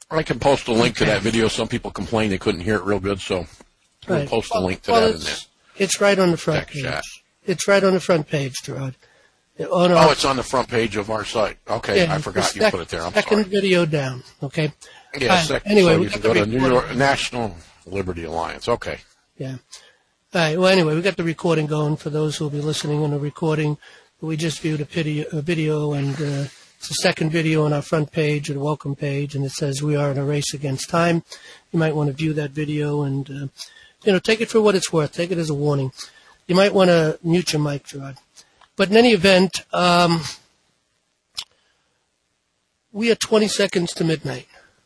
I can post a link to that video. Some people complained they couldn't hear it real good, so we'll post a link to that in there. It's right on the front page. Chat. It's right on the front page, Gerard. It's on the front page of our site. Okay, yeah, I forgot you put it there. I'm second sorry. video down, okay? Yeah, anyway, so you can go to New York National Liberty Alliance. Okay. Yeah. All right, well, anyway, we got the recording going for those who will be listening on the recording. We just viewed a video, and it's the second video on our front page, or the welcome page, and it says we are in a race against time. You might want to view that video and, take it for what it's worth. Take it as a warning. You might want to mute your mic, Gerard. But in any event, we are 20 seconds to midnight.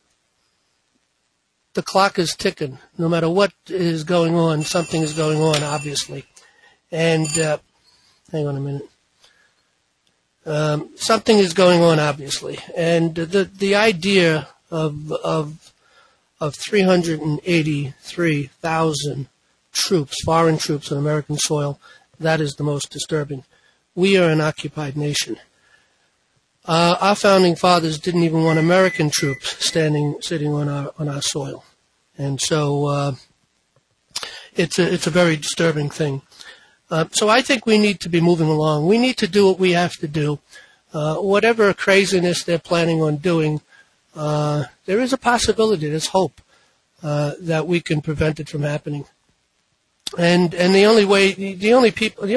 The clock is ticking. No matter what is going on, something is going on, obviously. And hang on a minute. Something is going on, obviously. And the idea of 383,000 troops, foreign troops on American soil, that is the most disturbing. We are an occupied nation. Our founding fathers didn't even want American troops sitting on our soil, and so it's a very disturbing thing. So I think we need to be moving along. We need to do what we have to do. Whatever craziness they're planning on doing, there is a possibility, there's hope that we can prevent it from happening. And the only way, the only people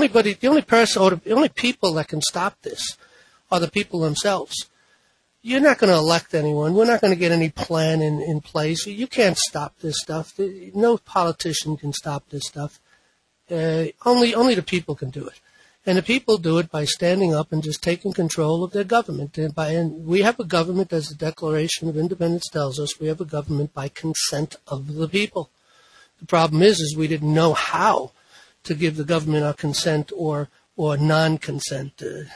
that can stop this are the people themselves. You're not going to elect anyone. We're not going to get any plan in place. You can't stop this stuff. No politician can stop this stuff. Only the people can do it. And the people do it by standing up and just taking control of their government. And we have a government, as the Declaration of Independence tells us, we have a government by consent of the people. The problem is we didn't know how to give the government our consent or non-consent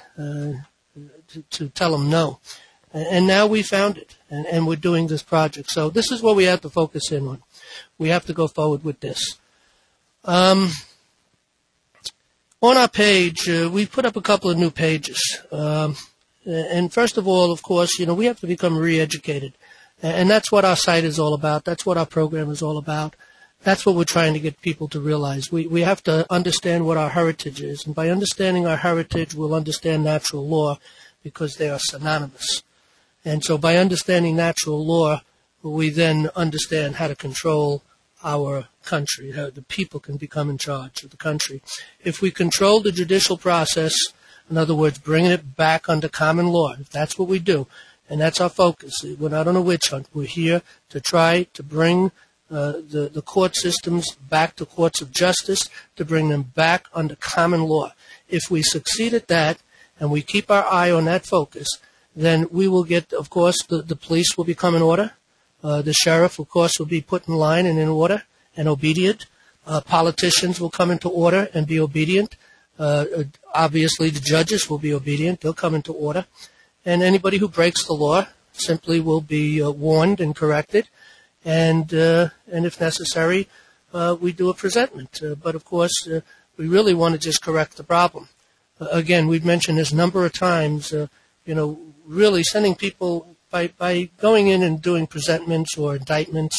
to tell them no. And now we found it, and we're doing this project. So this is what we have to focus in on. We have to go forward with this. On our page, we put up a couple of new pages. And first of all, of course, we have to become re-educated. And that's what our site is all about. That's what our program is all about. That's what we're trying to get people to realize. We have to understand what our heritage is. And by understanding our heritage, we'll understand natural law because they are synonymous. And so by understanding natural law, we then understand how to control our country, how the people can become in charge of the country. If we control the judicial process, in other words, bringing it back under common law, if that's what we do, and that's our focus. We're not on a witch hunt. We're here to try to bring the court systems back to courts of justice, to bring them back under common law. If we succeed at that, and we keep our eye on that focus, then we will get, of course, the police will become in order. The sheriff, of course, will be put in line and in order and obedient. Politicians will come into order and be obedient. Obviously, the judges will be obedient. They'll come into order. And anybody who breaks the law simply will be warned and corrected. And if necessary, we do a presentment. But, of course, we really want to just correct the problem. Again, we've mentioned this a number of times, really sending people by going in and doing presentments or indictments.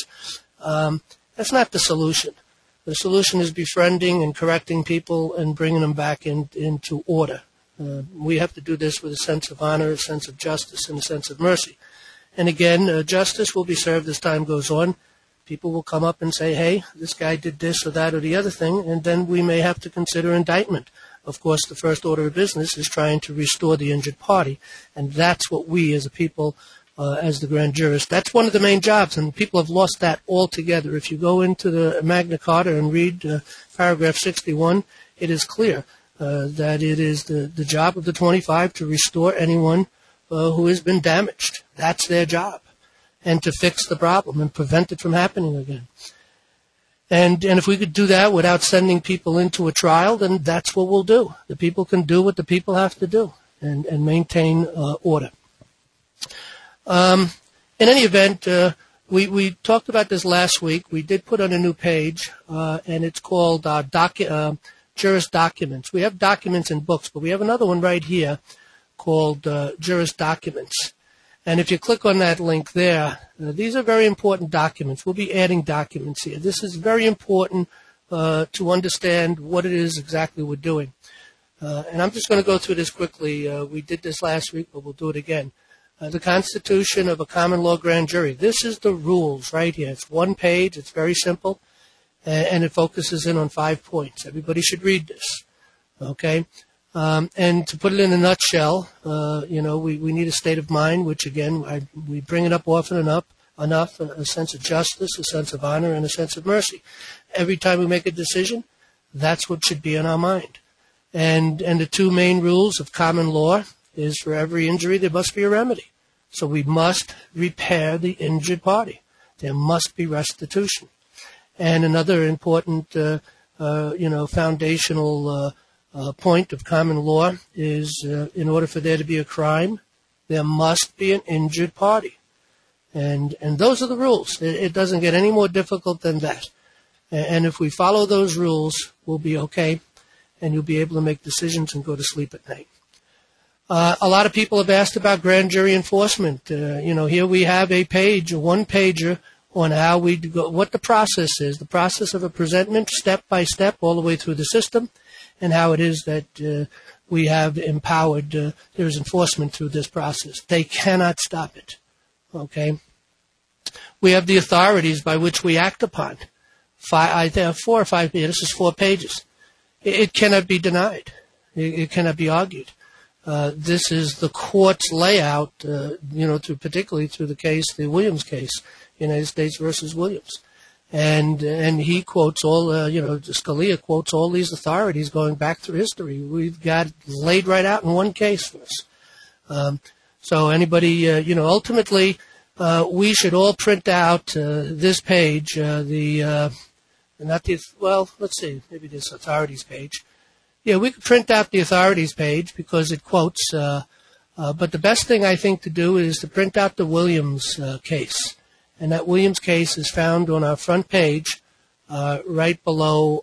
That's not the solution. The solution is befriending and correcting people and bringing them back into order. We have to do this with a sense of honor, a sense of justice, and a sense of mercy. And again, justice will be served as time goes on. People will come up and say, hey, this guy did this or that or the other thing, and then we may have to consider indictment. Of course, the first order of business is trying to restore the injured party, and that's what we as a people, as the grand jurist, that's one of the main jobs, and people have lost that altogether. If you go into the Magna Carta and read paragraph 61, it is clear that it is the job of the 25 to restore anyone who has been damaged. That's their job, and to fix the problem and prevent it from happening again. And if we could do that without sending people into a trial, then that's what we'll do. The people can do what the people have to do and maintain order. In any event, we talked about this last week. We did put on a new page, and it's called Jurist Documents. We have documents in books, but we have another one right here called Jurist Documents. And if you click on that link there, these are very important documents. We'll be adding documents here. This is very important to understand what it is exactly we're doing. And I'm just going to go through this quickly. We did this last week, but we'll do it again. The Constitution of a Common Law Grand Jury. This is the rules right here. It's one page. It's very simple, and it focuses in on 5 points. Everybody should read this, okay? And to put it in a nutshell, we need a state of mind, which, again, we bring it up often enough, a sense of justice, a sense of honor, and a sense of mercy. Every time we make a decision, that's what should be in our mind. And the 2 main rules of common law is for every injury there must be a remedy. So we must repair the injured party. There must be restitution. And another important, foundational point of common law is in order for there to be a crime, there must be an injured party. And those are the rules. It doesn't get any more difficult than that. And if we follow those rules, we'll be okay, and you'll be able to make decisions and go to sleep at night. A lot of people have asked about grand jury enforcement. Here we have a one-pager on how we go, what the process is, the process of a presentment, step by step, all the way through the system, and how it is that we have empowered, there's enforcement through this process. They cannot stop it, okay? We have the authorities by which we act upon. 4 or 5, this is 4 pages. It cannot be denied. It cannot be argued. This is the court's layout, particularly through the Williams case, United States versus Williams. And he quotes all, Scalia quotes all these authorities going back through history. We've got laid right out in one case for us. So anybody, ultimately, we should all print out this page, let's see, maybe this authorities page. Yeah, we could print out the authorities page because it quotes, but the best thing I think to do is to print out the Williams case. And that Williams case is found on our front page, right below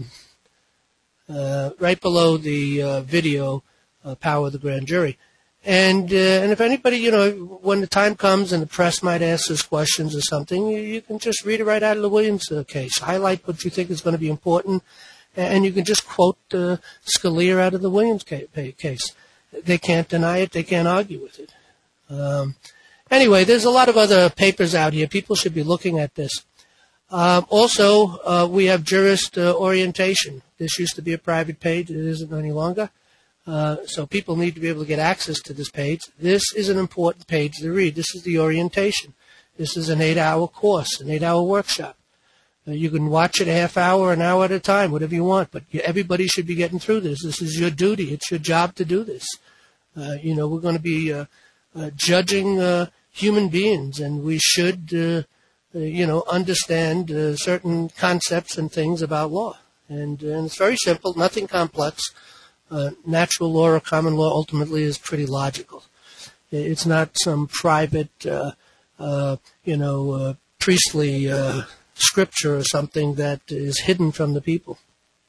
the video, Power of the Grand Jury. And if anybody, when the time comes and the press might ask us questions or something, you can just read it right out of the Williams case. Highlight what you think is going to be important, and you can just quote Scalia out of the Williams case. They can't deny it. They can't argue with it. Anyway, there's a lot of other papers out here. People should be looking at this. Also, we have jurist orientation. This used to be a private page. It isn't any longer. So people need to be able to get access to this page. This is an important page to read. This is the orientation. This is an 8-hour course, an 8-hour workshop. You can watch it a half hour, an hour at a time, whatever you want, but everybody should be getting through this. This is your duty. It's your job to do this. We're going to be judging human beings, and we should, understand certain concepts and things about law. And it's very simple, nothing complex. Natural law or common law ultimately is pretty logical. It's not some private, priestly scripture or something that is hidden from the people.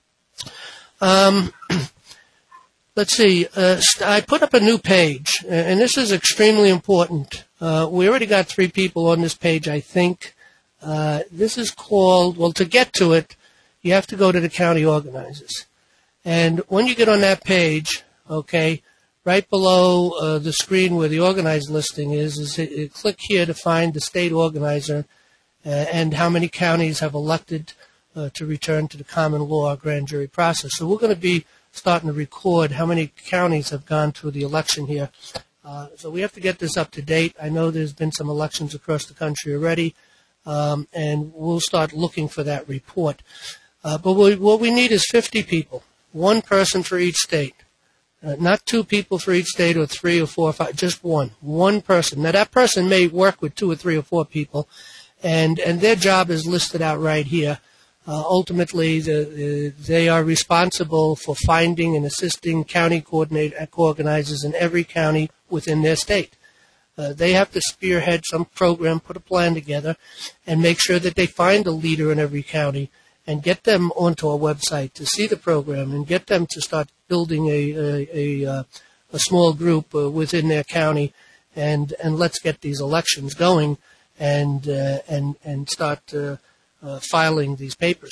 Let's see. I put up a new page, and this is extremely important. We already got 3 people on this page, I think. This is called, to get to it, you have to go to the county organizers. And when you get on that page, okay, right below the screen where the organized listing is click here to find the state organizer and how many counties have elected to return to the common law grand jury process. So we're going to be starting to record how many counties have gone through the election here. So we have to get this up to date. I know there's been some elections across the country already, and we'll start looking for that report. But what we need is 50 people. 1 person for each state, not 2 people for each state or 3 or 4 or 5, just one person. Now that person may work with 2 or 3 or 4 people, and their job is listed out right here. Ultimately, they are responsible for finding and assisting county organizers in every county within their state. They have to spearhead some program, put a plan together, and make sure that they find a leader in every county and get them onto our website to see the program and get them to start building a small group within their county and let's get these elections going and start filing these papers.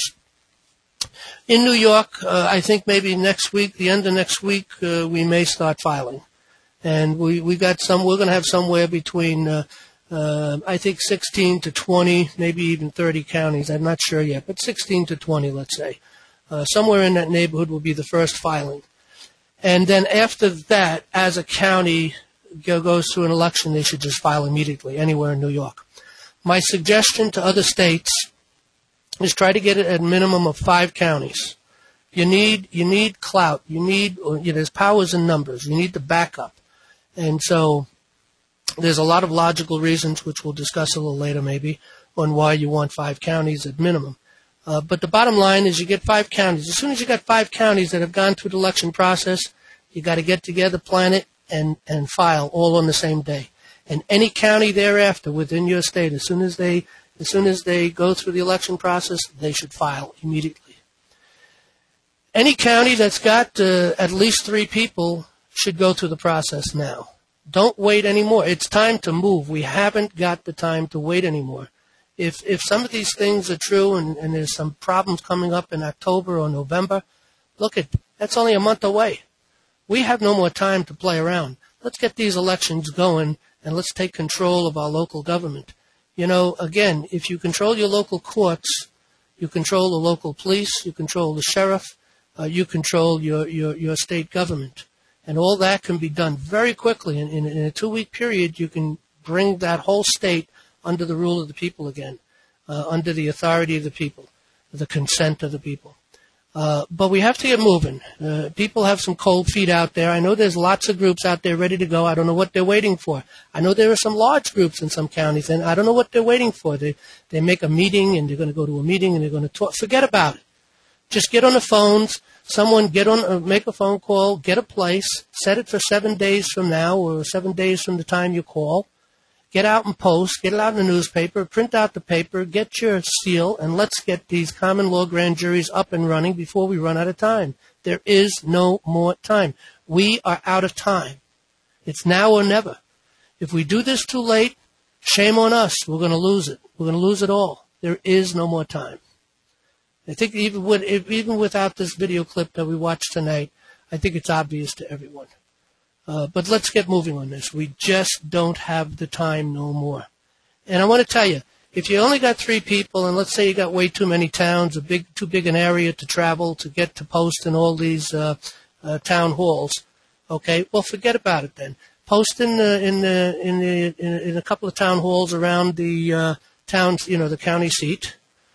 In New York, I think maybe next week, the end of next week, we may start filing. And we're going to have somewhere between, I think 16 to 20, maybe even 30 counties. I'm not sure yet, but 16 to 20, let's say. Somewhere in that neighborhood will be the first filing. And then after that, as a county goes through an election, they should just file immediately anywhere in New York. My suggestion to other states is try to get it at a minimum of 5 counties. You need clout. There's powers in numbers. You need the backup. And so there's a lot of logical reasons, which we'll discuss a little later maybe, on why you want 5 counties at minimum. But the bottom line is you get 5 counties. As soon as you got 5 counties that have gone through the election process, you got to get together, plan it, and file all on the same day. And any county thereafter within your state, as soon as they go through the election process, they should file immediately. Any county that's got at least 3 people should go through the process now. Don't wait anymore. It's time to move. We haven't got the time to wait anymore. If some of these things are true and there's some problems coming up in October or November, that's only a month away. We have no more time to play around. Let's get these elections going and let's take control of our local government. Again, if you control your local courts, you control the local police, you control the sheriff, you control your state government. And all that can be done very quickly. In a 2-week period, you can bring that whole state under the rule of the people again, under the authority of the people, the consent of the people. But we have to get moving. People have some cold feet out there. I know there's lots of groups out there ready to go. I don't know what they're waiting for. I know there are some large groups in some counties, and I don't know what they're waiting for. They make a meeting, and they're going to go to a meeting, and they're going to talk. Forget about it. Just get on the phones. Make a phone call, get a place, set it for 7 days from now or 7 days from the time you call. Get out and post, get it out in the newspaper, print out the paper, get your seal, and let's get these common law grand juries up and running before we run out of time. There is no more time. We are out of time. It's now or never. If we do this too late, shame on us. We're going to lose it. We're going to lose it all. There is no more time. I think even without this video clip that we watched tonight, I think it's obvious to everyone. But let's get moving on this. We just don't have the time no more. And I want to tell you, if you only got 3 people, and let's say you got way too many towns, too big an area to travel to get to post in all these town halls, okay, well, forget about it then. Post in a couple of town halls around the towns, the county seat.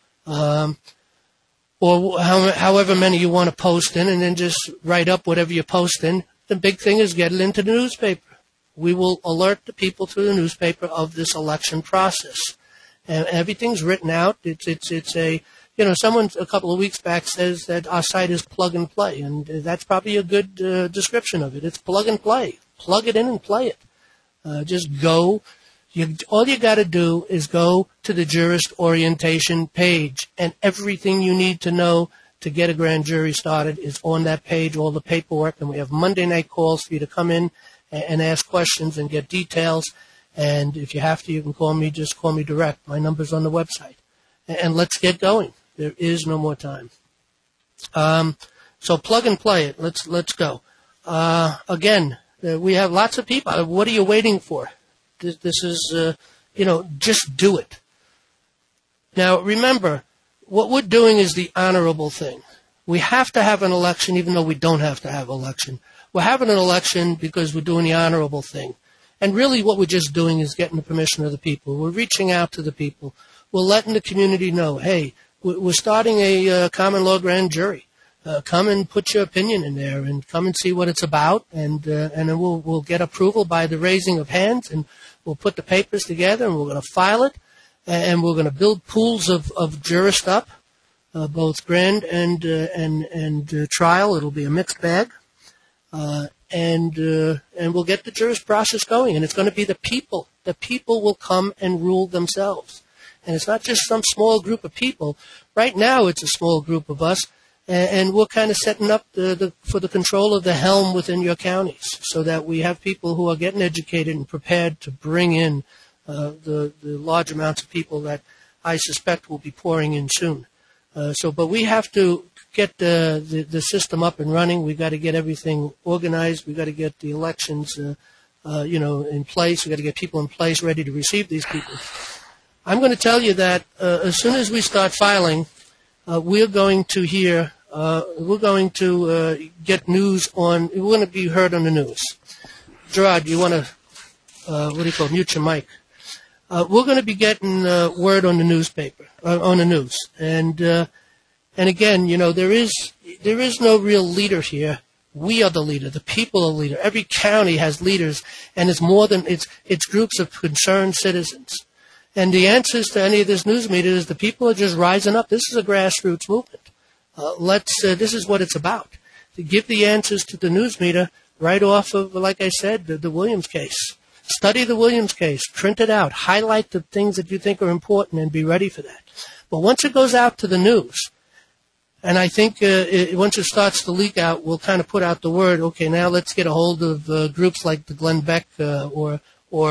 Or however many you want to post in, and then just write up whatever you post in. The big thing is get it into the newspaper. We will alert the people through the newspaper of this election process. And everything's written out. Someone a couple of weeks back says that our site is plug and play, and that's probably a good description of it. It's plug and play. Plug it in and play it. Just go. All you got to do is go to the jurist orientation page, and everything you need to know to get a grand jury started is on that page, all the paperwork, and we have Monday night calls for you to come in and ask questions and get details. And if you have to, you can call me. Just call me direct. My number's on the website. And let's get going. There is no more time. So plug and play it. Let's go. Again, we have lots of people. What are you waiting for? This is, just do it. Now, remember, what we're doing is the honorable thing. We have to have an election even though we don't have to have an election. We're having an election because we're doing the honorable thing. And really what we're just doing is getting the permission of the people. We're reaching out to the people. We're letting the community know, hey, we're starting a common law grand jury. Come and put your opinion in there and come and see what it's about. And then we'll get approval by the raising of hands, and we'll put the papers together, and we're going to file it. And we're going to build pools of jurists up, both grand and trial. It'll be a mixed bag. And we'll get the jurist process going, and it's going to be the people. The people will come and rule themselves. And it's not just some small group of people. Right now it's a small group of us, And we're kind of setting up for the control of the helm within your counties so that we have people who are getting educated and prepared to bring in the large amounts of people that I suspect will be pouring in soon. But we have to get the system up and running. We've got to get everything organized. We've got to get the elections, in place. We've got to get people in place ready to receive these people. I'm going to tell you that as soon as we start filing, we're going to hear, we're going to get news on, we're going to be heard on the news. Gerard, you want to, mute your mic. We're going to be getting word on the newspaper, on the news. And again, there is no real leader here. We are the leader. The people are the leader. Every county has leaders, and it's more than, it's groups of concerned citizens. And the answers to any of this news media is the people are just rising up. This is a grassroots movement. This is what it's about. To give the answers to the news media right off of, like I said, the Williams case. Study the Williams case. Print it out. Highlight the things that you think are important and be ready for that. But once it goes out to the news, and I think once it starts to leak out, we'll kind of put out the word, okay, now let's get a hold of groups like the Glenn Beck or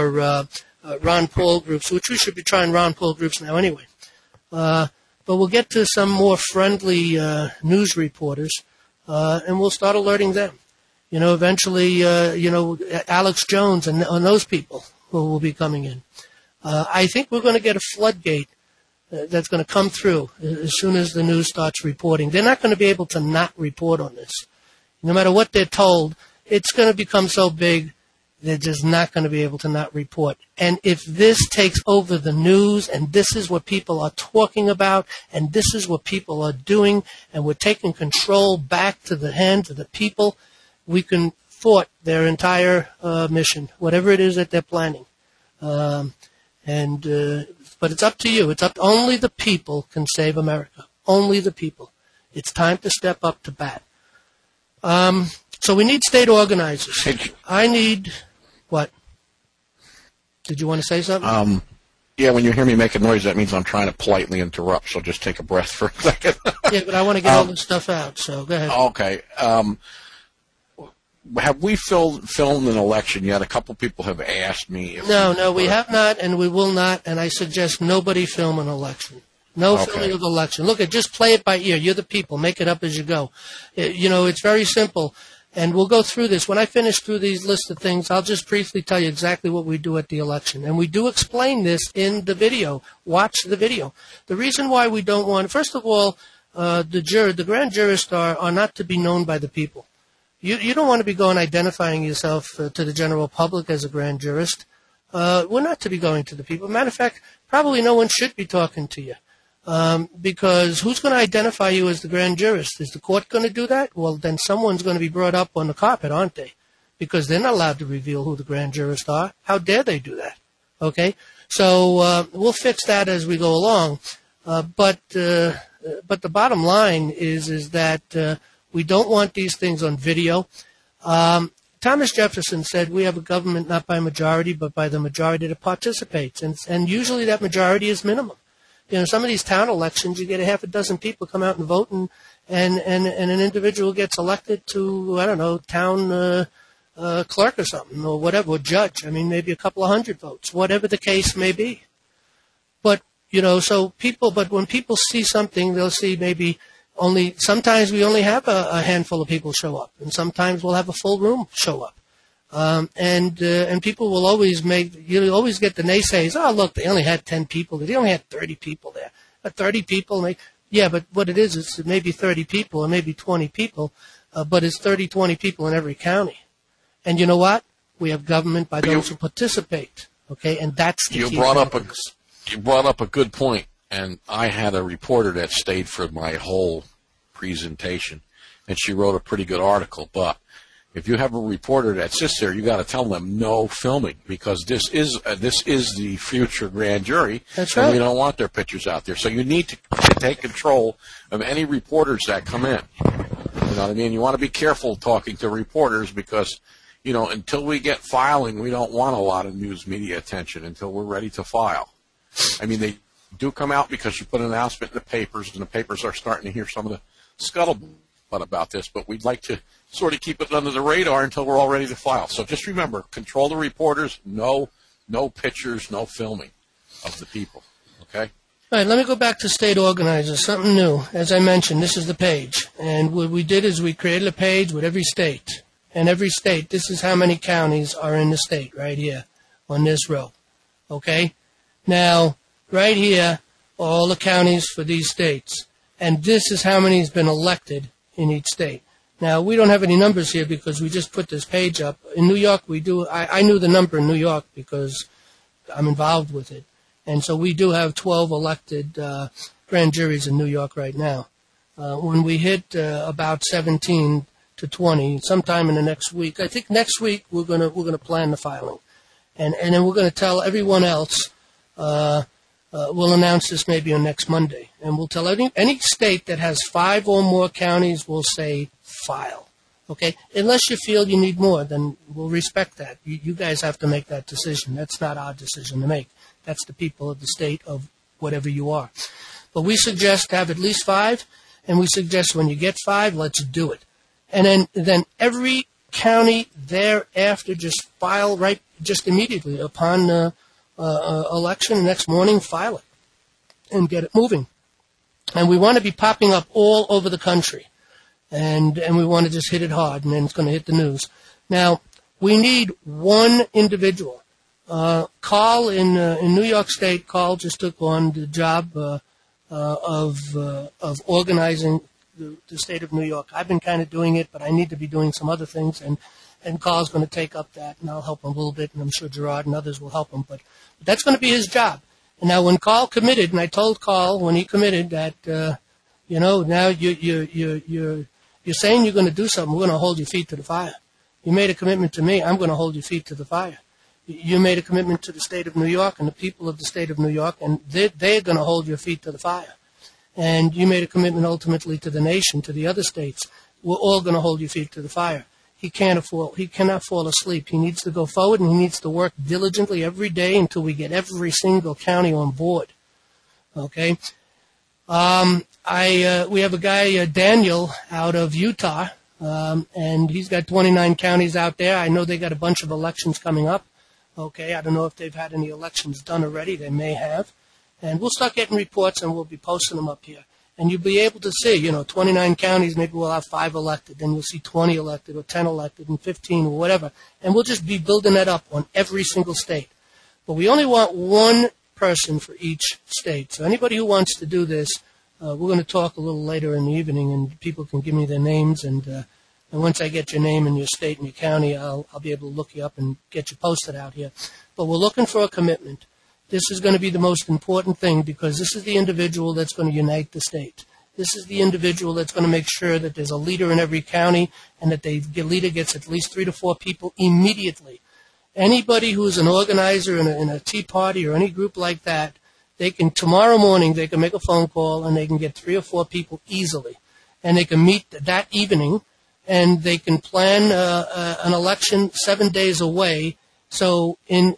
Ron Paul groups, which we should be trying Ron Paul groups now anyway. But we'll get to some more friendly news reporters, and we'll start alerting them. Eventually, Alex Jones and those people who will be coming in. I think we're going to get a floodgate that's going to come through as soon as the news starts reporting. They're not going to be able to not report on this. No matter what they're told, it's going to become so big, they're just not going to be able to not report. And if this takes over the news, and this is what people are talking about, and this is what people are doing, and we're taking control back to the hands of the people, we can thwart their entire mission, whatever it is that they're planning. But it's up to you. It's up to, only the people can save America. Only the people. It's time to step up to bat. So we need state organizers. I need what? Did you want to say something? Yeah, when you hear me make a noise, that means I'm trying to politely interrupt, so just take a breath for a second. Yeah, but I want to get all this stuff out, so go ahead. Okay. Have we filmed an election yet? A couple people have asked me. No, we have not, and we will not, and I suggest nobody film an election. No filming of the election. Look, just play it by ear. You're the people. Make it up as you go. It's very simple, and we'll go through this. When I finish through these list of things, I'll just briefly tell you exactly what we do at the election, and we do explain this in the video. Watch the video. The reason why we don't want, first of all, the grand jurists are not to be known by the people. You don't want to be going identifying yourself to the general public as a grand jurist. We're not to be going to the people. Matter of fact, probably no one should be talking to you. Because who's going to identify you as the grand jurist? Is the court going to do that? Well, then someone's going to be brought up on the carpet, aren't they? Because they're not allowed to reveal who the grand jurists are. How dare they do that? Okay? So we'll fix that as we go along. But the bottom line is that we don't want these things on video. Thomas Jefferson said we have a government not by majority, but by the majority that participates. And usually that majority is minimum. Some of these town elections, you get a half a dozen people come out and vote, and an individual gets elected to, I don't know, town clerk or something, or whatever, or judge. I mean, maybe a couple of hundred votes, whatever the case may be. But, but when people see something, they'll see maybe sometimes we only have a handful of people show up, and sometimes we'll have a full room show up. And people will always you'll always get the naysayers. Oh, look, they only had 10 people. They only had 30 people there. 30 people, yeah, but what it is maybe 30 people or maybe 20 people, but it's 30, 20 people in every county. And you know what? We have government by those who participate. Okay, and that's the key. You brought up a good point. And I had a reporter that stayed for my whole presentation, and she wrote a pretty good article. But if you have a reporter that sits there, you got to tell them no filming, because this is the future grand jury. That's right. And we don't want their pictures out there. So you need to take control of any reporters that come in. You know what I mean? You want to be careful talking to reporters because, until we get filing, we don't want a lot of news media attention until we're ready to file. I mean, they do come out because you put an announcement in the papers, and the papers are starting to hear some of scuttlebutt about this, but we'd like to sort of keep it under the radar until we're all ready to file. So just remember, control the reporters, no pictures, no filming of the people, okay? All right, let me go back to state organizers, something new. As I mentioned, this is the page. And what we did is we created a page with every state. And every state, this is how many counties are in the state right here on this row, okay? Now, right here are all the counties for these states. And this is how many has been elected in each state. Now, we don't have any numbers here because we just put this page up. In New York, we do. I knew the number in New York because I'm involved with it. And so we do have 12 elected grand juries in New York right now. When we hit about 17 to 20, sometime in the next week, I think next week we're gonna plan the filing, and then we're gonna tell everyone else. We'll announce this maybe on next Monday, and we'll tell any state that has 5 or more counties. We'll say file. Okay, unless you feel you need more, then we'll respect that. You guys have to make that decision. That's not our decision to make. That's the people of the state of whatever you are. But we suggest to have at least 5, and we suggest when you get 5, let's do it. And then every county thereafter just file just immediately upon election, next morning, file it and get it moving. And we want to be popping up all over the country. And we want to just hit it hard, and then it's going to hit the news. Now, we need one individual. Carl in New York State, Carl just took on the job of organizing the state of New York. I've been kind of doing it, but I need to be doing some other things, and Carl's going to take up that, and I'll help him a little bit, and I'm sure Gerard and others will help him. But that's going to be his job. And now, when Carl committed, and I told Carl when he committed that, now you're saying you're going to do something. We're going to hold your feet to the fire. You made a commitment to me. I'm going to hold your feet to the fire. You made a commitment to the state of New York and the people of the state of New York, and they're going to hold your feet to the fire. And you made a commitment ultimately to the nation, to the other states. We're all going to hold your feet to the fire. He cannot fall asleep. He needs to go forward, and he needs to work diligently every day until we get every single county on board. Okay? We have a guy, Daniel, out of Utah, and he's got 29 counties out there. I know they got a bunch of elections coming up. Okay, I don't know if they've had any elections done already. They may have. And we'll start getting reports, and we'll be posting them up here. And you'll be able to see, 29 counties, maybe we'll have 5 elected. Then you'll see 20 elected or 10 elected and 15 or whatever. And we'll just be building that up on every single state. But we only want one person for each state. So anybody who wants to do this, we're going to talk a little later in the evening, and people can give me their names. And once I get your name and your state and your county, I'll be able to look you up and get you posted out here. But we're looking for a commitment. This is going to be the most important thing because this is the individual that's going to unite the state. This is the individual that's going to make sure that there's a leader in every county and that the leader gets at least 3 to 4 people immediately. Anybody who's an organizer in a Tea Party or any group like that, tomorrow morning they can make a phone call and they can get 3 or 4 people easily. And they can meet that evening and they can plan an election 7 days away. So in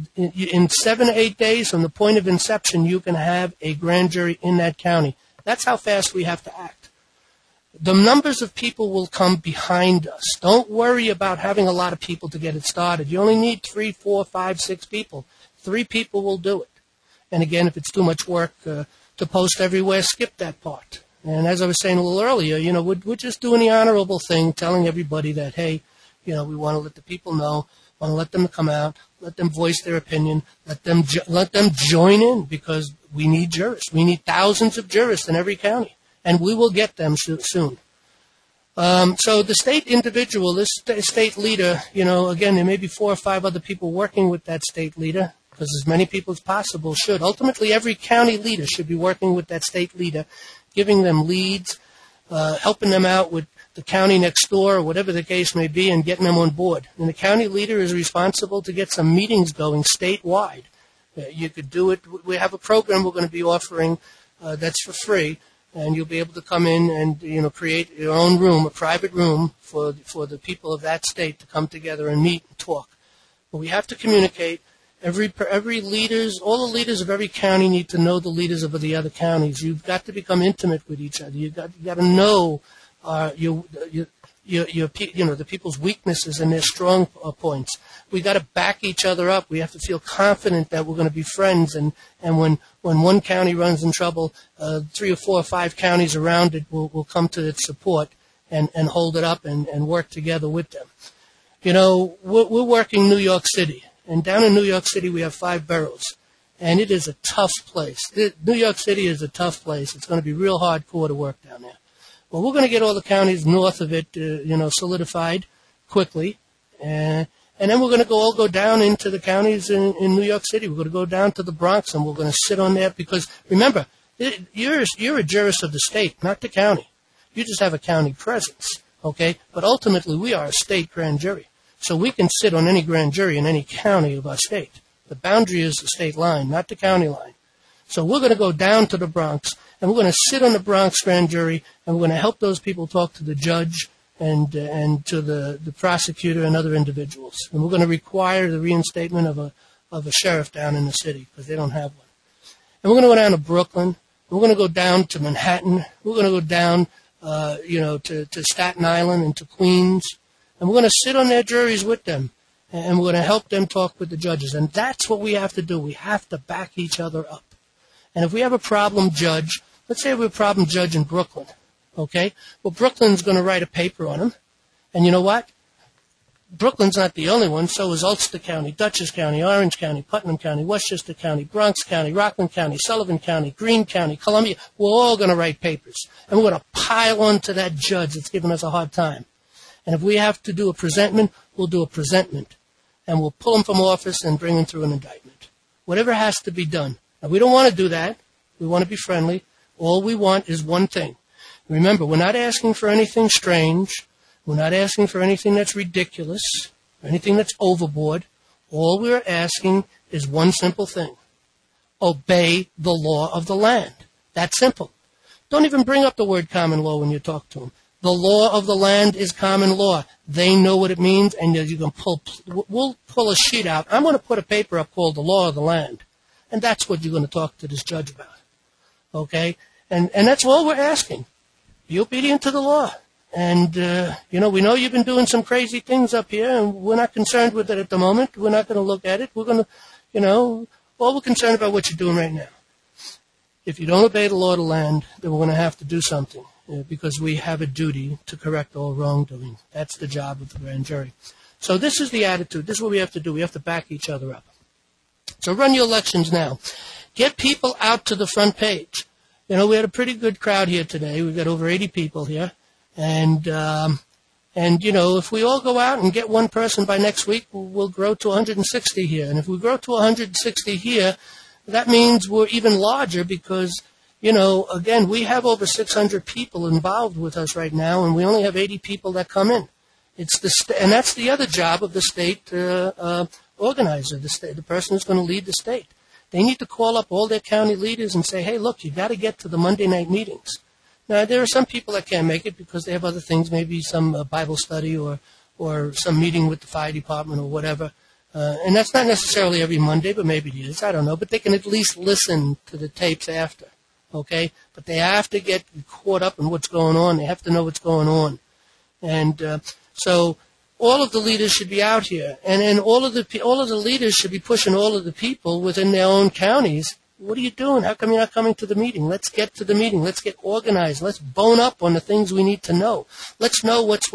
7 to 8 days from the point of inception, you can have a grand jury in that county. That's how fast we have to act. The numbers of people will come behind us. Don't worry about having a lot of people to get it started. You only need 3, 4, 5, 6 people. 3 people will do it. And again, if it's too much work to post everywhere, skip that part. And as I was saying a little earlier, we're just doing the honorable thing, telling everybody that, hey, we want to let the people know, want to let them come out, let them voice their opinion, let them join in because we need jurists. We need thousands of jurists in every county, and we will get them soon. So the state individual, this state leader, again, there may be 4 or 5 other people working with that state leader because as many people as possible should. Ultimately, every county leader should be working with that state leader, giving them leads, helping them out with the county next door, or whatever the case may be, and getting them on board. And the county leader is responsible to get some meetings going statewide. You could do it. We have a program we're going to be offering that's for free, and you'll be able to come in and create your own room, a private room for the people of that state to come together and meet and talk. But we have to communicate, Every leaders, all the leaders of every county need to know the leaders of the other counties. You've got to become intimate with each other. You got to know the people's weaknesses and their strong points. We got to back each other up. We have to feel confident that we're going to be friends. And when one county runs in trouble, 3 or 4 or 5 counties around it will come to its support and hold it up and work together with them. We're working New York City. And down in New York City, we have 5 boroughs. And it is a tough place. New York City is a tough place. It's going to be real hardcore to work down there. Well, we're going to get all the counties north of it, solidified quickly. And then we're going to all go down into the counties in New York City. We're going to go down to the Bronx, and we're going to sit on there. Because, remember, you're a jurist of the state, not the county. You just have a county presence, okay? But ultimately, we are a state grand jury. So we can sit on any grand jury in any county of our state. The boundary is the state line, not the county line. So we're going to go down to the Bronx, and we're going to sit on the Bronx grand jury, and we're going to help those people talk to the judge and to the prosecutor and other individuals. And we're going to require the reinstatement of a sheriff down in the city because they don't have one. And we're going to go down to Brooklyn. We're going to go down to Manhattan. We're going to go down, to Staten Island and to Queens. And we're going to sit on their juries with them, and we're going to help them talk with the judges. And that's what we have to do. We have to back each other up. And if we have a problem judge, let's say we have a problem judge in Brooklyn, okay? Well, Brooklyn's going to write a paper on him. And you know what? Brooklyn's not the only one. So is Ulster County, Dutchess County, Orange County, Putnam County, Westchester County, Bronx County, Rockland County, Sullivan County, Greene County, Columbia. We're all going to write papers. And we're going to pile onto that judge that's giving us a hard time. And if we have to do a presentment, we'll do a presentment. And we'll pull him from office and bring him through an indictment. Whatever has to be done. Now, we don't want to do that. We want to be friendly. All we want is one thing. Remember, we're not asking for anything strange. We're not asking for anything that's ridiculous, or anything that's overboard. All we're asking is one simple thing. Obey the law of the land. That's simple. Don't even bring up the word common law when you talk to them. The law of the land is common law. They know what it means, and you can we'll pull a sheet out. I'm going to put a paper up called the law of the land, and that's what you're going to talk to this judge about, okay? And that's all we're asking. Be obedient to the law. And, we know you've been doing some crazy things up here, and we're not concerned with it at the moment. We're not going to look at it. We're going to, all we're concerned about what you're doing right now. If you don't obey the law of the land, then we're going to have to do something. Because we have a duty to correct all wrongdoing. That's the job of the grand jury. So this is the attitude. This is what we have to do. We have to back each other up. So run your elections now. Get people out to the front page. We had a pretty good crowd here today. We've got over 80 people here. And if we all go out and get one person by next week, we'll grow to 160 here. And if we grow to 160 here, that means we're even larger because again, we have over 600 people involved with us right now, and we only have 80 people that come in. And that's the other job of the state organizer, the person who's going to lead the state. They need to call up all their county leaders and say, hey, look, you've got to get to the Monday night meetings. Now, there are some people that can't make it because they have other things, maybe some Bible study or some meeting with the fire department or whatever. And that's not necessarily every Monday, but maybe it is. I don't know. But they can at least listen to the tapes after. Okay, but they have to get caught up in what's going on. They have to know what's going on, and so all of the leaders should be out here, and then all of the leaders should be pushing all of the people within their own counties. What are you doing? How come you're not coming to the meeting? Let's get to the meeting. Let's get organized. Let's bone up on the things we need to know. Let's know what's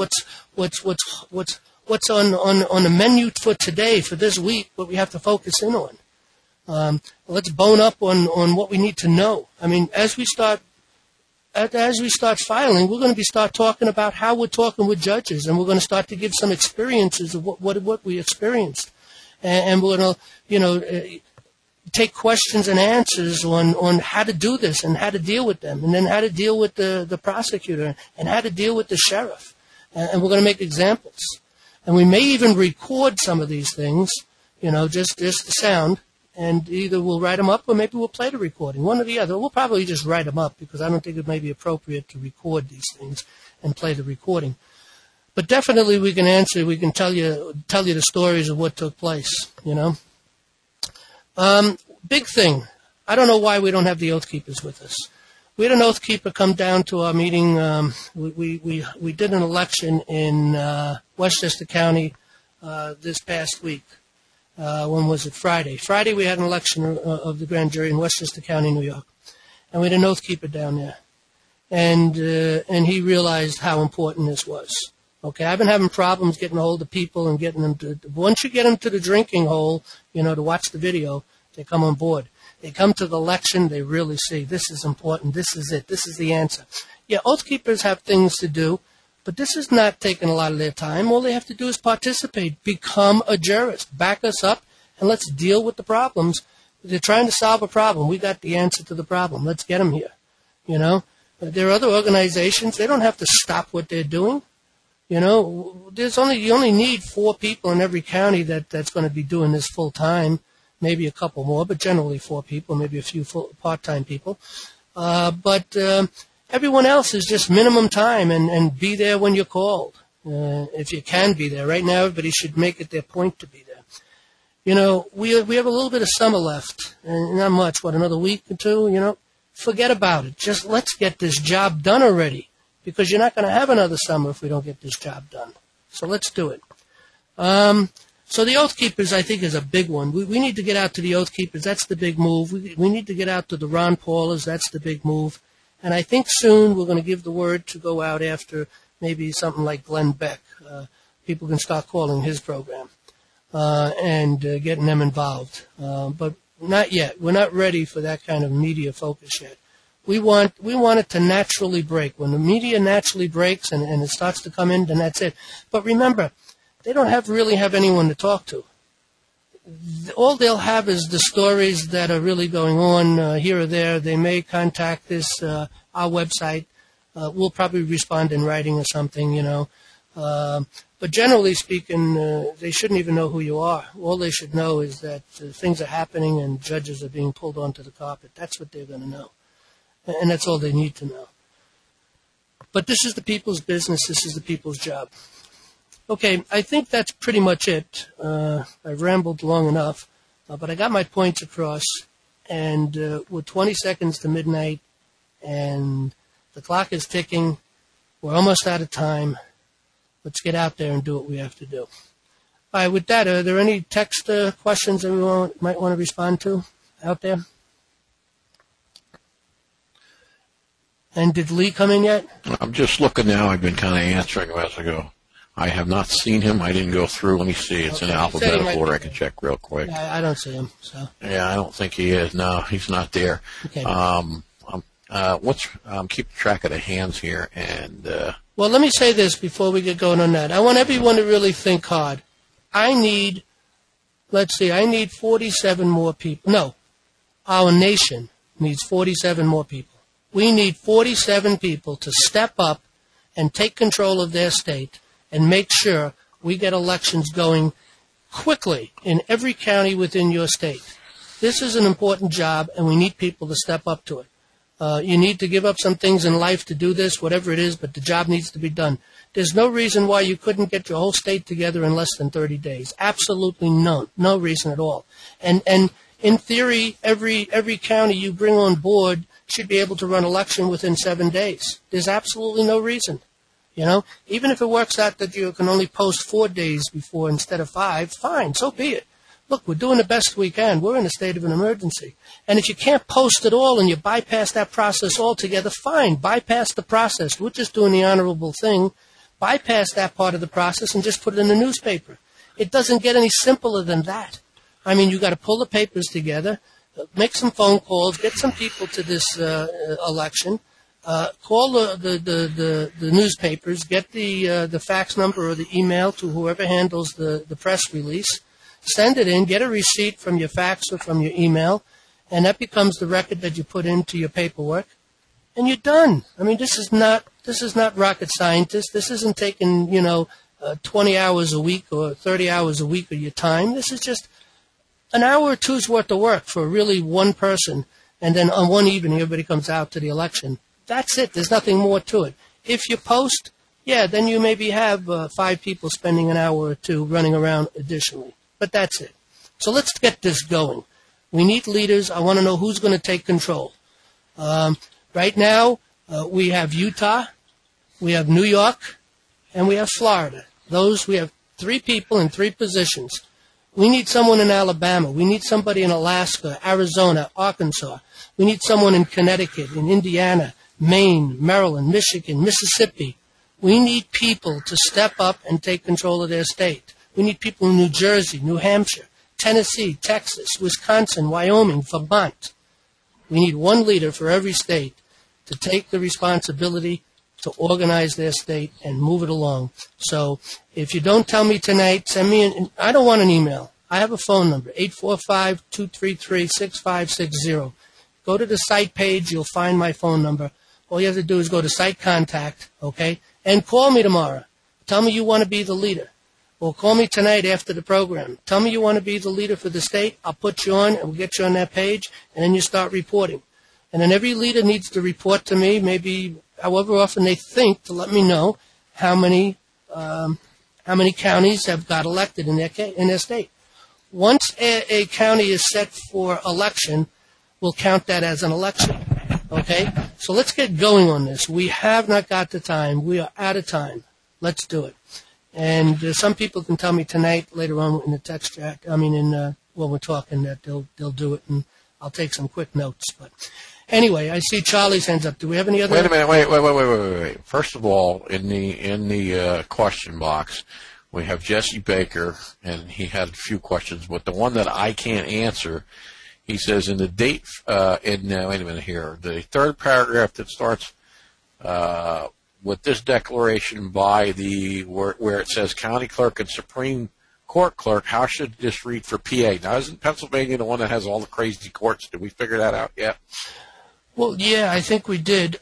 on the menu for today, for this week, what we have to focus in on. Let's bone up on what we need to know. I mean, as we start filing, we're going to start talking about how we're talking with judges, and we're going to start to give some experiences of what we experienced, and we're going to take questions and answers on how to do this and how to deal with them, and then how to deal with the prosecutor and how to deal with the sheriff, and we're going to make examples, and we may even record some of these things, just the sound. And either we'll write them up or maybe we'll play the recording, one or the other. We'll probably just write them up because I don't think it may be appropriate to record these things and play the recording. But definitely we can tell you the stories of what took place, Big thing. I don't know why we don't have the Oath Keepers with us. We had an Oath Keeper come down to our meeting. We did an election in Westchester County this past week. When was it? Friday. Friday we had an election of the grand jury in Westchester County, New York. And we had an Oath Keeper down there. And he realized how important this was. Okay, I've been having problems getting a hold of people and getting them to, once you get them to the drinking hole, to watch the video, they come on board. They come to the election, they really see, this is important, this is it, this is the answer. Yeah, Oath Keepers have things to do, but this is not taking a lot of their time. All they have to do is participate, become a jurist, back us up, and let's deal with the problems. They're trying to solve a problem. We got the answer to the problem. Let's get them here. There are other organizations, they don't have to stop what they're doing. You only need 4 people in every county that's going to be doing this full time, maybe a couple more, but generally 4 people, maybe a few part-time people. But everyone else is just minimum time and be there when you're called, if you can be there. Right now, everybody should make it their point to be there. We have a little bit of summer left, and not much, another week or 2, Forget about it. Just let's get this job done already. Because you're not going to have another summer if we don't get this job done. So let's do it. So the Oath Keepers, I think, is a big one. We need to get out to the Oath Keepers. That's the big move. We need to get out to the Ron Paulas. That's the big move. And I think soon we're going to give the word to go out after maybe something like Glenn Beck. People can start calling his program and getting them involved. But not yet. We're not ready for that kind of media focus yet. We want it to naturally break. When the media naturally breaks and it starts to come in, then that's it. But remember, they don't really have anyone to talk to. All they'll have is the stories that are really going on here or there. They may contact our website. We'll probably respond in writing or something, But generally speaking, they shouldn't even know who you are. All they should know is that things are happening and judges are being pulled onto the carpet. That's what they're going to know. And that's all they need to know. But this is the people's business. This is the people's job. Okay, I think that's pretty much it. I've rambled long enough, but I got my points across. And we're 20 seconds to midnight, and the clock is ticking. We're almost out of time. Let's get out there and do what we have to do. All right, with that, are there any text questions that we might want to respond to out there? And did Lee come in yet? I'm just looking now. I've been kind of answering him as I go. I have not seen him. I didn't go through. Let me see. It's in alphabetical order. I can check real quick. Yeah, I don't see him. So. Yeah, I don't think he is. No, he's not there. Okay. I'm keeping track of the hands here. And well, let me say this before we get going on that. I want everyone to really think hard. I need 47 more people. No, our nation needs 47 more people. We need 47 people to step up and take control of their state and make sure we get elections going quickly in every county within your state. This is an important job, and we need people to step up to it. You need to give up some things in life to do this, whatever it is, but the job needs to be done. There's no reason why you couldn't get your whole state together in less than 30 days. Absolutely none. No reason at all. And in theory, every county you bring on board should be able to run election within 7 days. There's absolutely no reason. Even if it works out that you can only post 4 days before instead of 5, fine, so be it. Look, we're doing the best we can. We're in a state of an emergency. And if you can't post at all and you bypass that process altogether, fine, bypass the process. We're just doing the honorable thing. Bypass that part of the process and just put it in the newspaper. It doesn't get any simpler than that. I mean, you got to pull the papers together, make some phone calls, get some people to this election, call the newspapers, get the fax number or the email to whoever handles the press release, send it in, get a receipt from your fax or from your email, and that becomes the record that you put into your paperwork, and you're done. I mean, this is not rocket scientist. This isn't taking 20 hours a week or 30 hours a week of your time. This is just an hour or two's worth of work for really one person, and then on one evening everybody comes out to the election. That's it. There's nothing more to it. If you post, then you maybe have 5 people spending an hour or two running around additionally. But that's it. So let's get this going. We need leaders. I want to know who's going to take control. Right now, we have Utah, we have New York, and we have Florida. We have 3 people in 3 positions. We need someone in Alabama. We need somebody in Alaska, Arizona, Arkansas. We need someone in Connecticut, in Indiana, Maine, Maryland, Michigan, Mississippi. We need people to step up and take control of their state. We need people in New Jersey, New Hampshire, Tennessee, Texas, Wisconsin, Wyoming, Vermont. We need one leader for every state to take the responsibility to organize their state and move it along. So if you don't tell me tonight, send me I don't want an email. I have a phone number, 845-233-6560. Go to the site page. You'll find my phone number. All you have to do is go to site contact, okay, and call me tomorrow. Tell me you want to be the leader. Or call me tonight after the program. Tell me you want to be the leader for the state. I'll put you on, and we'll get you on that page, and then you start reporting. And then every leader needs to report to me, maybe however often they think, to let me know how many counties have got elected in their state. Once a county is set for election, we'll count that as an election. Okay? So let's get going on this. We have not got the time. We are out of time. Let's do it. And some people can tell me tonight, later on in the text chat, when we're talking, that they'll do it, and I'll take some quick notes. But anyway, I see Charlie's hands up. Do we have any other? Wait a minute. Wait. First of all, in the question box, we have Jesse Baker, and he had a few questions, but the one that I can't answer, he says in the date. Wait a minute here. The third paragraph that starts. With this declaration by where it says county clerk and Supreme Court clerk, how should this read for PA? Now, isn't Pennsylvania the one that has all the crazy courts? Did we figure that out yet? Well, yeah, I think we did.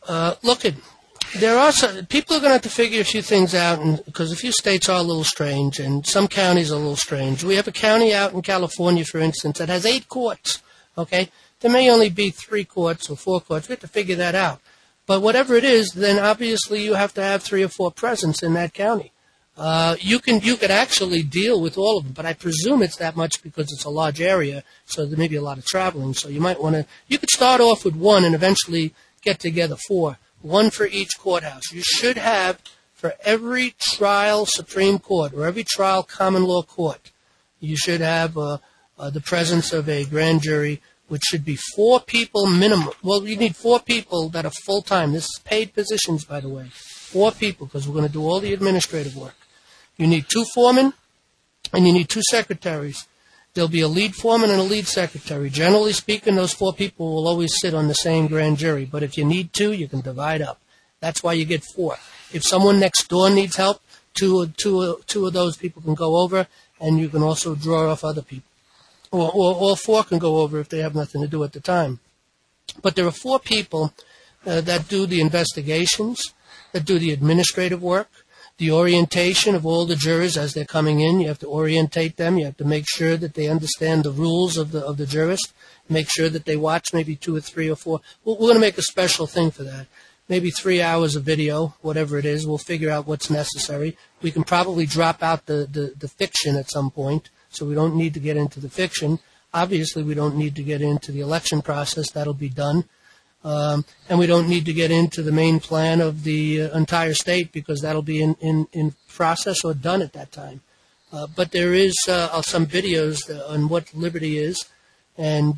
There are people are going to have to figure a few things out, because a few states are a little strange, and some counties are a little strange. We have a county out in California, for instance, that has 8 courts. Okay, there may only be 3 courts or 4 courts. We have to figure that out. But whatever it is, then obviously you have to have 3 or 4 presence in that county. You could actually deal with all of them, but I presume it's that much because it's a large area, so there may be a lot of traveling. So you might want to. You could start off with 1 and eventually get together 4, 1 for each courthouse. You should have for every trial Supreme Court or every trial common law court. You should have the presence of a grand jury, which should be 4 people minimum. Well, you need 4 people that are full-time. This is paid positions, by the way. 4 people, because we're going to do all the administrative work. You need 2 foremen, and you need 2 secretaries. There'll be a lead foreman and a lead secretary. Generally speaking, those 4 people will always sit on the same grand jury. But if you need 2, you can divide up. That's why you get 4. If someone next door needs help, two of those people can go over, and you can also draw off other people. Or all 4 can go over if they have nothing to do at the time. But there are 4 people that do the investigations, that do the administrative work, the orientation of all the jurors as they're coming in. You have to orientate them. You have to make sure that they understand the rules of the jurist. Make sure that they watch maybe 2 or 3 or 4. We're going to make a special thing for that. Maybe 3 hours of video, whatever it is. We'll figure out what's necessary. We can probably drop out the fiction at some point. So we don't need to get into the fiction. Obviously, we don't need to get into the election process. That'll be done. And we don't need to get into the main plan of the entire state, because that'll be in process or done at that time. But there is some videos on what liberty is and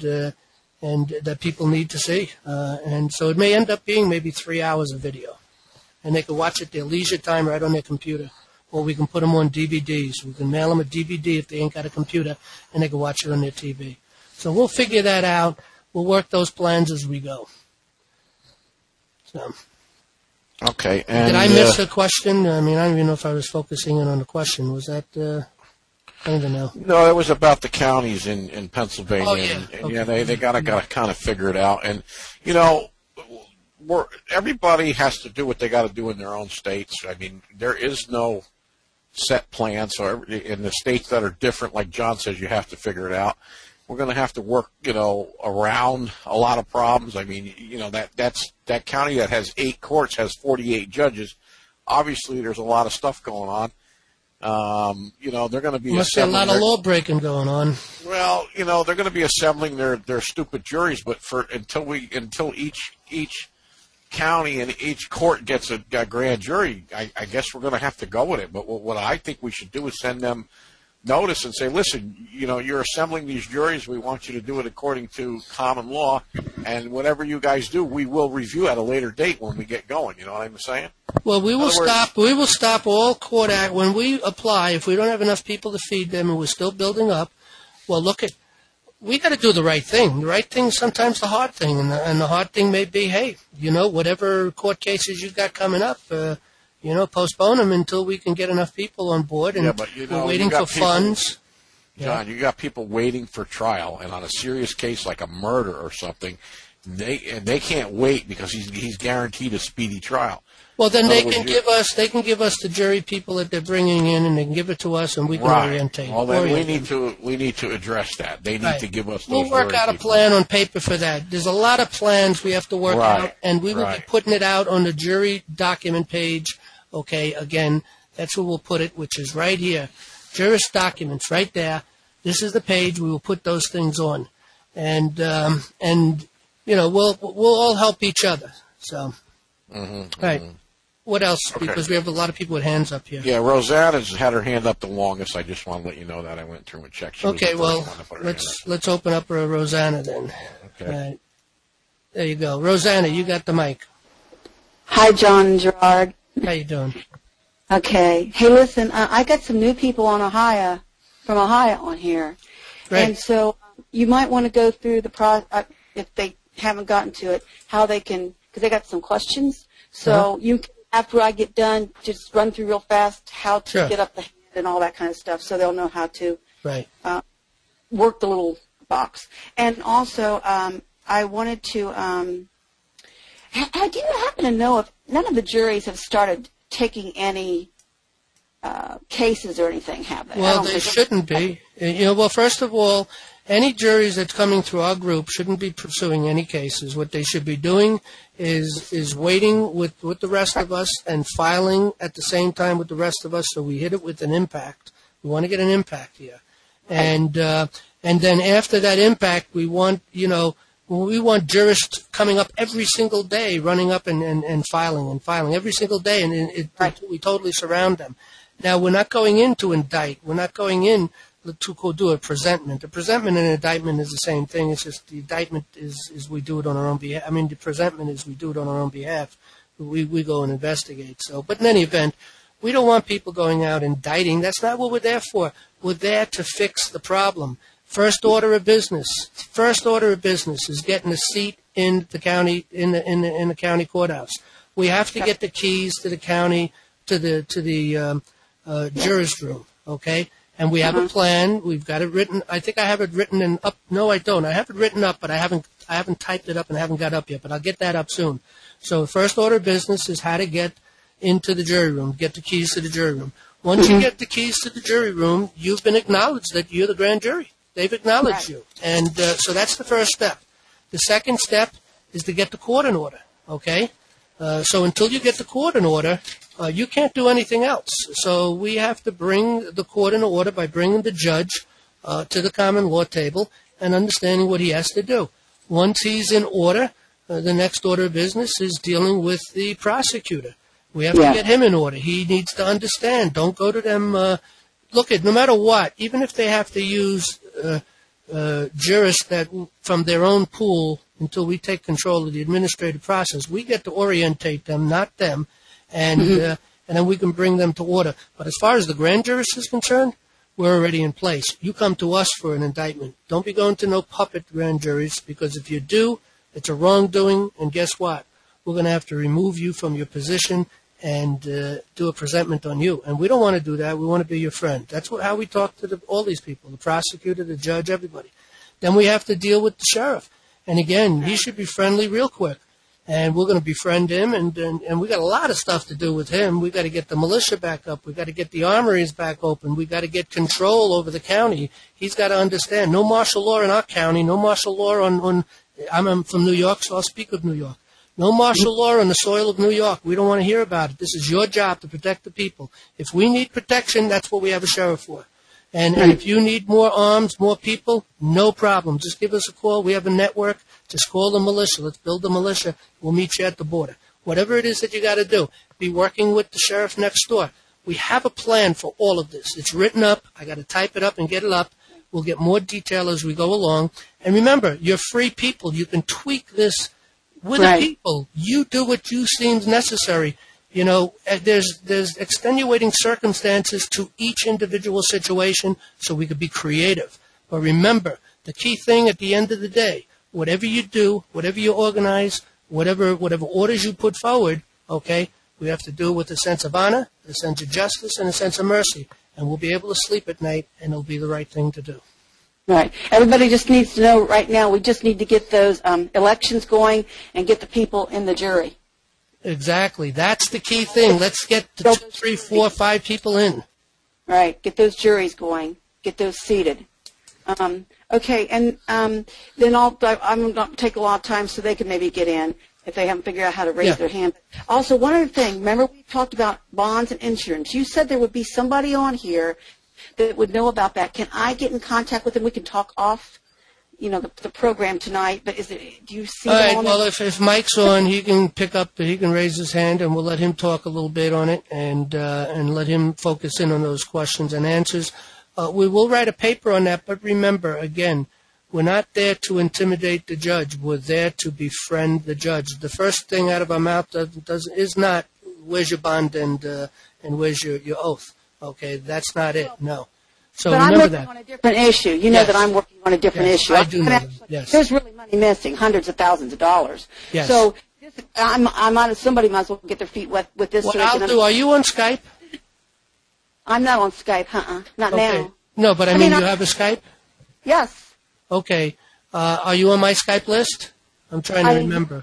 that people need to see. And so it may end up being maybe 3 hours of video. And they can watch it their leisure time right on their computer. Or we can put them on DVDs. We can mail them a DVD if they ain't got a computer, and they can watch it on their TV. So we'll figure that out. We'll work those plans as we go. So. Okay. And, did I miss a question? I don't even know if I was focusing in on the question. Was that? I don't even know. No, it was about the counties in Pennsylvania. Oh, yeah. And okay. yeah, they gotta kind of figure it out. And everybody has to do what they got to do in their own states. There is no set plan. So in the states that are different, like John says, you have to figure it out. We're going to have to work, around a lot of problems. That county that has 8 courts has 48 judges. Obviously, there's a lot of stuff going on. They're going to be Must be a lot of law breaking going on. Well, they're going to be assembling their stupid juries, but until each county and each court gets a grand jury, I guess we're going to have to go with it. But what I think we should do is send them notice and say, listen, you're assembling these juries. We want you to do it according to common law, and whatever you guys do, we will review at a later date when we get going. You know what I'm saying? Well, we will stop all court act when we apply. If we don't have enough people to feed them and we're still building up, well, we got to do the right thing. The right thing is sometimes the hard thing, and the hard thing may be, hey, whatever court cases you got coming up, postpone them until we can get enough people on board. And we're waiting for funds. John, you got people waiting for trial, and on a serious case like a murder or something, they can't wait because he's guaranteed a speedy trial. Well, then they can give us the jury people that they're bringing in, and they can give it to us, and we can orientate. Well, then we need to address that. They need to give us. We'll work out a plan on paper for that. There's a lot of plans we have to work out, and we will be putting it out on the jury document page. Okay, again, that's where we'll put it, which is right here. Juris documents, right there. This is the page we will put those things on, and we'll all help each other. So, right. What else? Okay. Because we have a lot of people with hands up here. Yeah, Rosanna's had her hand up the longest. I just want to let you know that I went through and checked. Okay, well, let's open up Rosanna then. Okay. Right. There you go. Rosanna, you got the mic. Hi, John and Gerard. How you doing? Okay. Hey, listen, I got some new people from Ohio on here. Great. And so you might want to go through the process, if they haven't gotten to it, how they can, because they got some questions. So you can, after I get done, just run through real fast how to get up the hand and all that kind of stuff, so they'll know how to work the little box. And also, I wanted to, do you happen to know if none of the juries have started taking any cases or anything, have they? Well, they shouldn't be. Well, first of all, any juries that's coming through our group shouldn't be pursuing any cases. What they should be doing is waiting with the rest of us and filing at the same time with the rest of us, so we hit it with an impact. We want to get an impact here. And then after that impact, we want jurists coming up every single day, running up and filing every single day, and we totally surround them. Now, we're not going in to indict. We're not going in to do a presentment. A presentment and an indictment is the same thing. It's just the indictment is we do it on our own behalf. I mean, the presentment is we do it on our own behalf. We go and investigate. So, but in any event, we don't want people going out indicting. That's not what we're there for. We're there to fix the problem. First order of business is getting a seat in the county in the county courthouse. We have to get the keys to the county to the jurist room. Okay. And we have a plan. We've got it written. I think I have it written up. No, I don't. I have it written up, but I haven't typed it up and I haven't got up yet. But I'll get that up soon. So first order of business is how to get into the jury room, get the keys to the jury room. Once you get the keys to the jury room, you've been acknowledged that you're the grand jury. They've acknowledged you. And so that's the first step. The second step is to get the court in order. Okay? So until you get the court in order, you can't do anything else. So we have to bring the court in order by bringing the judge to the common law table and understanding what he has to do. Once he's in order, the next order of business is dealing with the prosecutor. We have to get him in order. He needs to understand. Don't go to them. Look, no matter what, even if they have to use jurists that from their own pool until we take control of the administrative process, we get to orientate them, not them. And then we can bring them to order. But as far as the grand jurist is concerned, we're already in place. You come to us for an indictment. Don't be going to no puppet grand juries, because if you do, it's a wrongdoing, and guess what? We're going to have to remove you from your position and do a presentment on you. And we don't want to do that. We want to be your friend. That's how we talk to all these people, the prosecutor, the judge, everybody. Then we have to deal with the sheriff. And again, he should be friendly real quick. And we're going to befriend him, and we got a lot of stuff to do with him. We got to get the militia back up. We got to get the armories back open. We got to get control over the county. He's got to understand no martial law in our county. No martial law on. I'm from New York, so I'll speak of New York. No martial law on the soil of New York. We don't want to hear about it. This is your job to protect the people. If we need protection, that's what we have a sheriff for. And if you need more arms, more people, no problem. Just give us a call. We have a network. Just call the militia. Let's build the militia. We'll meet you at the border. Whatever it is that you got to do, be working with the sheriff next door. We have a plan for all of this. It's written up. I got to type it up and get it up. We'll get more detail as we go along. And remember, you're free people. You can tweak this with the people. You do what you seems necessary. You know, there's extenuating circumstances to each individual situation, so we could be creative. But remember, the key thing at the end of the day, whatever you do, whatever you organize, whatever orders you put forward, okay, we have to do it with a sense of honor, a sense of justice, and a sense of mercy. And we'll be able to sleep at night, and it'll be the right thing to do. Right. Everybody just needs to know right now we just need to get those elections going and get the people in the jury. Exactly. That's the key thing. Let's get the 2, 3, 4, 5 people in. Right. Get those juries going. Get those seated. Okay. And then I'm going to take a lot of time so they can maybe get in if they haven't figured out how to raise their hand. Also, one other thing. Remember we talked about bonds and insurance. You said there would be somebody on here that would know about that. Can I get in contact with them? We can talk off the program tonight, but do you see All right, them well, if Mike's on, he can he can raise his hand, and we'll let him talk a little bit on it, and let him focus in on those questions and answers. We will write a paper on that, but remember, again, we're not there to intimidate the judge. We're there to befriend the judge. The first thing out of our mouth is not, where's your bond and where's your oath? Okay, that's not it, no. So but remember I'm working on a different issue. You know that I'm working on a different issue. I do know that. Yes. There's really money missing, hundreds of thousands of dollars. Yes. So somebody might as well get their feet wet with this. What I'll do, are you on Skype? I'm not on Skype, not now. No, but I mean, you have a Skype? Yes. Okay. Are you on my Skype list? I'm trying to remember.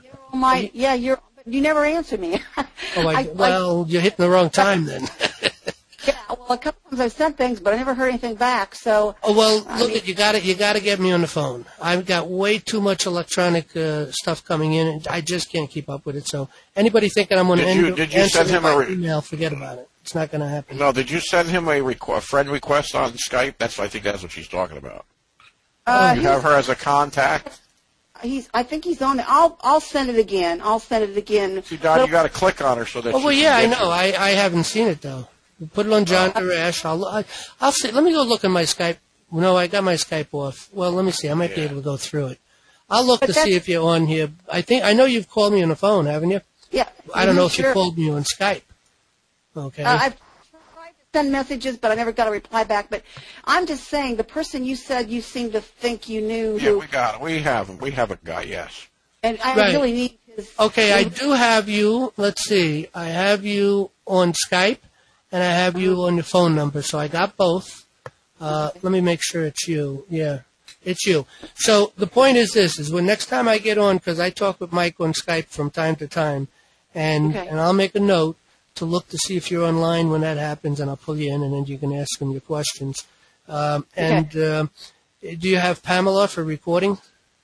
You never answer me. You're hitting the wrong time then. Yeah, well, a couple times I've sent things, but I never heard anything back. So. Oh well, you got to get me on the phone. I've got way too much electronic stuff coming in, and I just can't keep up with it. So anybody thinking I'm going to did you send him an email? Forget about it. It's not going to happen. No, did you send him a friend request on Skype? I think that's what she's talking about. You have her as a contact. I think he's on it. I'll send it again. See, Don, you got to click on her so that. Oh well, yeah, I know. I haven't seen it though. Put it on John Darash. I'll see. Let me go look at my Skype. No, I got my Skype off. Well, let me see. I might be able to go through it. I'll look to see if you're on here. I know you've called me on the phone, haven't you? Yeah. I don't know if you called me on Skype. Okay. I've tried to send messages, but I never got a reply back. But I'm just saying, the person you said you seem to think you knew. Yeah, we got it. We have him. We have a guy. Yes. And I really need his. Okay, I do have you. Let's see. I have you on Skype. And I have you on your phone number, so I got both. Let me make sure it's you. Yeah, it's you. So the point is this, is when next time I get on, because I talk with Mike on Skype from time to time, and I'll make a note to look to see if you're online when that happens, and I'll pull you in, and then you can ask him your questions. Do you have Pamela for recording?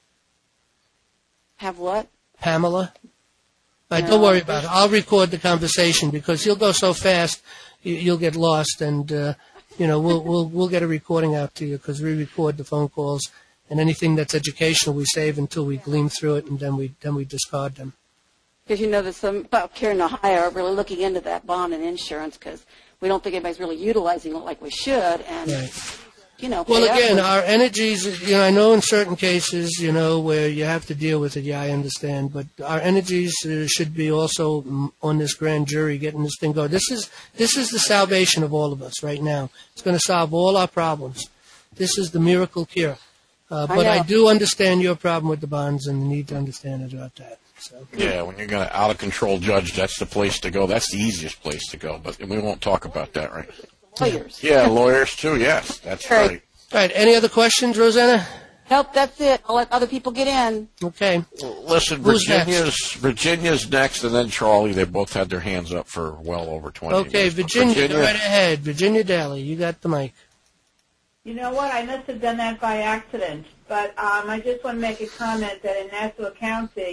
Have what? Pamela? Don't worry about it. I'll record the conversation because he'll go so fast. You'll get lost, and we'll get a recording out to you because we record the phone calls, and anything that's educational we save until we gleam through it, and then we discard them. Because that some about here in Ohio are really looking into that bond and insurance because we don't think anybody's really utilizing it like we should, and Well, again, our energies. I know in certain cases, where you have to deal with it. Yeah, I understand, but our energies should be also on this grand jury, getting this thing going. This is the salvation of all of us right now. It's going to solve all our problems. This is the miracle cure. But I do understand your problem with the bonds and the need to understand about that. So. Yeah, when you're going to out of control judge, that's the place to go. That's the easiest place to go. But we won't talk about that, right? Lawyers. Yeah, lawyers too. Yes, that's right. All right. Any other questions, Rosanna? Nope, that's it. I'll let other people get in. Okay. Listen, Virginia's next, and then Charlie. They both had their hands up for well over 20 minutes. Okay, Virginia, go right ahead. Virginia Daly, you got the mic. You know what? I must have done that by accident. But I just want to make a comment that in Nassau County,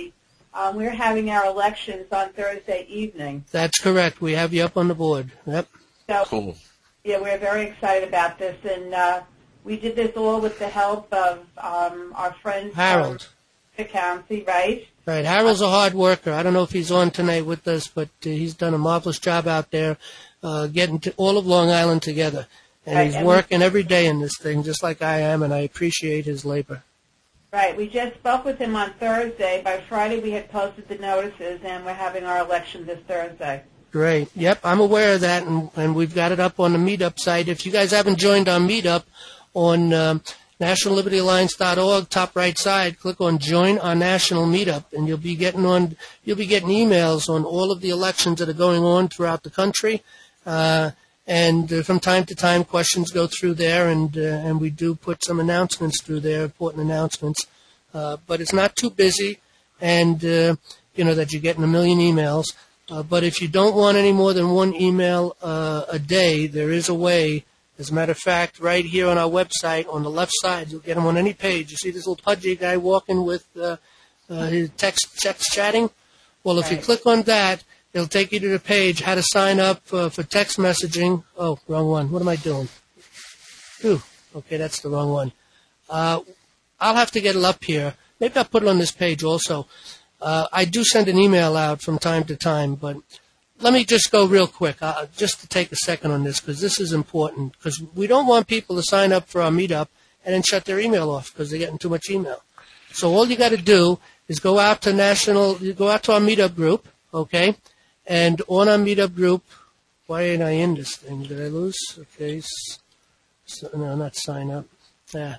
we're having our elections on Thursday evening. That's correct. We have you up on the board. Yep. So, Cool. yeah, we're very excited about this, and we did this all with the help of our friends Harold. from the county, right? Right. Harold's a hard worker. I don't know if he's on tonight with us, but he's done a marvelous job out there getting all of Long Island together. And Right, he's and working every day in this thing, just like I am, and I appreciate his labor. Right. We just spoke with him on Thursday. By Friday, we had posted the notices, and we're having our election this Thursday. Great. Yep, I'm aware of that, and we've got it up on the Meetup site. If you guys haven't joined our Meetup on nationallibertyalliance.org, top right side, click on Join Our National Meetup, and you'll be getting emails on all of the elections that are going on throughout the country. And from time to time, questions go through there, and we do put some announcements through there, important announcements. But it's not too busy, and that you're getting a million emails. But if you don't want any more than one email a day, there is a way. As a matter of fact, right here on our website, on the left side, you'll get them on any page. You see this little pudgy guy walking with his text chatting? Well, if you click on that, it'll take you to the page, how to sign up for text messaging. Oh, wrong one. What am I doing? Ooh, okay, that's the wrong one. I'll have to get it up here. Maybe I'll put it on this page also. I do send an email out from time to time, but let me just go real quick, just to take a second on this, because this is important, because we don't want people to sign up for our Meetup and then shut their email off because they're getting too much email. So all you got to do is go out to our Meetup group, okay? And on our Meetup group, why ain't I in this thing? Did I lose? Okay. No, not sign up. Yeah.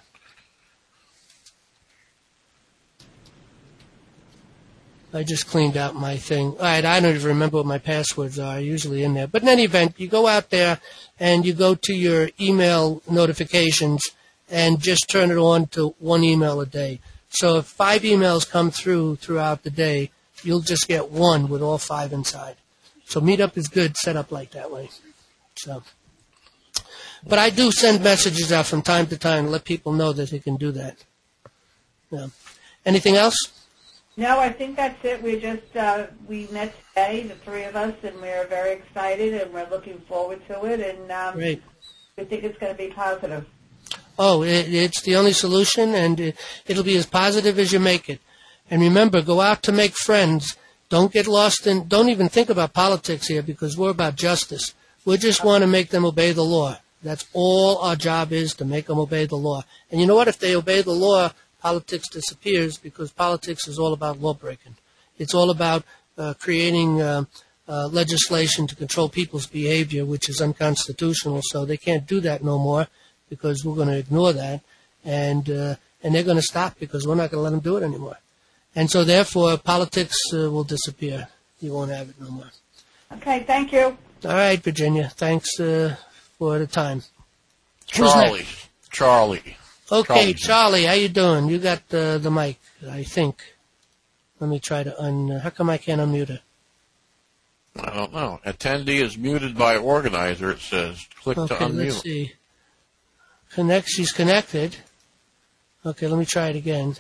I just cleaned out my thing. All right, I don't even remember what my passwords are. Usually in there. But in any event, you go out there and you go to your email notifications and just turn it on to one email a day. So if 5 emails come throughout the day, you'll just get one with all 5 inside. So Meetup is good set up like that way. So, but I do send messages out from time to time to let people know that they can do that. Yeah. Anything else? No, I think that's it. We met today, the 3 of us, and we're very excited, and we're looking forward to it, and Great. we think it's going to be positive. Oh, it's the only solution, and it'll be as positive as you make it. And remember, go out to make friends. Don't get lost in, don't even think about politics here, because we're about justice. We just want to make them obey the law. That's all our job is, to make them obey the law. And you know what? If they obey the law, politics disappears, because politics is all about law breaking. It's all about creating legislation to control people's behavior, which is unconstitutional. So they can't do that no more, because we're going to ignore that, and they're going to stop because we're not going to let them do it anymore. And so therefore, politics will disappear. You won't have it no more. Okay, thank you. All right, Virginia. Thanks for the time. Charlie. Okay, Charlie, how you doing? You got the mic, I think. Let me try to how come I can't unmute her? I don't know. Attendee is muted by organizer, it says. Click to unmute. Let's see. She's connected. Okay, let me try it again.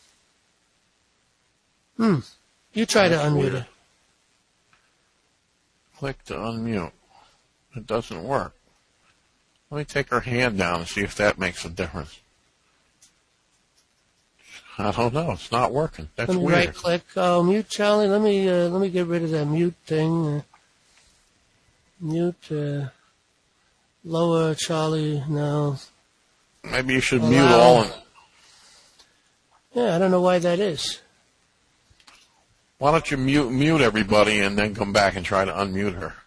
You try to unmute her. Click to unmute. It doesn't work. Let me take her hand down and see if that makes a difference. I don't know. It's not working. That's weird. Right click. Oh, mute Charlie. Let me get rid of that mute thing. Mute. Lower Charlie. No. Maybe you should mute all. Yeah, I don't know why that is. Why don't you mute everybody and then come back and try to unmute her?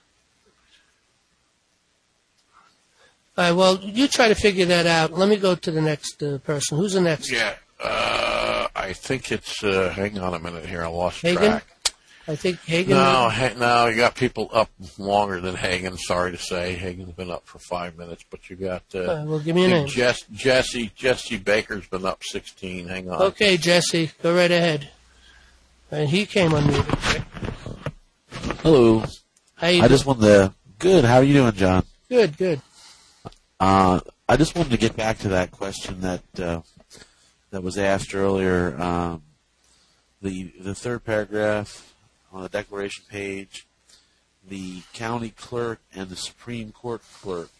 All right, well, you try to figure that out. Let me go to the next person. Who's the next? Yeah, I think it's, hang on a minute here, I lost Hagen? track. I think Hagen. No, you got people up longer than Hagen, sorry to say. Hagen's been up for 5 minutes, but you got, well, give me a name. Jesse Baker's been up 16, hang on. Okay, Jesse, go right ahead. And he came unmuted. Hello. How you I just wanted to, good, how are you doing, John? Good. I just wanted to get back to that question that was asked earlier. the third paragraph on the declaration page, the county clerk and the Supreme Court clerk.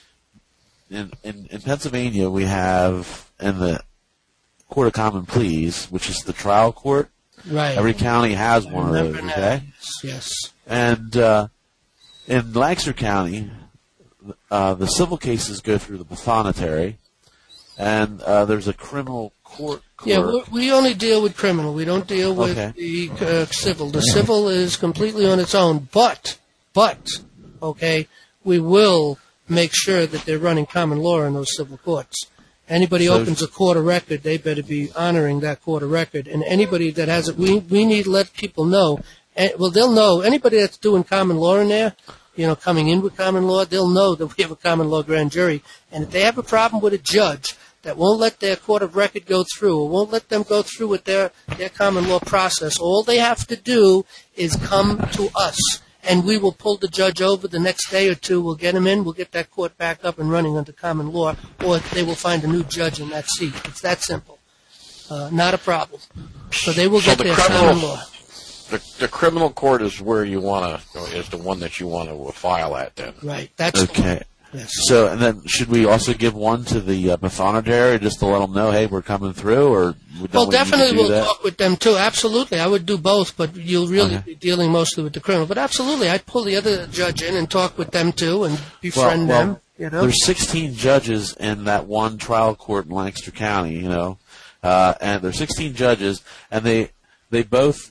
In Pennsylvania, we have in the Court of Common Pleas, which is the trial court. Right. Every county has one of those. Okay. Yes. And in Lancaster County, the civil cases go through the Pathonetary, and there's a criminal court clerk. Yeah, we only deal with criminal. We don't deal with the civil. The civil is completely on its own. But, okay, we will make sure that they're running common law in those civil courts. Anybody opens a court of record, they better be honoring that court of record. And anybody that has it, we need to let people know. Well, they'll know. Anybody that's doing common law in there, coming in with common law, they'll know that we have a common law grand jury. And if they have a problem with a judge that won't let their court of record go through or won't let them go through with their common law process, all they have to do is come to us. And we will pull the judge over the next day or two. We'll get him in. We'll get that court back up and running under common law, or they will find a new judge in that seat. It's that simple. Not a problem. So they will get their common law. The criminal court is where you want to, is the one that you want to file at then. Right. That's okay. Yes. So, and then should we also give one to the Pathonetary just to let them know, hey, we're coming through, or well, definitely we'll talk with them too. Absolutely, I would do both, but you'll really be dealing mostly with the criminal. But absolutely, I'd pull the other judge in and talk with them too, and befriend them. There's 16 judges in that one trial court in Lancaster County, and there's 16 judges, and they both,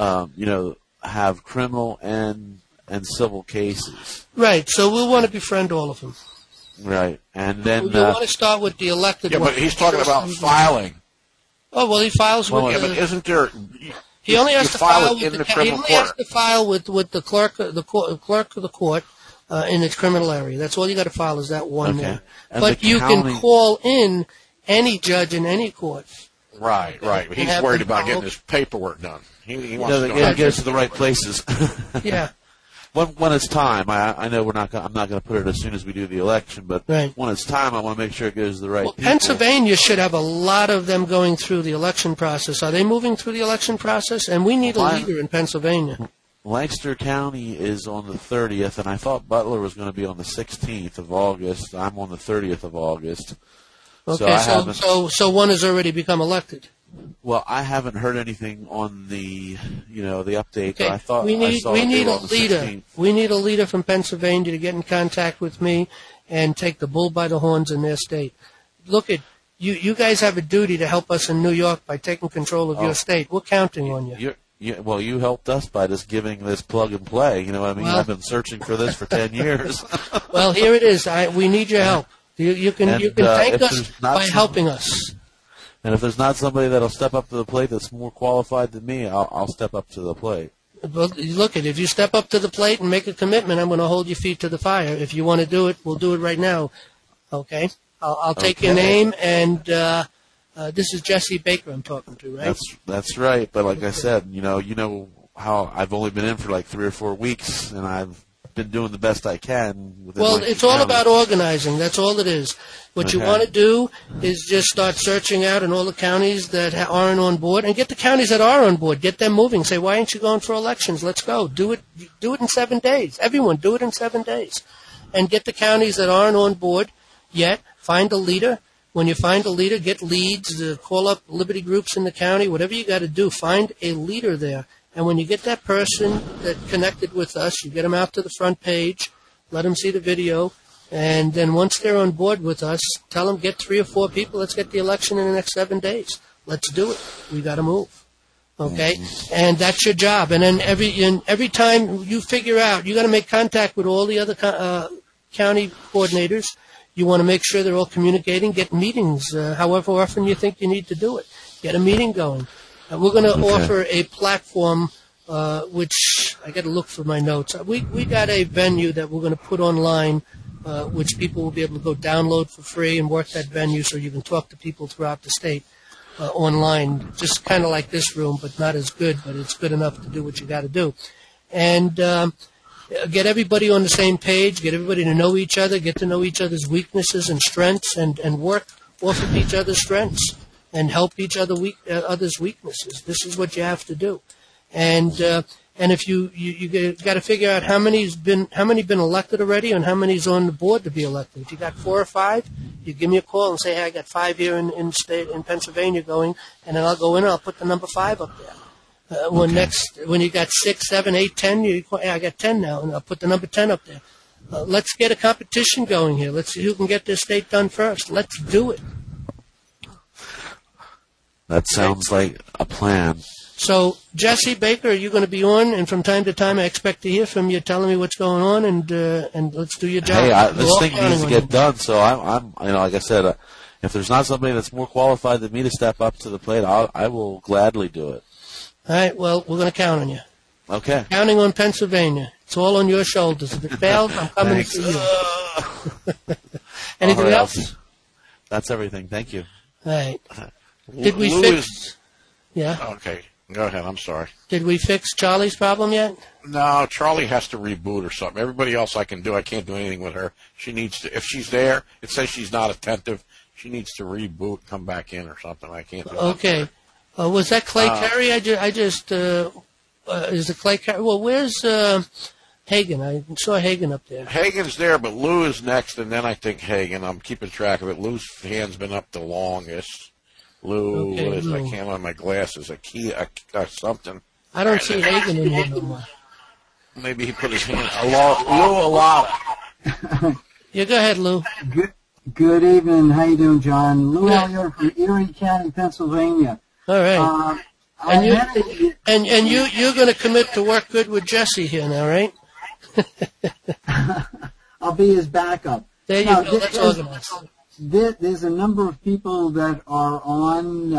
have criminal and civil cases. Right. So we'll want to befriend all of them. Right, and then we want to start with the elected. Yeah, but he's talking about filing. Oh well, he files with. Yeah, but isn't there? He only has to file with the criminal court. He only has to file with the clerk of the court in its criminal area. That's all you got to file is that one there. And but you can call in any judge in any court. Right. But he's worried about getting his paperwork done. He wants to get it to the right places. Yeah. When it's time, I know I'm not going to put it as soon as we do the election, but when it's time, I want to make sure it goes to the right people. Pennsylvania should have a lot of them going through the election process. Are they moving through the election process? And we need a leader in Pennsylvania. Lancaster County is on the 30th, and I thought Butler was going to be on the 16th of August. I'm on the 30th of August. Okay, so one has already become elected. Well, I haven't heard anything on the, the update. Okay. I thought we need a leader. 16th. We need a leader from Pennsylvania to get in contact with me and take the bull by the horns in their state. Look at you guys have a duty to help us in New York by taking control of your state. We're counting on you. You helped us by just giving this plug and play. You know what I mean? I've been searching for this for 10 years. Well, here it is. We need your help. You can thank us by helping us. And if there's not somebody that'll step up to the plate that's more qualified than me, I'll step up to the plate. Well, look, if you step up to the plate and make a commitment, I'm going to hold your feet to the fire. If you want to do it, we'll do it right now. Okay? I'll take your name, and this is Jesse Baker I'm talking to, right? That's right. But like I said, you know how I've only been in for like 3 or 4 weeks, and I've been doing the best I can. Well, it's all about organizing. That's all it is. What you want to do is just start searching out in all the counties that aren't on board, and get the counties that are on board. Get them moving. Say, why aren't you going for elections? Let's go. Do it in 7 days. Everyone, do it in 7 days. And get the counties that aren't on board yet. Find a leader. When you find a leader, get leads. Call up Liberty groups in the county. Whatever you got to do, find a leader there. And when you get that person that connected with us, you get them out to the front page, let them see the video, and then once they're on board with us, tell them, get 3 or 4 people, let's get the election in the next 7 days. Let's do it. We got to move. Okay? Mm-hmm. And that's your job. And then every time you figure out, you got to make contact with all the other county coordinators. You want to make sure they're all communicating. Get meetings, however often you think you need to do it. Get a meeting going. We're going to offer a platform, which I got to look for my notes. We got a venue that we're going to put online, which people will be able to go download for free and work that venue, so you can talk to people throughout the state online, just kind of like this room, but not as good, but it's good enough to do what you got to do. And get everybody on the same page, get everybody to know each other, get to know each other's weaknesses and strengths, and work off of each other's strengths. and help each other's weaknesses. This is what you have to do. And if you got to figure out how many's been elected already and how many's on the board to be elected. If you got 4 or 5, you give me a call and say, hey, I got 5 here in Pennsylvania going, and then I'll go in and I'll put the number 5 up there. When you got 6, 7, 8, 10, I got 10 now, and I'll put the number 10 up there. Let's get a competition going here. Let's see who can get this state done first. Let's do it. That sounds like a plan. So, Jesse Baker, are you going to be on? And from time to time, I expect to hear from you telling me what's going on, and let's do your job. Hey, this thing needs to get done. So I'm like I said, if there's not somebody that's more qualified than me to step up to the plate, I will gladly do it. All right. Well, we're going to count on you. Okay. Counting on Pennsylvania. It's all on your shoulders. If it fails, I'm coming to see you. Anything else? That's everything. Thank you. All right. Did we fix? Yeah. Okay. Go ahead. I'm sorry. Did we fix Charlie's problem yet? No, Charlie has to reboot or something. Everybody else I can do. I can't do anything with her. She needs to. If she's there, it says she's not attentive. She needs to reboot, come back in or something. I can't do Okay. Was that Clay Carey? Is it Clay Carey? Well, where's Hagan? I saw Hagan up there. Hagan's there, but Lou is next, and then I think Hagan. I'm keeping track of it. Lou's hand's been up the longest. Lou, okay, what is Lou. I can't on my glasses. A key, something. I don't see Hagan in here no more. Maybe he put his hand. Lou Alada. Yeah, go ahead, Lou. Good evening. How you doing, John? Lou Elliott from Erie County, Pennsylvania. All right. And you're going to commit to work good with Jesse here now, right? I'll be his backup. There you go. Let's organize. There's a number of people that are on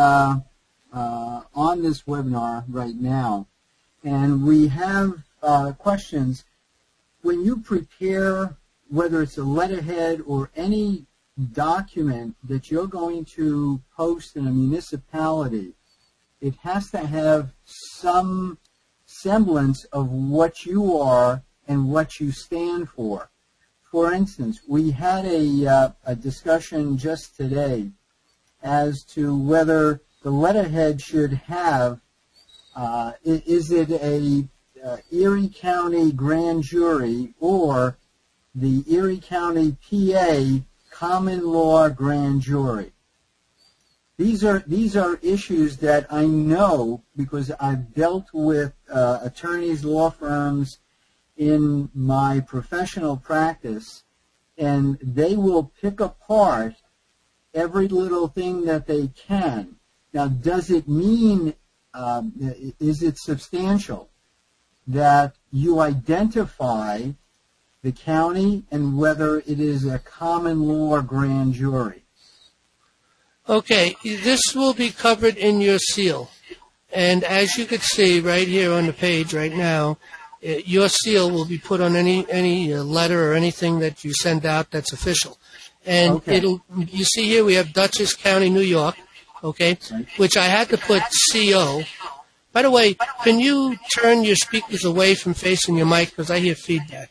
this webinar right now, and we have questions. When you prepare, whether it's a letterhead or any document that you're going to post in a municipality, it has to have some semblance of what you are and what you stand for. For instance, we had a discussion just today as to whether the letterhead should have, is it a Erie County grand jury or the Erie County PA common law grand jury? These are issues that I know because I've dealt with attorneys, law firms in my professional practice, and they will pick apart every little thing that they can. Now, does it mean, is it substantial that you identify the county and whether it is a common law grand jury? Okay, this will be covered in your seal. And as you can see right here on the page right now, your seal will be put on any letter or anything that you send out that's official. And you see here we have Dutchess County, New York, okay, which I had to put CO. By the way, can you turn your speakers away from facing your mic because I hear feedback?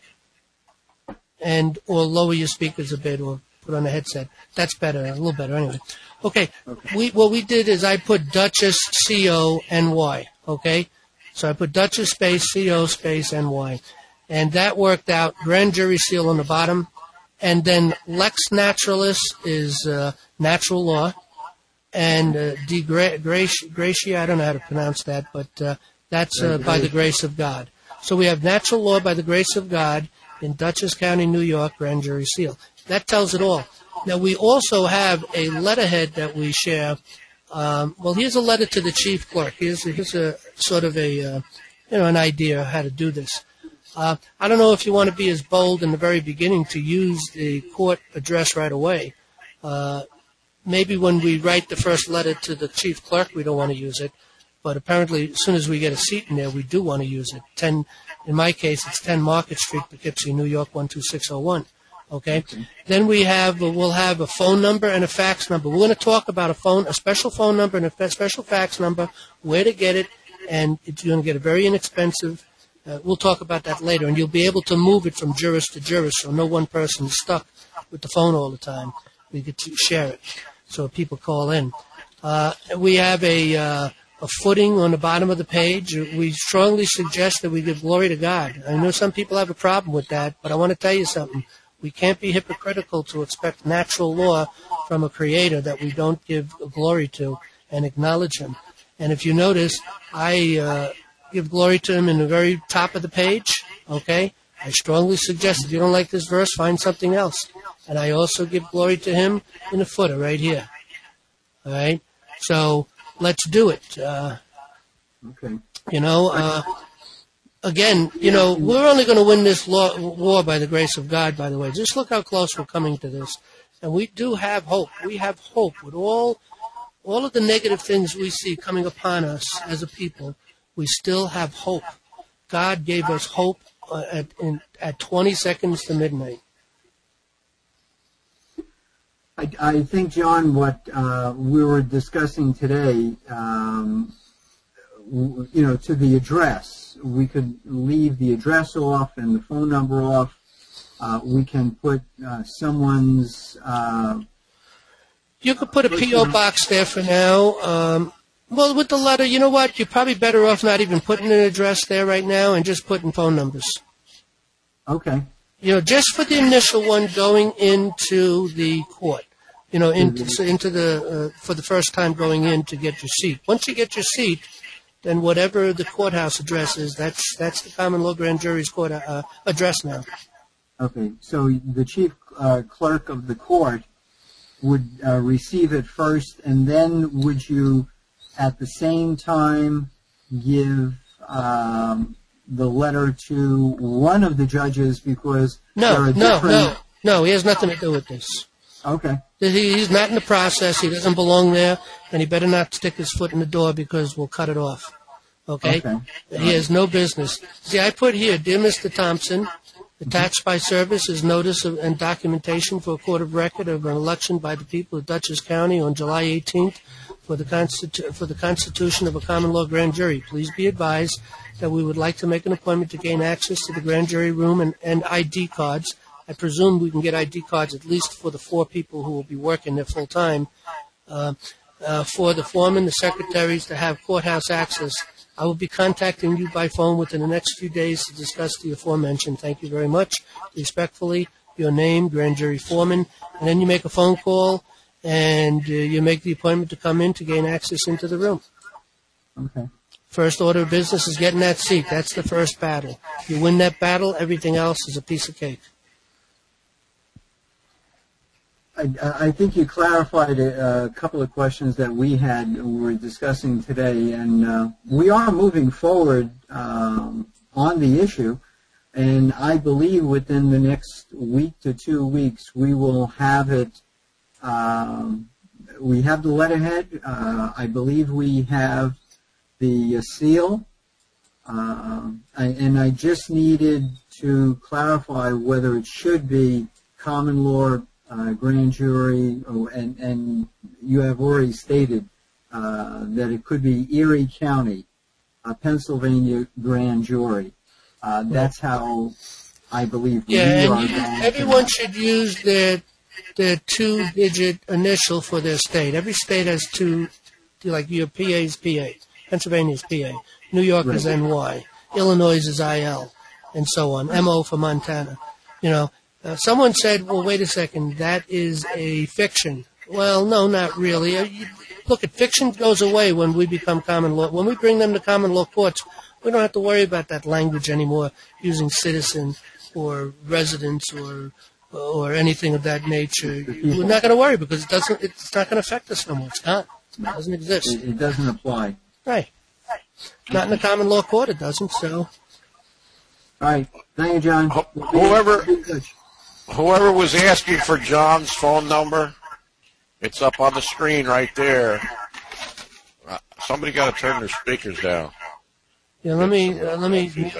Or lower your speakers a bit or put on a headset. That's better, a little better anyway. Okay. What we did is I put Dutchess CONY, okay? So I put Dutchess space CO space NY. And that worked out. Grand jury seal on the bottom. And then Lex Naturalis is natural law. And De Gratia, I don't know how to pronounce that, but that's by the grace of God. So we have natural law by the grace of God in Dutchess County, New York, grand jury seal. That tells it all. Now, we also have a letterhead that we share. Well, here's a letter to the chief clerk. Here's a sort of an idea of how to do this. I don't know if you want to be as bold in the very beginning to use the court address right away. Maybe when we write the first letter to the chief clerk, we don't want to use it. But apparently, as soon as we get a seat in there, we do want to use it. In my case, it's 10 Market Street, Poughkeepsie, New York, 12601. Okay. Then we'll have a phone number and a fax number. We're going to talk about a special phone number and a special fax number, where to get it, and you're going to get a very inexpensive. We'll talk about that later, and you'll be able to move it from juris to juris, so no one person is stuck with the phone all the time. We get to share it, so people call in. We have a footing on the bottom of the page. We strongly suggest that we give glory to God. I know some people have a problem with that, but I want to tell you something. We can't be hypocritical to expect natural law from a creator that we don't give glory to and acknowledge him. And if you notice, I give glory to him in the very top of the page, okay? I strongly suggest if you don't like this verse, find something else. And I also give glory to him in the footer right here. All right? So let's do it. Okay. Again, we're only going to win this war by the grace of God, by the way. Just look how close we're coming to this. And we do have hope. We have hope with all of the negative things we see coming upon us as a people. We still have hope. God gave us hope at 20 seconds to midnight. I think, John, what we were discussing today, to the address, we could leave the address off and the phone number off. We can put someone's... You could put a P.O. box there for now. Well, with the letter, you know what? You're probably better off not even putting an address there right now and just putting phone numbers. Okay. Just for the initial one going into the court. For the first time going in to get your seat. Once you get your seat, then whatever the courthouse address is, that's the common law grand jury's court address now. Okay. So the chief clerk of the court would receive it first, and then would you, at the same time, give the letter to one of the judges because No, he has nothing to do with this. Okay. He's not in the process. He doesn't belong there, and he better not stick his foot in the door because we'll cut it off. Okay? He has no business. See, I put here, Dear Mr. Thompson, attached by service is notice and documentation for a court of record of an election by the people of Dutchess County on July 18th for the constitution of a common law grand jury. Please be advised that we would like to make an appointment to gain access to the grand jury room and ID cards. I presume we can get ID cards at least for the 4 people who will be working there full time. For the foreman, the secretaries to have courthouse access. I will be contacting you by phone within the next few days to discuss the aforementioned. Thank you very much. Respectfully, your name, grand jury foreman, and then you make a phone call and you make the appointment to come in to gain access into the room. Okay. First order of business is getting that seat. That's the first battle. If you win that battle, everything else is a piece of cake. I think you clarified a couple of questions that we were discussing today, and we are moving forward on the issue, and I believe within the next week to 2 weeks we will have it. We have the letterhead. I believe we have the seal, and I just needed to clarify whether it should be common law grand jury, and you have already stated that it could be Erie County, Pennsylvania grand jury. That's how I believe we are. And everyone should use their 2-digit initial for their state. Every state has 2, like your PA is PA, Pennsylvania is PA, New York is NY, Illinois is IL, and so on, MO for Montana. Someone said, well, wait a second, that is a fiction. Well, no, not really. Look, fiction goes away when we become common law. When we bring them to common law courts, we don't have to worry about that language anymore, using citizen or residents or anything of that nature. We're not going to worry because it's not going to affect us no more. It's gone. It doesn't exist. It doesn't apply. Right. Not in the common law court, it doesn't, so. All right. Thank you, John. Whoever was asking for John's phone number, it's up on the screen right there. Somebody got to turn their speakers down. Yeah, let me mute.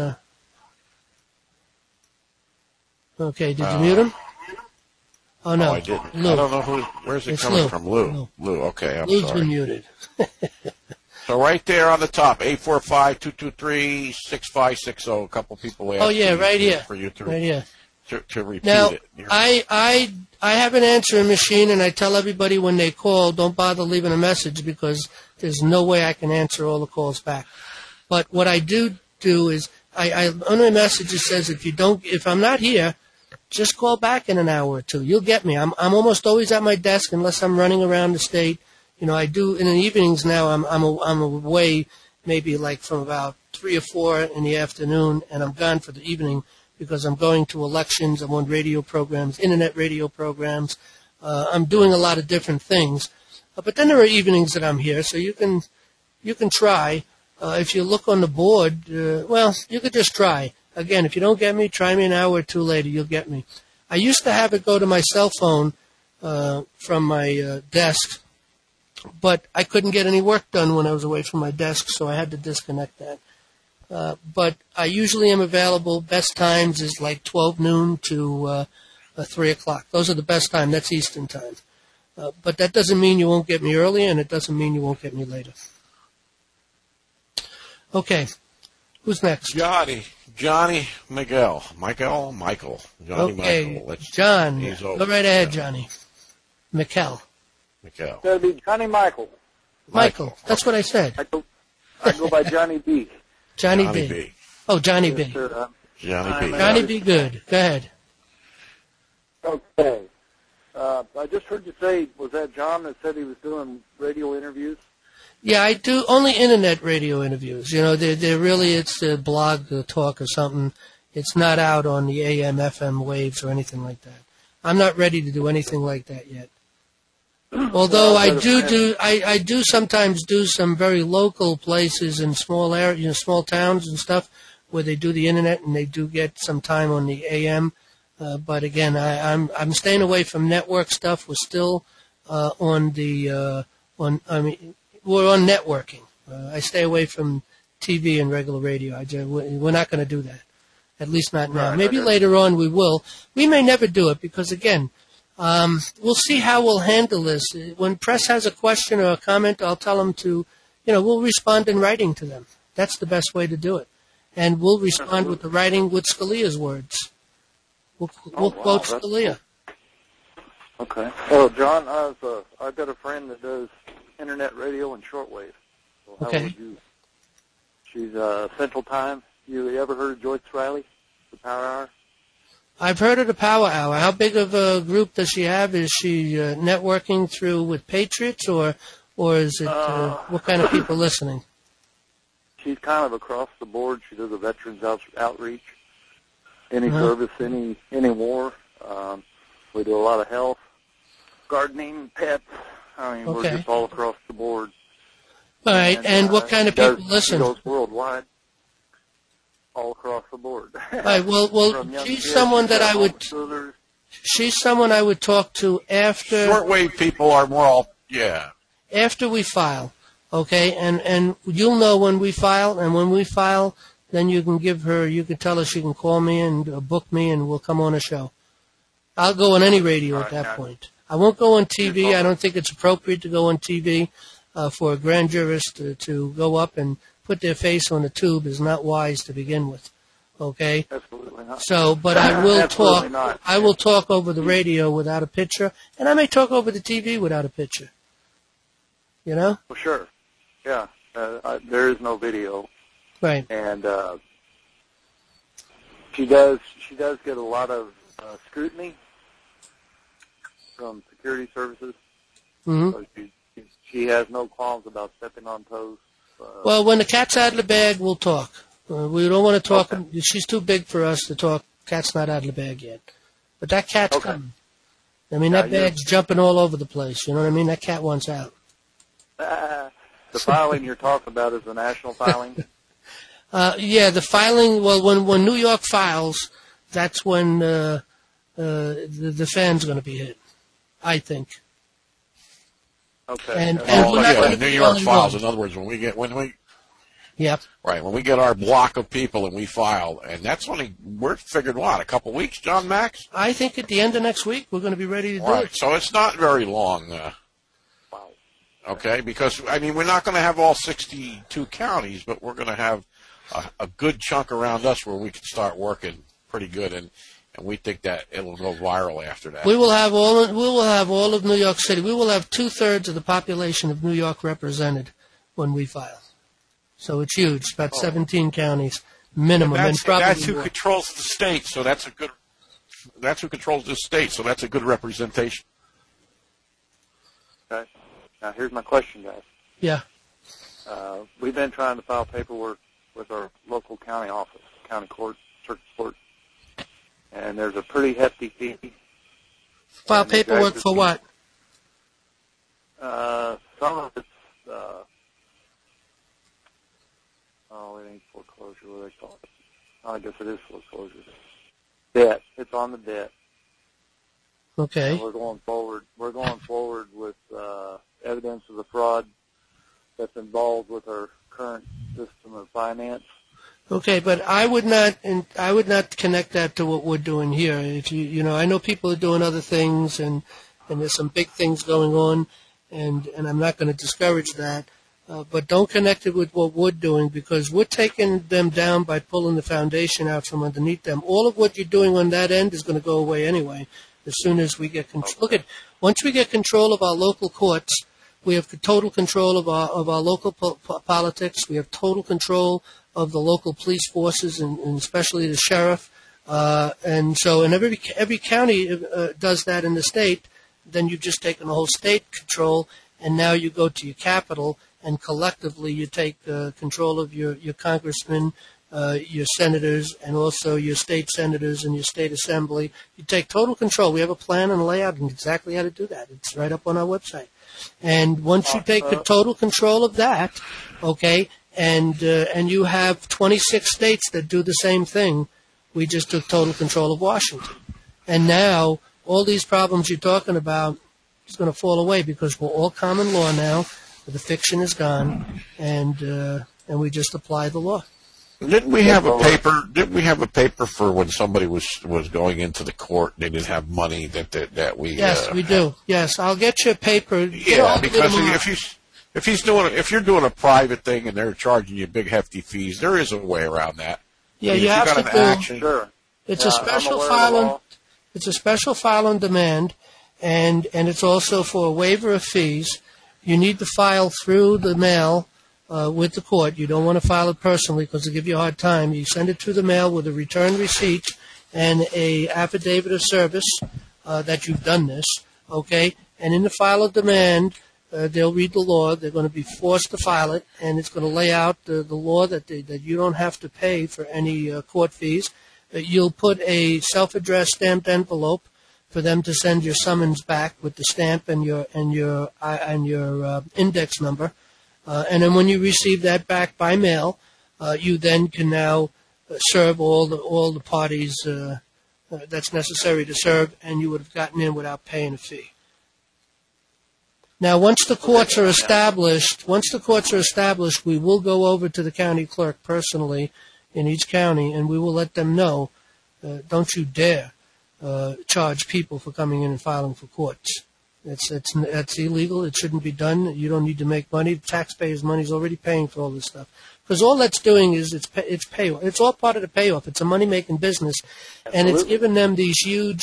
Okay, did you mute him? Oh, no. Oh, I didn't. Lou. I don't know where's it coming Lou. from? Lou. Okay, I'm Lou's sorry. been muted. So right there on the top, 845-223-6560. A couple people asked Oh, yeah, right here. For you to Right here. to repeat Now, it. I have an answering machine, and I tell everybody when they call, don't bother leaving a message because there's no way I can answer all the calls back. But what I do is I on my message it says if I'm not here, just call back in an hour or two. You'll get me. I'm almost always at my desk unless I'm running around the state. I do in the evenings now. I'm away maybe like from about 3 or 4 in the afternoon, and I'm gone for the evening because I'm going to elections. I'm on radio programs, internet radio programs. I'm doing a lot of different things. But then there are evenings that I'm here, so you can try. If you look on the board, you could just try. Again, if you don't get me, try me an hour or two later. You'll get me. I used to have it go to my cell phone from my desk, but I couldn't get any work done when I was away from my desk, so I had to disconnect that. But I usually am available. Best times is like 12 noon to 3 o'clock. Those are the best time. That's Eastern time. But that doesn't mean you won't get me early, and it doesn't mean you won't get me later. Okay. Who's next? Johnny Michael. Johnny Okay. Michael. John. He's Go over. right ahead, Johnny. Michael. Michael. That'd be Johnny Michael. Michael. That's what I said. I go by Johnny B. Johnny B. Oh, Johnny B. Yes, sir. Johnny B. Johnny B. Good. Go ahead. Okay. I just heard you say, was that John that said he was doing radio interviews? Yeah, I do only internet radio interviews. They're really, it's a blog talk or something. It's not out on the AM, FM waves or anything like that. I'm not ready to do anything like that yet. Although I do sometimes do some very local places in small areas, small towns and stuff where they do the internet and they do get some time on the AM. But again, I'm staying away from network stuff. We're still we're on networking. I stay away from TV and regular radio. We're not going to do that. At least not now. Maybe later on we will. We may never do it because, again, we'll see how we'll handle this. When press has a question or a comment, I'll tell them to, we'll respond in writing to them. That's the best way to do it. And we'll respond with the writing with Scalia's words. We'll quote Scalia. Okay. Well, John, I've got a friend that does internet radio and shortwave. So how Okay. would you? She's Central Time. You ever heard of Joyce Riley, the Power Hour? I've heard of the Power Hour. How big of a group does she have? Is she networking through with Patriots, or is it what kind of people listening? She's kind of across the board. She does a veterans outreach, any service, any war. We do a lot of health, gardening, pets. I mean, we're just all across the board. All right, and what kind of people listen? She goes worldwide, all across the board. All right, well, she's someone that I would. She's someone I would talk to after. Shortwave people are more After we file, okay, and you'll know when we file, and when we file, then you can tell her she can call me and book me, and we'll come on a show. I'll go on any radio at that point. I won't go on TV. I don't think it's appropriate to go on TV for a grand jurist to go up and put their face on a tube is not wise to begin with. Okay? Absolutely not. So, but I will Absolutely talk. not. I will talk over the radio without a picture, and I may talk over the TV without a picture. Well, sure. Yeah. There is no video. Right. And she does get a lot of scrutiny from security services. Mm-hmm. So she has no qualms about stepping on toes. Well, when the cat's out of the bag, we'll talk. We don't want to talk. Okay. She's too big for us to talk. Cat's not out of the bag yet. But that cat's coming. I mean, that bag's jumping all over the place. You know what I mean? That cat wants out. The filing you're talking about is the national filing? Yeah, the filing. Well, when New York files, that's when the fan's going to be hit, I think. Okay. And we're not going to New be York the files. only In other words, when we Yep. Right, when we get our block of people and we file, and that's only, we're figured what, a couple weeks, John Max? I think at the end of next week we're going to be ready to do it. So it's not very long. Okay, because, I mean, we're not going to have all 62 counties, but we're going to have a good chunk around us where we can start working pretty good. And and we think that it'll go viral after that. We will have all of New York City. We will have 2/3 of the population of New York represented when we file. So it's huge. About 17 counties minimum, and probably that's who more. controls the state. So that's who controls the state. So that's a good representation. Okay. Now here's my question, guys. Yeah. We've been trying to file paperwork with our local county office, county court, circuit court, and there's a pretty hefty fee. File paperwork for what? Some of it's, it ain't foreclosure, what do they call it? I guess it is foreclosure. Debt. It's on the debt. Okay. And we're going forward with evidence of the fraud that's involved with our current system of finance. Okay, but I would not connect that to what we're doing here. If I know people are doing other things, and there's some big things going on, and I'm not going to discourage that. But don't connect it with what we're doing, because we're taking them down by pulling the foundation out from underneath them. All of what you're doing on that end is going to go away anyway as soon as we get control. Once we get control of our local courts, we have total control of our local politics. We have total control of the local police forces, and especially the sheriff. And every county does that in the state. Then you've just taken the whole state control, and now you go to your capital, and collectively you take control of your congressmen, your senators, and also your state senators and your state assembly. You take total control. We have a plan and a layout and exactly how to do that. It's right up on our website. And once you take the total control of that, okay, and you have 26 states that do the same thing, we just took total control of Washington. And now all these problems you're talking about is going to fall away, because we're all common law now. The fiction is gone, and we just apply the law. Didn't we have a paper? Didn't we have a paper for when somebody was going into the court? They didn't have money that we. Yes, we do. Yes, I'll get you a paper. Yeah, because if you're doing a private thing and they're charging you big hefty fees, there is a way around that. Yeah, you have to do. Action. Sure. It's a special file. It's a special file on demand, and it's also for a waiver of fees. You need to file through the mail with the court. You don't want to file it personally because they'll give you a hard time. You send it through the mail with a return receipt and a affidavit of service that you've done this, okay? And in the file of demand, they'll read the law. They're going to be forced to file it, and it's going to lay out the law that you don't have to pay for any court fees. You'll put a self-addressed stamped envelope for them to send your summons back with the stamp and your index number, and then when you receive that back by mail, you then can now serve all the parties that's necessary to serve, and you would have gotten in without paying a fee. Now, once the courts are established, we will go over to the county clerk personally in each county, and we will let them know, don't you dare charge people for coming in and filing for courts. That's illegal. It shouldn't be done. You don't need to make money. Taxpayers' money is already paying for all this stuff. Because all that's doing is it's payoff. It's all part of the payoff. It's a money-making business, and it's given them these huge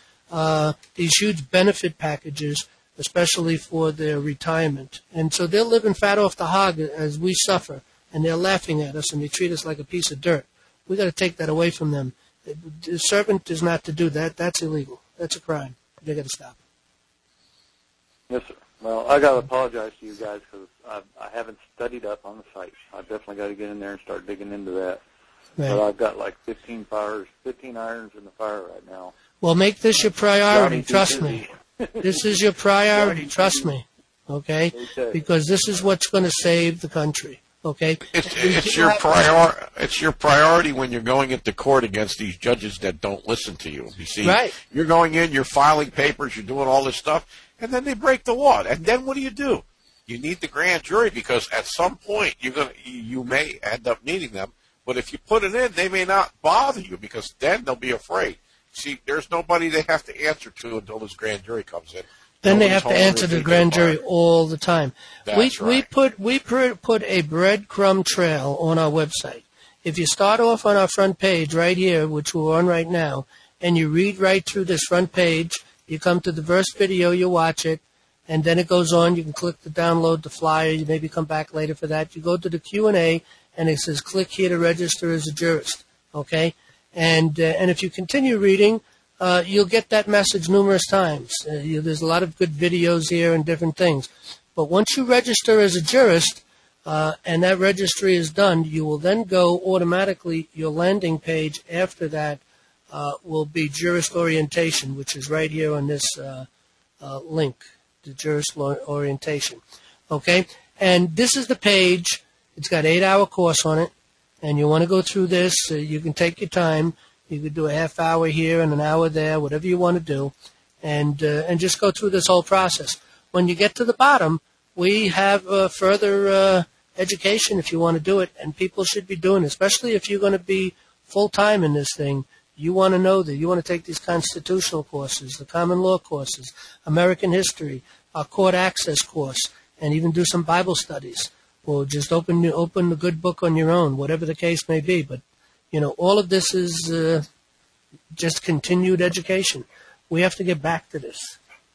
benefit packages, especially for their retirement. And so they're living fat off the hog as we suffer, and they're laughing at us, and they treat us like a piece of dirt. We've got to take that away from them. The servant is not to do that. That's illegal. That's a crime. They got to stop. Yes, sir. Well, I got to apologize to you guys because I haven't studied up on the site. I definitely got to get in there and start digging into that. Right. But I've got like 15 irons in the fire right now. Well, make this your priority. Trust me. This is your priority. Trust me. Okay? Because this is what's going to save the country. Okay? It's your priority when you're going into court against these judges that don't listen to you. You see, right. You're going in, you're filing papers, you're doing all this stuff, and then they break the law. And then what do? You need the grand jury because at some point you may end up needing them. But if you put it in, they may not bother you because then they'll be afraid. See, there's nobody they have to answer to until this grand jury comes in. Then they have to answer the grand jury all the time. That's we put a breadcrumb trail on our website. If you start off on our front page right here, which we're on right now, and you read right through this front page. You come to the first video, you watch it, and then it goes on. You can click to download the flyer. You maybe come back later for that. You go to the Q&A, and it says, click here to register as a jurist, okay? And if you continue reading, you'll get that message numerous times. There's a lot of good videos here and different things. But once you register as a jurist, and that registry is done, you will then go automatically, your landing page after that will be jurist orientation, which is right here on this link, the jurist orientation. Okay? And this is the page. It's got 8-hour course on it, and you want to go through this. You can take your time. You could do a half hour here and an hour there, whatever you want to do, and just go through this whole process. When you get to the bottom, we have further education if you want to do it, and people should be doing it, especially if you're going to be full-time in this thing. You want to know that. You want to take these constitutional courses, the common law courses, American history, our court access course, and even do some Bible studies, or just open the good book on your own, whatever the case may be. But, all of this is just continued education. We have to get back to this.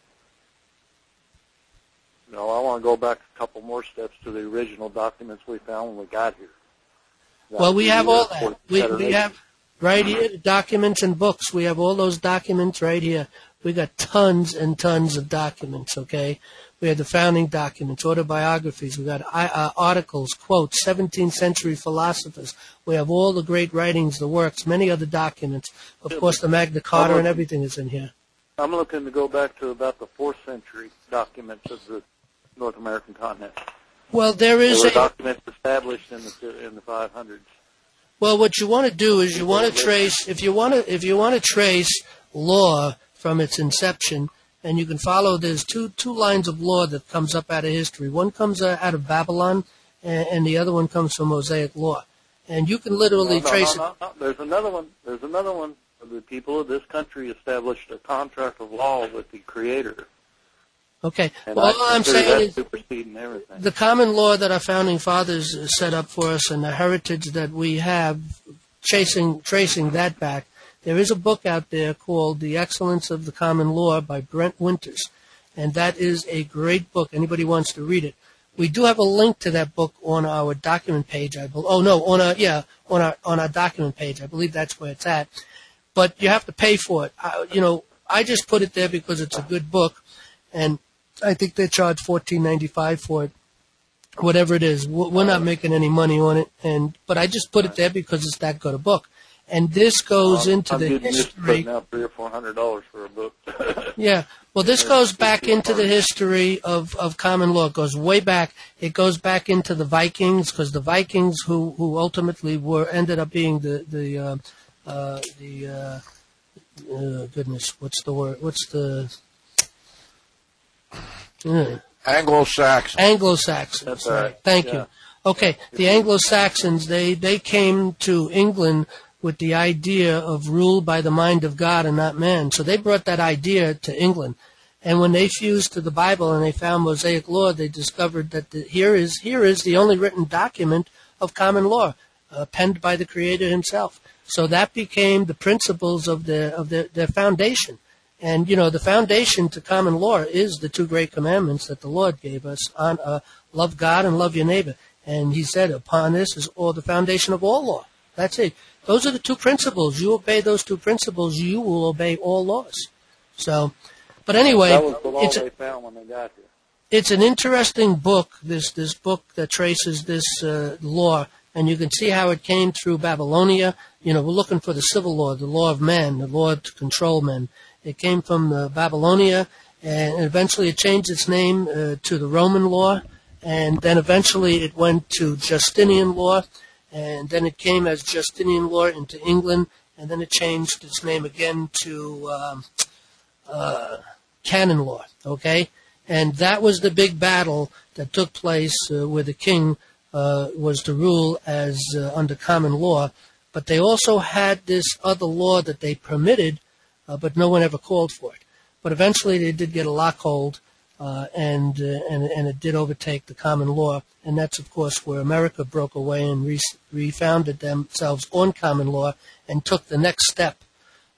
No, I want to go back a couple more steps to the original documents we found when we got here. Well, we have all that. We have right here the documents and books. We have all those documents right here. We got tons and tons of documents, okay? We have the founding documents, autobiographies. We got articles, quotes, 17th century philosophers. We have all the great writings, the works, many other documents. Of course, the Magna Carta and everything is in here. I'm looking to go back to about the 4th century documents of the North American continent. Well, there were documents established in the 500s. Well, what you want to do is you want to trace, if you want to trace law from its inception, and you can follow, there's two lines of law that comes up out of history. One comes out of Babylon, and the other one comes from Mosaic law. And you can literally trace it. No. There's another one. The people of this country established a contract of law with the Creator. Okay. And well, all I'm saying is superseding everything. The common law that our founding fathers set up for us and the heritage that we have, tracing that back, there is a book out there called The Excellence of the Common Law by Brent Winters, and that is a great book. Anybody wants to read it. We do have a link to that book on our document page. On our document page. I believe that's where it's at. But you have to pay for it. I just put it there because it's a good book, and I think they charge $14.95 for it, whatever it is. We're not making any money on it, but I just put it there because it's that good a book. And this goes into the history. I'm $300 or $400 for a book. Yeah. Well, this goes back into the history of common law. It goes way back. It goes back into the Vikings, because the Vikings, who ultimately ended up being goodness, what's the word? Anglo-Saxons. Anglo-Saxons. That's right. Thank you. Okay, the Anglo-Saxons, they came to England with the idea of rule by the mind of God and not man. So they brought that idea to England. And when they fused to the Bible and they found Mosaic law, they discovered that here is the only written document of common law, penned by the Creator himself. So that became the principles of their foundation. And, the foundation to common law is the 2 great commandments that the Lord gave us, love God and love your neighbor. And he said, upon this is all the foundation of all law. That's it. Those are the 2 principles. You obey those 2 principles, you will obey all laws. So, but anyway, that was the law they found when they got here. It's an interesting book, this book that traces this law, and you can see how it came through Babylonia. We're looking for the civil law, the law of man, the law to control men. It came from Babylonia, and eventually it changed its name to the Roman law, and then eventually it went to Justinian law, and then it came as Justinian law into England, and then it changed its name again to canon law, okay? And that was the big battle that took place where the king was to rule as under common law, but they also had this other law that they permitted, but no one ever called for it. But eventually they did get a lockhold, and it did overtake the common law, and that's, of course, where America broke away and refounded themselves on common law and took the next step.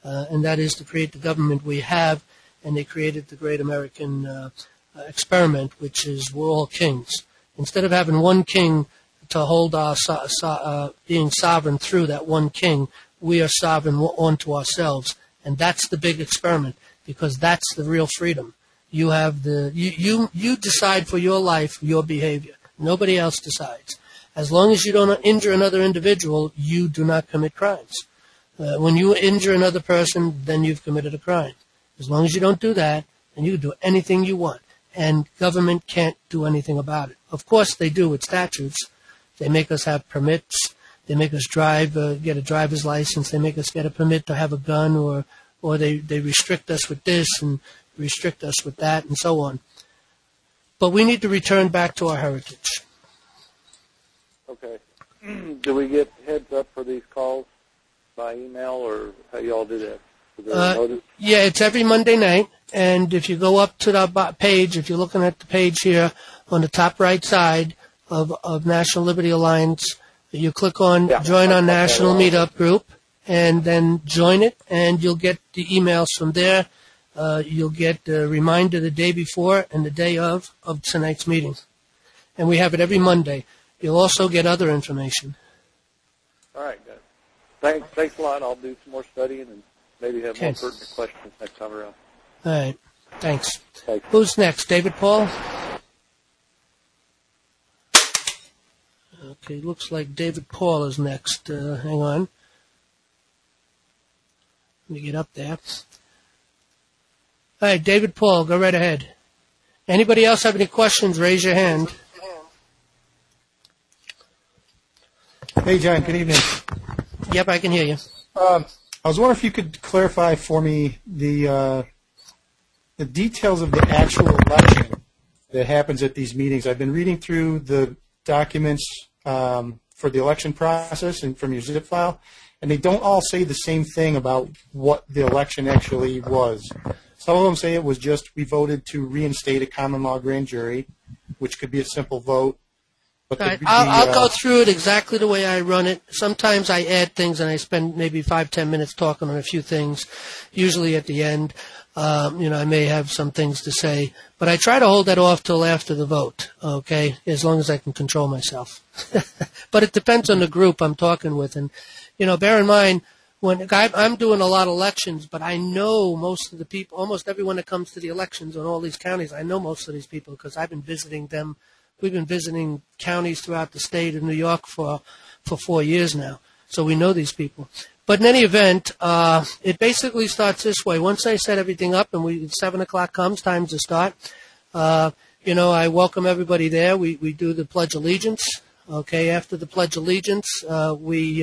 and that is to create the government we have, and they created the great American experiment, which is we're all kings. Instead of having one king to hold our being sovereign through that one king, we are sovereign onto ourselves, and that's the big experiment, because that's the real freedom. You have you decide for your life, your behavior. Nobody else decides. As long as you don't injure another individual, you do not commit crimes. When you injure another person, then you've committed a crime. As long as you don't do that, then you can do anything you want, and government can't do anything about it. Of course, they do with statutes. They make us have permits. They make us drive, get a driver's license. They make us get a permit to have a gun, or they restrict us with this and restrict us with that, and so on. But we need to return back to our heritage. Okay. Do we get heads up for these calls by email, or how you all do that? Is there a notice? Yeah, it's every Monday night, and if you go up to the page, if you're looking at the page here on the top right side of National Liberty Alliance, you click on Join our National Meetup Group, and then join it, and you'll get the emails from there. You'll get a reminder the day before and the day of tonight's meeting. And we have it every Monday. You'll also get other information. All right, guys. Thanks a lot. I'll do some more studying and maybe have more pertinent questions next time around. All right. Thanks. Thanks. Who's next? David Paul? Okay, looks like David Paul is next. Hang on. Let me get up there. All right, David Paul, go right ahead. Anybody else have any questions, raise your hand. Hey, John, good evening. Yep, I can hear you. I was wondering if you could clarify for me the details of the actual election that happens at these meetings. I've been reading through the documents for the election process and from your zip file, and they don't all say the same thing about what the election actually was. Some of them say it was just we voted to reinstate a common law grand jury, which could be a simple vote. But right. I'll go through it exactly the way I run it. Sometimes I add things, and I spend maybe 5-10 minutes talking on a few things, usually at the end. I may have some things to say, but I try to hold that off till after the vote, okay, as long as I can control myself. But it depends on the group I'm talking with. And, bear in mind, when I'm doing a lot of elections, but I know most of the people, almost everyone that comes to the elections in all these counties, I know most of these people because I've been visiting them. We've been visiting counties throughout the state of New York for 4 years now, so we know these people. But in any event, it basically starts this way. Once I set everything up and 7 o'clock comes, time to start, I welcome everybody there. We do the Pledge of Allegiance. Okay, after the Pledge of Allegiance, we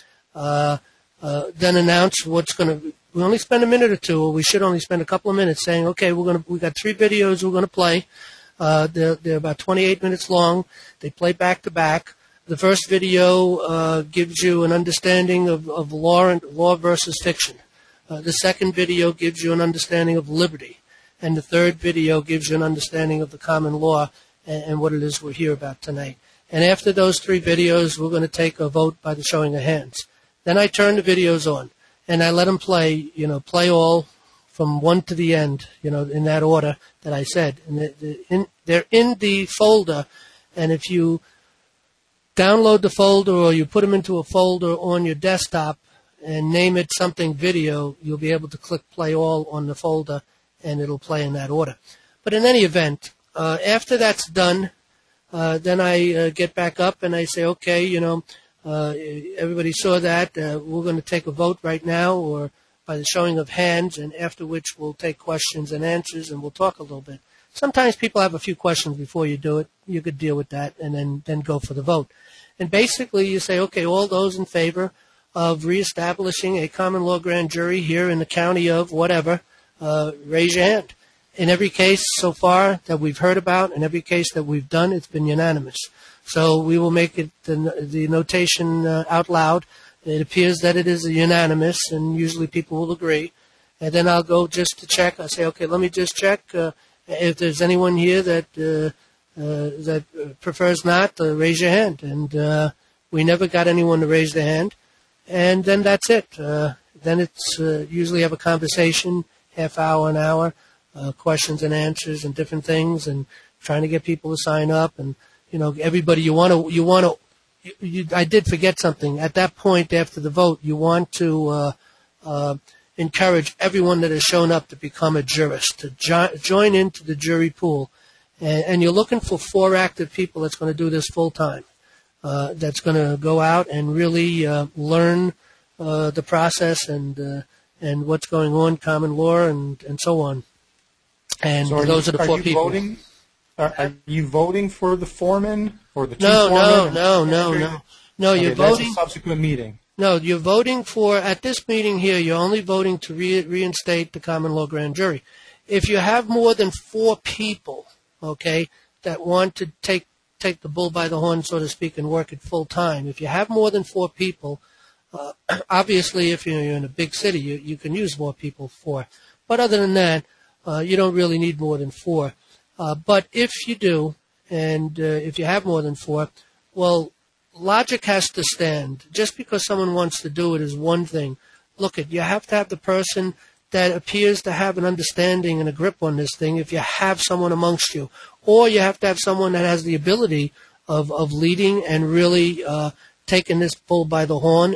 then announce what's going to. We only spend a minute or two, or we should only spend a couple of minutes saying, okay, we got 3 videos we're going to play. They're about 28 minutes long. They play back to back. The first video gives you an understanding of law versus fiction. The second video gives you an understanding of liberty. And the third video gives you an understanding of the common law and what it is we'll hear about tonight. And after those 3 videos, we're going to take a vote by the showing of hands. Then I turn the videos on, and I let them play, play all from 1 to the end, in that order that I said. And they're in the folder, and if you download the folder or you put them into a folder on your desktop and name it something video, you'll be able to click play all on the folder, and it'll play in that order. But in any event, after that's done, then I get back up and I say, okay, everybody saw that. We're going to take a vote right now, or by the showing of hands, and after which we'll take questions and answers, and we'll talk a little bit. Sometimes people have a few questions before you do it. You could deal with that and then go for the vote. And basically you say, okay, all those in favor of reestablishing a common law grand jury here in the county of whatever, raise your hand. In every case so far that we've heard about, in every case that we've done, it's been unanimous. So we will make it the notation out loud. It appears that it is unanimous, and usually people will agree. And then I'll go just to check. I'll say, okay, let me just check if there's anyone here that prefers not, raise your hand. And we never got anyone to raise their hand. And then that's it. Then it's usually have a conversation, half hour, an hour, questions and answers and different things, and trying to get people to sign up. And everybody, I did forget something. At that point, after the vote, you want to encourage everyone that has shown up to become a jurist, to join into the jury pool. And you're looking for 4 active people that's going to do this full time, that's going to go out and really learn the process and what's going on, common law, and so on. And so those are the 4 people. Voting? Are you voting for the foreman or the two foremen? No. Okay, You're voting. That's a subsequent meeting. No, you're voting for, at this meeting here, you're only voting to reinstate the common law grand jury. If you have more than 4 people, okay, that want to take the bull by the horn, so to speak, and work it full time, if you have more than 4 people, obviously if you're in a big city, you can use more people, 4. But other than that, you don't really need more than 4. But if you do, and if you have more than 4, well, logic has to stand. Just because someone wants to do it is one thing. Look, you have to have the person that appears to have an understanding and a grip on this thing if you have someone amongst you. Or you have to have someone that has the ability of leading and really taking this bull by the horn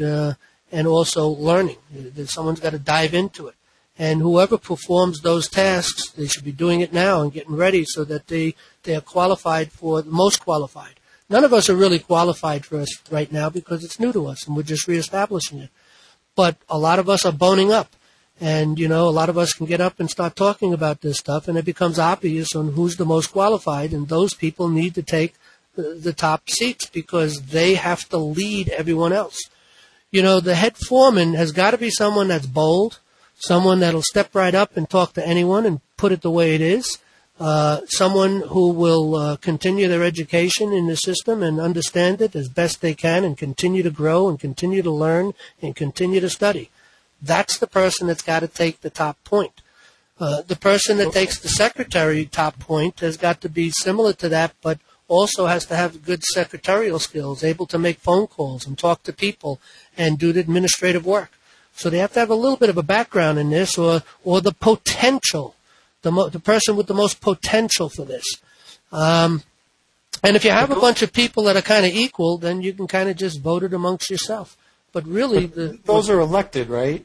and also learning. Someone's got to dive into it. And whoever performs those tasks, they should be doing it now and getting ready so that they are qualified for the most qualified. None of us are really qualified for us right now because it's new to us and we're just reestablishing it. But a lot of us are boning up. And, a lot of us can get up and start talking about this stuff, and it becomes obvious on who's the most qualified, and those people need to take the top seats because they have to lead everyone else. The head foreman has got to be someone that's bold, someone that'll step right up and talk to anyone and put it the way it is, someone who will continue their education in the system and understand it as best they can and continue to grow and continue to learn and continue to study. That's the person that's got to take the top point. The person that takes the secretary top point has got to be similar to that, but also has to have good secretarial skills, able to make phone calls and talk to people and do the administrative work. So they have to have a little bit of a background in this or the potential, the person with the most potential for this. And if you have a bunch of people that are kind of equal, then you can kind of just vote it amongst yourself. But really, those are elected, right?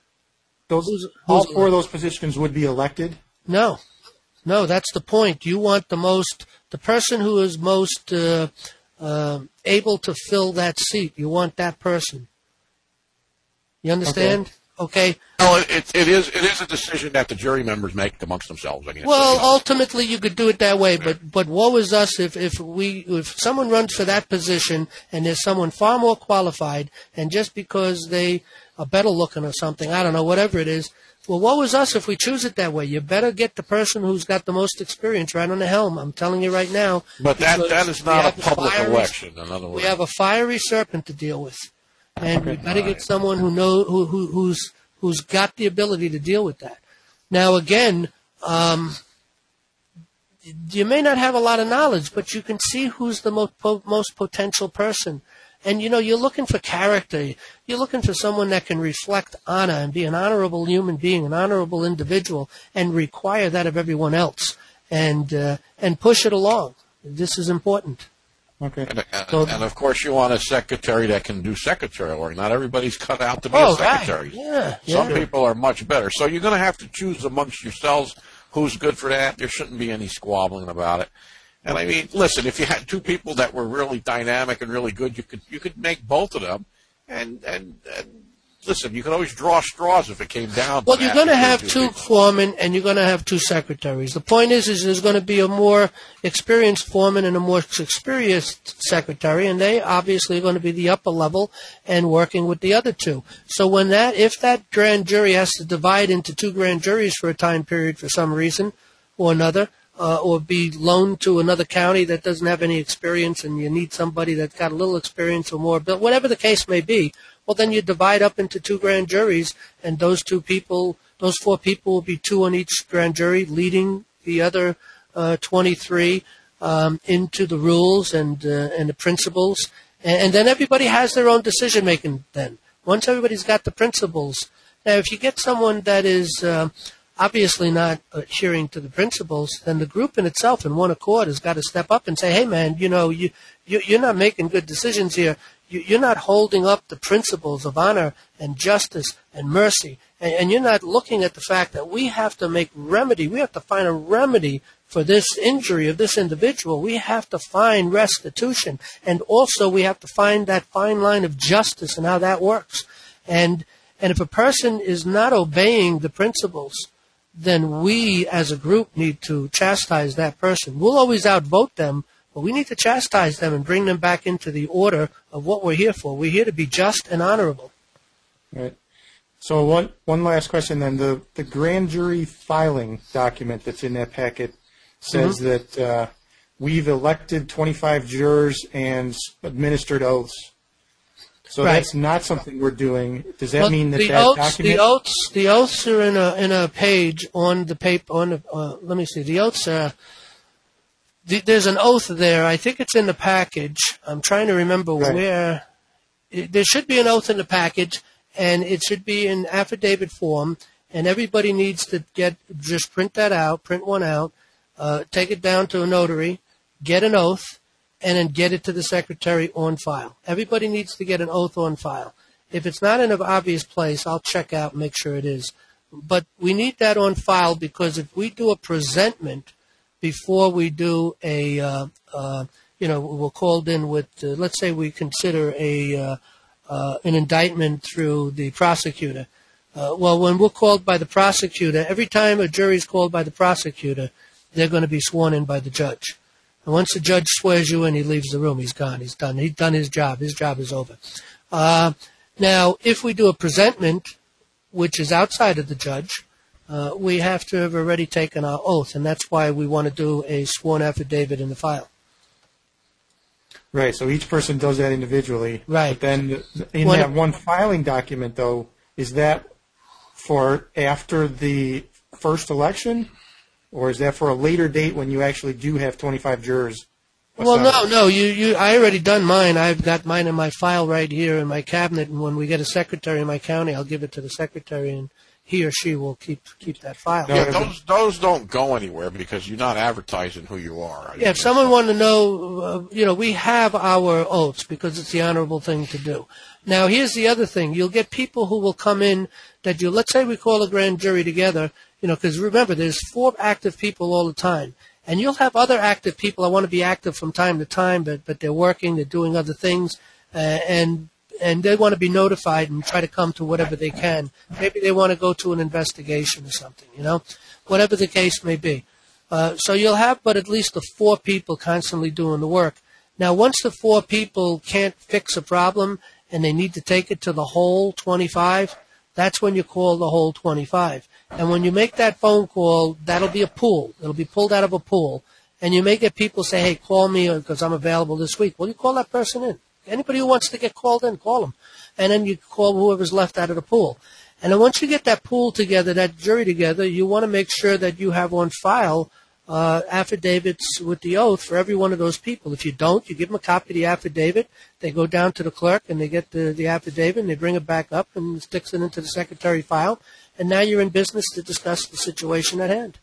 All 4 of those positions would be elected? No, that's the point. You want the person who is most able to fill that seat. You want that person. You understand? Okay. No, it is a decision that the jury members make amongst themselves. Well, ultimately you could do it that way, but woe is us if someone runs for that position and there's someone far more qualified, and just because they are better looking or something, I don't know, whatever it is. Well, woe is us if we choose it that way. You better get the person who's got the most experience right on the helm. I'm telling you right now. But that is not a public election. In other words, we have a fiery serpent to deal with. And we better get someone who's got the ability to deal with that. Now, again, you may not have a lot of knowledge, but you can see who's the most potential person. And, you're looking for character. You're looking for someone that can reflect honor and be an honorable human being, an honorable individual, and require that of everyone else and push it along. This is important. Okay. And of course, you want a secretary that can do secretarial work. Not everybody's cut out to be a secretary. Right. Yeah. Some people are much better. So you're going to have to choose amongst yourselves who's good for that. There shouldn't be any squabbling about it. And I mean, listen, if you had 2 people that were really dynamic and really good, you could make both of them. And listen, you could always draw straws if it came down to Well, you're going to have 2 foremen and you're going to have 2 secretaries. The point is there's going to be a more experienced foreman and a more experienced secretary, and they obviously are going to be the upper level and working with the other 2. So if that grand jury has to divide into 2 grand juries for a time period for some reason or another, or be loaned to another county that doesn't have any experience and you need somebody that's got a little experience or more, but whatever the case may be, well, then you divide up into 2 grand juries, and those 4 people will be 2 on each grand jury, leading the other 23 into the rules and the principles, and then everybody has their own decision making then. once everybody's got the principles. Now, if you get someone that is obviously not adhering to the principles, then the group in itself in one accord has got to step up and say, hey, man, you're not making good decisions here. You're not holding up the principles of honor and justice and mercy. And you're not looking at the fact that we have to make remedy. We have to find a remedy for this injury of this individual. We have to find restitution. And also we have to find that fine line of justice and how that works. And if a person is not obeying the principles, then we as a group need to chastise that person. We'll always outvote them, but we need to chastise them and bring them back into the order of what we're here for. We're here to be just and honorable. Right. So one last question then. The grand jury filing document that's in that packet says that we've elected 25 jurors and administered oaths. So that's not something we're doing. Does that mean that document? The oaths are in a page on the paper. Let me see. The oaths are. There's an oath there. I think it's in the package. I'm trying to remember where. There should be an oath in the package, and it should be in affidavit form. And everybody needs to just print that out, print one out, take it down to a notary, get an oath, and then get it to the secretary on file. Everybody needs to get an oath on file. If it's not in an obvious place, I'll check out and make sure it is. But we need that on file because if we do a presentment before we do we're called in with, let's say we consider an indictment through the prosecutor. When we're called by the prosecutor, every time a jury is called by the prosecutor, they're going to be sworn in by the judge. And once the judge swears you in, he leaves the room. He's gone. He's done. He's done his job. His job is over. Now, if we do a presentment, which is outside of the judge, we have to have already taken our oath, and that's why we want to do a sworn affidavit in the file. Right, so each person does that individually. Right. But then in that one filing document, though, is that for after the first election? Or is that for a later date when you actually do have 25 jurors? Well, no. I already done mine. I've got mine in my file right here in my cabinet, and when we get a secretary in my county, I'll give it to the secretary, and he or she will keep that file. Yeah, those don't go anywhere because you're not advertising who you are. Yeah, if someone wanted to know, we have our oaths because it's the honorable thing to do. Now, here's the other thing. You'll get people who will come in that let's say we call a grand jury together, because remember, there's 4 active people all the time. And you'll have other active people that want to be active from time to time, but they're working, they're doing other things, and they want to be notified and try to come to whatever they can. Maybe they want to go to an investigation or something, whatever the case may be. So you'll have but at least the 4 people constantly doing the work. Now, once the 4 people can't fix a problem and they need to take it to the whole 25, that's when you call the whole 25. And when you make that phone call, that'll be a pool. It'll be pulled out of a pool. And you may get people say, hey, call me because I'm available this week. Well, you call that person in. Anybody who wants to get called in, call them. And then you call whoever's left out of the pool. And then once you get that pool together, that jury together, you want to make sure that you have on file affidavits with the oath for every one of those people. If you don't, you give them a copy of the affidavit. They go down to the clerk and they get the affidavit and they bring it back up and sticks it into the secretary file. And now you're in business to discuss the situation at hand.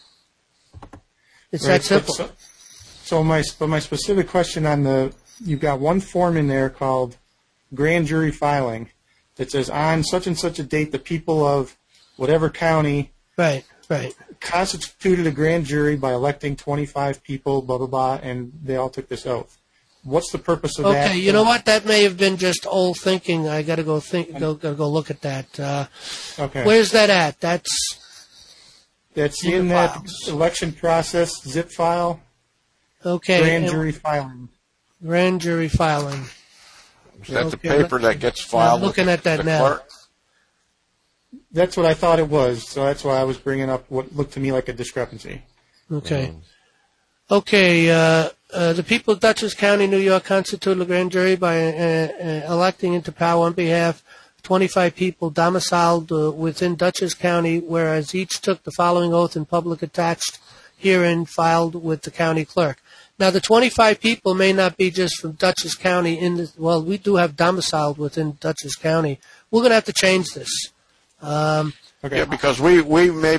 It's that simple. So my specific question on you've got one form in there called grand jury filing that says on such and such a date the people of whatever county right constituted a grand jury by electing 25 people, blah, blah, blah, and they all took this oath. What's the purpose of that? Okay, you know what? That may have been just old thinking. I got to go look at that. Okay. Where's that at? That's in that election process zip file. Okay. Grand jury filing. Grand jury filing. Is that the paper that gets filed? I'm looking at that now. Clerk? That's what I thought it was, so that's why I was bringing up what looked to me like a discrepancy. Okay. Okay, the people of Dutchess County, New York, constituted a grand jury by electing into power on behalf of 25 people domiciled within Dutchess County, whereas each took the following oath in public attached herein filed with the county clerk. Now, the 25 people may not be just from Dutchess County. Well, we do have domiciled within Dutchess County. We're going to have to change this. Okay. Yeah, because we may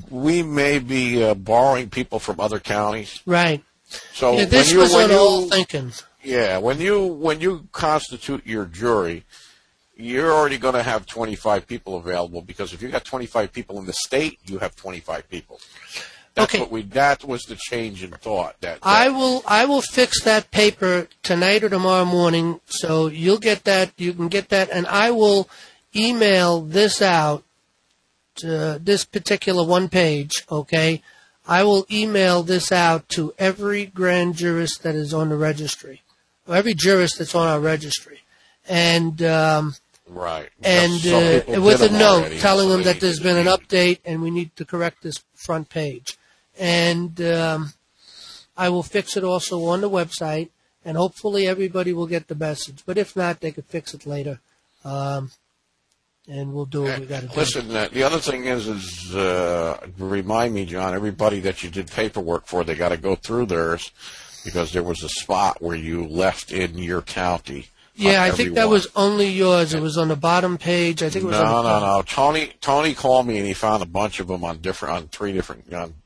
be borrowing people from other counties. Right. So Yeah, this was on all thinking. Yeah, when you constitute your jury, you're already going to have 25 people available, because if you got 25 people in the state, you have 25 people. That's Okay. That was the change in thought. I will fix that paper tonight or tomorrow morning, so you'll get that. You can get that, and I will email this out. This particular one page, okay? I will email this out to every grand jurist that is on the registry, or every jurist that's on our registry, and right, and some people with did a them note already, telling so them they that there's need been to an change. update and we need to correct this front page, and I will fix it also on the website, and hopefully everybody will get the message. But if not, they could fix it later. And we'll do what we got to do. Listen, the other thing is remind me, John, everybody that you did paperwork for, they got to go through theirs, because there was a spot where you left in your county. Yeah, I think that everyone. was only yours. It was on the bottom page. I think it was on the top. No. Tony called me, and he found a bunch of them on 3 different,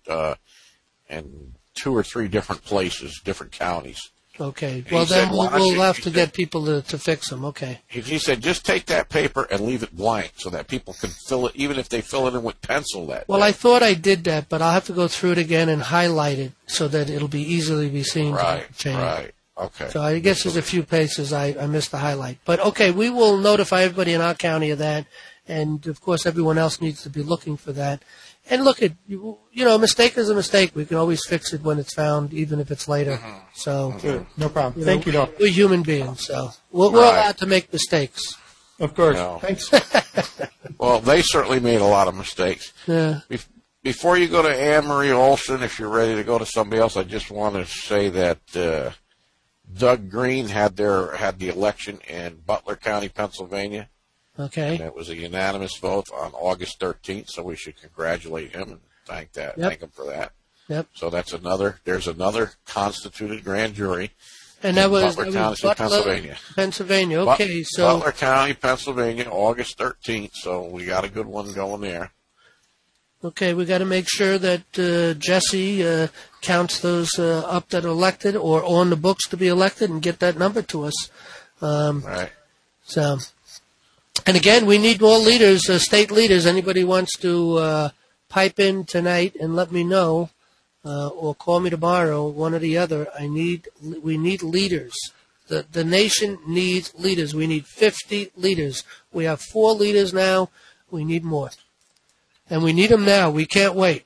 and 2 or 3 different places, different counties. Okay. He Well, then said, "Why don't we'll you-" have he to said- get people to fix them. Okay. He said, just take that paper and leave it blank so that people can fill it, even if they fill it in with pencil that Well, day. I thought I did that, but I'll have to go through it again and highlight it so that it'll be easily be seen. Right, to change. right. Okay. So I guess there's a few places I missed the highlight. But, okay, we will notify everybody in our county of that. And, of course, everyone else needs to be looking for that. And look, a mistake is a mistake. We can always fix it when it's found, even if it's later. So, Good. No problem. you Thank know, you, Doc. we're human beings, so we're Right. allowed to make mistakes. Of course. No. Thanks. Well, they certainly made a lot of mistakes. Yeah. Before you go to Anne Marie Olson, if you're ready to go to somebody else, I just want to say that Doug Green had the election in Butler County, Pennsylvania. Okay. And it was a unanimous vote on August 13th, so we should congratulate him and thank Yep. him for that. Yep. So there's another constituted grand jury. And that was Butler County, Pennsylvania. Pennsylvania. Okay, so Butler County, Pennsylvania, August 13th. So we got a good one going there. okay, we got to make sure that Jesse counts those up that are elected or on the books to be elected and get that number to us. Right. So, and again, we need more leaders, state leaders. Anybody wants to pipe in tonight and let me know, or call me tomorrow, one or the other. We need leaders. The nation needs leaders. We need 50 leaders. We have 4 leaders now. We need more. And we need them now. We can't wait.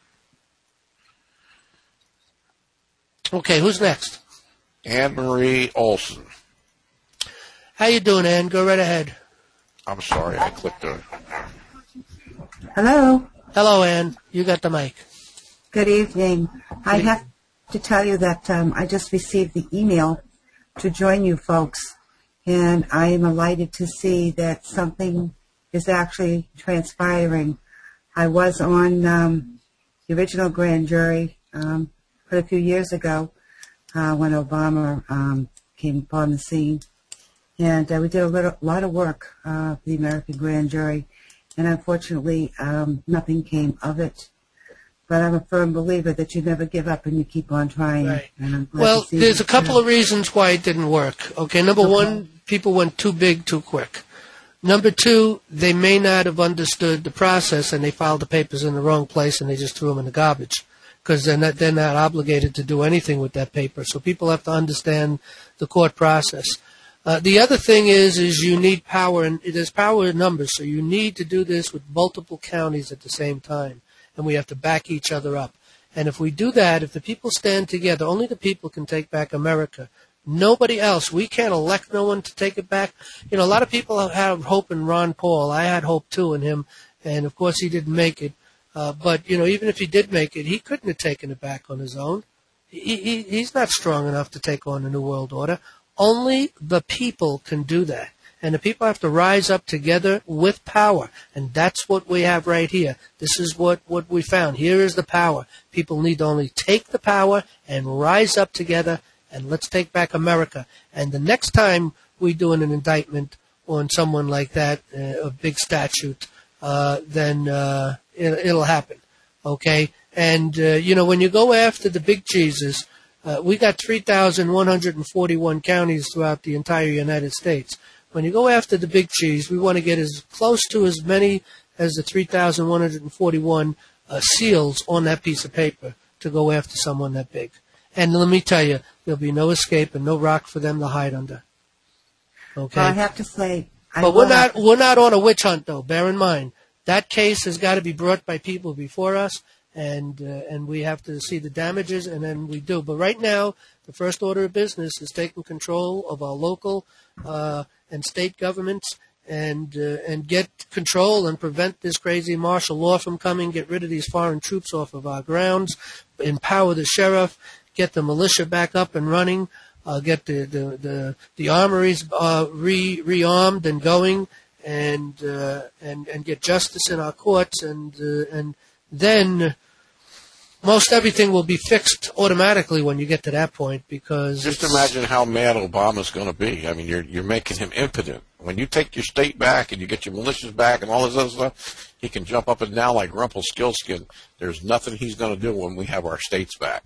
Okay, who's next? Anne Marie Olson. How you doing, Ann? Go right ahead. I'm sorry, I clicked on. Hello. Hello, Ann. You got the mic. Good evening. I have to tell you that I just received the email to join you folks, and I am delighted to see that something is actually transpiring. I was on the original grand jury quite a few years ago when Obama came upon the scene, and we did a lot of work for the American grand jury, and unfortunately nothing came of it. But I'm a firm believer that you never give up and you keep on trying. Right. And I'm glad Well, to see there's that. a couple of reasons why it didn't work. Okay, number one, people went too big too quick. Number two, they may not have understood the process and they filed the papers in the wrong place and they just threw them in the garbage because they're not obligated to do anything with that paper. So people have to understand the court process. The other thing is you need power, and there's power in numbers, so you need to do this with multiple counties at the same time, and we have to back each other up. And if we do that, if the people stand together, only the people can take back America. Nobody else. We can't elect no one to take it back. You know, a lot of people have hope in Ron Paul. I had hope, too, in him, and, of course, he didn't make it. But, you know, even if he did make it, he couldn't have taken it back on his own. He's not strong enough to take on the New World Order. Only the people can do that. And the people have to rise up together with power. And that's what we have right here. This is what we found. Here is the power. People need to only take the power and rise up together and let's take back America. And the next time we do an indictment on someone like that, a big statute, then it'll happen. Okay? And, when you go after the big cheeses, we got 3,141 counties throughout the entire United States. When you go after the big cheese, we want to get as close to as many as the 3,141 seals on that piece of paper to go after someone that big. And let me tell you, there'll be no escape and no rock for them to hide under. Okay? Well, I have to say... But we're not on a witch hunt, though. Bear in mind, that case has got to be brought by people before us, and we have to see the damages, and then we do. But right now, the first order of business is taking control of our local and state governments and get control and prevent this crazy martial law from coming, get rid of these foreign troops off of our grounds, empower the sheriff, get the militia back up and running, get the armories rearmed and going, and get justice in our courts, and then most everything will be fixed automatically when you get to that point, because just imagine how mad Obama's going to be. I mean, you're making him impotent. When you take your state back and you get your militias back and all this other stuff, he can jump up and down like Rumpelstiltskin. There's nothing he's going to do when we have our states back.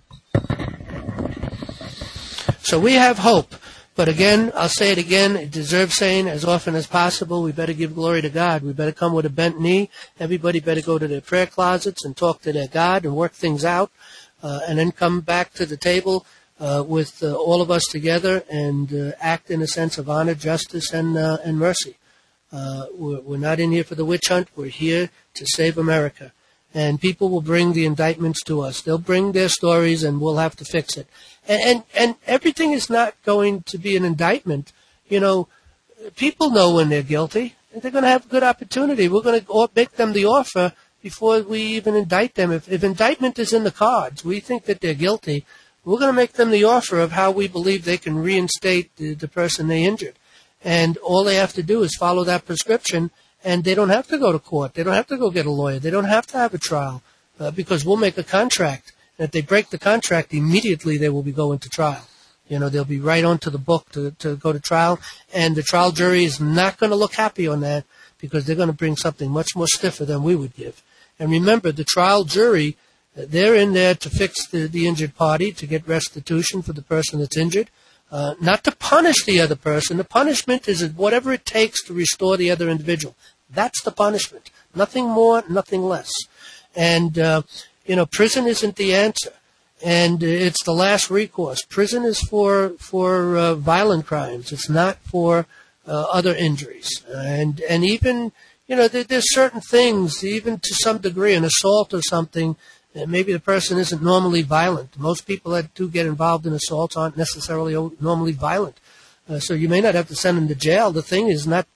So we have hope. But again, I'll say it again, it deserves saying as often as possible, we better give glory to God. We better come with a bent knee. Everybody better go to their prayer closets and talk to their God and work things out, and then come back to the table with all of us together and act in a sense of honor, justice, and mercy. We're not in here for the witch hunt. We're here to save America. And people will bring the indictments to us. They'll bring their stories, and we'll have to fix it. And everything is not going to be an indictment. People know when they're guilty. They're going to have a good opportunity. We're going to make them the offer before we even indict them. If indictment is in the cards, we think that they're guilty, we're going to make them the offer of how we believe they can reinstate the person they injured. And all they have to do is follow that prescription, and they don't have to go to court. They don't have to go get a lawyer. They don't have to have a trial because we'll make a contract. And if they break the contract, immediately they will be going to trial. They'll be right onto the book to go to trial. And the trial jury is not going to look happy on that because they're going to bring something much more stiffer than we would give. And remember, the trial jury, they're in there to fix the injured party, to get restitution for the person that's injured, not to punish the other person. The punishment is whatever it takes to restore the other individual. That's the punishment. Nothing more, nothing less. And, prison isn't the answer. And it's the last recourse. Prison is for violent crimes. It's not for other injuries. And even, there's certain things, even to some degree, an assault or something, maybe the person isn't normally violent. Most people that do get involved in assaults aren't necessarily normally violent. So you may not have to send them to jail. The thing is not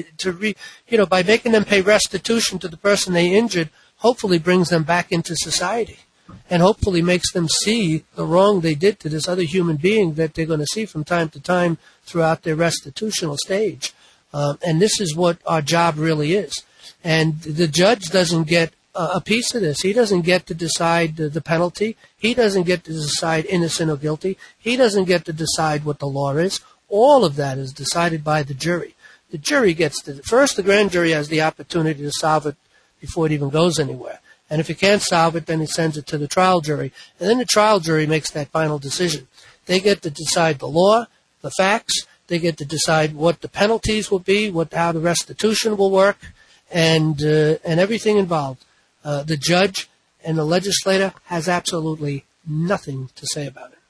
by making them pay restitution to the person they injured, hopefully brings them back into society and hopefully makes them see the wrong they did to this other human being that they're going to see from time to time throughout their restitutional stage. And this is what our job really is. And the judge doesn't get a piece of this. He doesn't get to decide the penalty. He doesn't get to decide innocent or guilty. He doesn't get to decide what the law is. All of that is decided by the jury. The jury gets to, first the grand jury has the opportunity to solve it before it even goes anywhere. And if it can't solve it, then it sends it to the trial jury. And then the trial jury makes that final decision. They get to decide the law, the facts. They get to decide what the penalties will be, how the restitution will work, and everything involved. The judge and the legislator has absolutely nothing to say about it.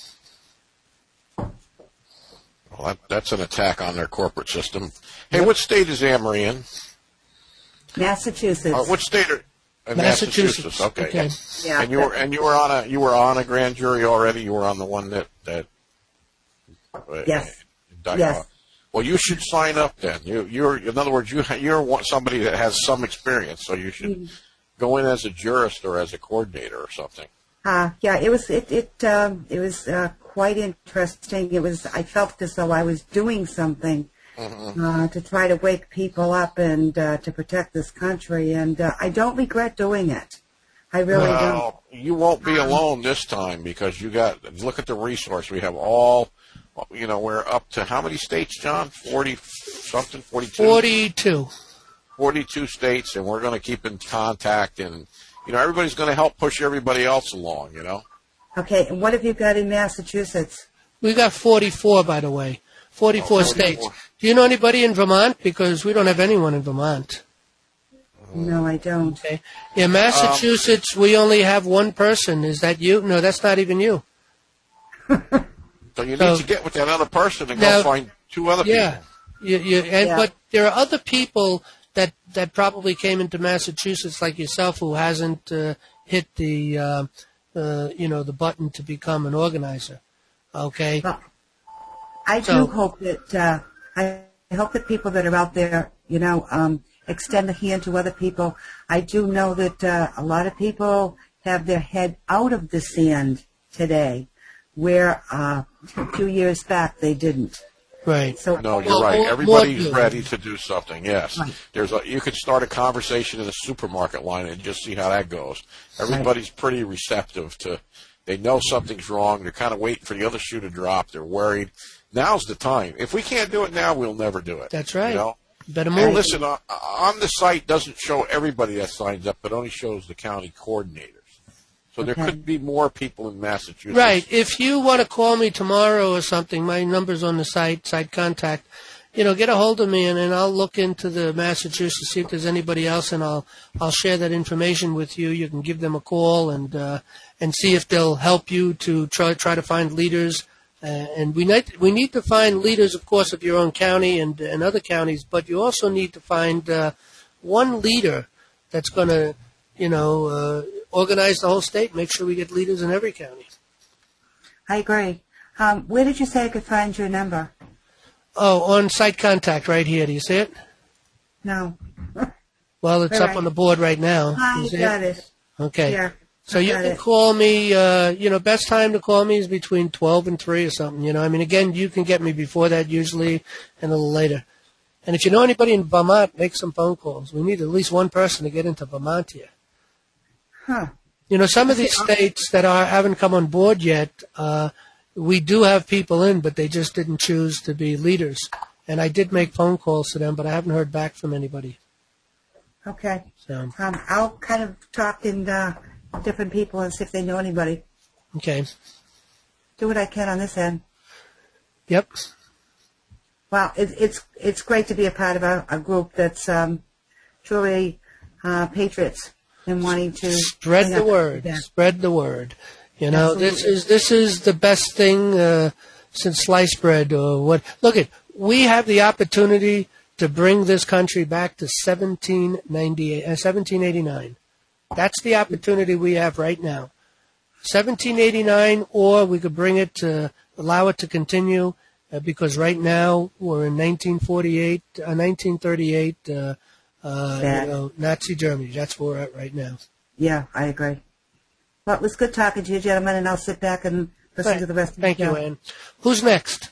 Well, that's an attack on their corporate system. Hey, what state is Amory in? Massachusetts. What state are Massachusetts? Okay. Yeah. And you were on a grand jury already. You were on the one that yes. Yes. Well, you should sign up then. You're in other words, you're somebody that has some experience, so you should go in as a jurist or as a coordinator or something. Yeah, it was quite interesting. I felt as though I was doing something to try to wake people up and to protect this country, and I don't regret doing it. I really don't. you won't be alone this time because look at the resource. We have all, we're up to how many states, John? 40-something, 42? 42. 42 states, and we're going to keep in contact, and, everybody's going to help push everybody else along, Okay, and what have you got in Massachusetts? We got 44, by the way. 44 states. Do you know anybody in Vermont? Because we don't have anyone in Vermont. No, I don't. Okay. Yeah, Massachusetts, we only have one person. Is that you? No, that's not even you. So you need to get with that other person and go find two other people. Yeah. But there are other people that probably came into Massachusetts like yourself who hasn't hit the the button to become an organizer. Okay. Well, I do hope that I hope that people that are out there, extend a hand to other people. I do know that a lot of people have their head out of the sand today, where a few years back they didn't. Right. So, no, you're right. Everybody's ready to do something. Yes. Right. You could start a conversation in a supermarket line and just see how that goes. Everybody's pretty receptive to. They know something's wrong. They're kind of waiting for the other shoe to drop. They're worried. Now's the time. If we can't do it now, we'll never do it. That's right. Better move. And listen, on the site doesn't show everybody that signs up, but only shows the county coordinators. So there could be more people in Massachusetts. Right. If you want to call me tomorrow or something, my number's on the site contact. Get a hold of me, and I'll look into the Massachusetts, see if there's anybody else, and I'll share that information with you. You can give them a call and see if they'll help you to try to find leaders. And we need to find leaders, of course, of your own county and other counties, but you also need to find one leader that's going to, organize the whole state, make sure we get leaders in every county. I agree. Where did you say I could find your number? Oh, on site contact right here. Do you see it? No. Well, it's up on the board right now. I got it. Okay. Yeah. So you can call me, best time to call me is between 12 and 3 or something, Again, you can get me before that usually and a little later. And if you know anybody in Vermont, make some phone calls. We need at least one person to get into Vermont here. Huh. Some of these states that haven't come on board yet, we do have people in, but they just didn't choose to be leaders. And I did make phone calls to them, but I haven't heard back from anybody. Okay. So I'll kind of talk in different people and see if they know anybody. Okay. Do what I can on this end. Yep. Well, it's great to be a part of a group that's truly patriots and wanting to spread the word. Spread the word. This is the best thing since sliced bread or what. Look we have the opportunity to bring this country back to 1789. That's the opportunity we have right now. 1789, or we could bring it to allow it to continue because right now we're in 1938, Nazi Germany. That's where we're at right now. Yeah, I agree. Well, it was good talking to you, gentlemen, and I'll sit back and listen to the rest of the show. Thank you, Ann. Who's next?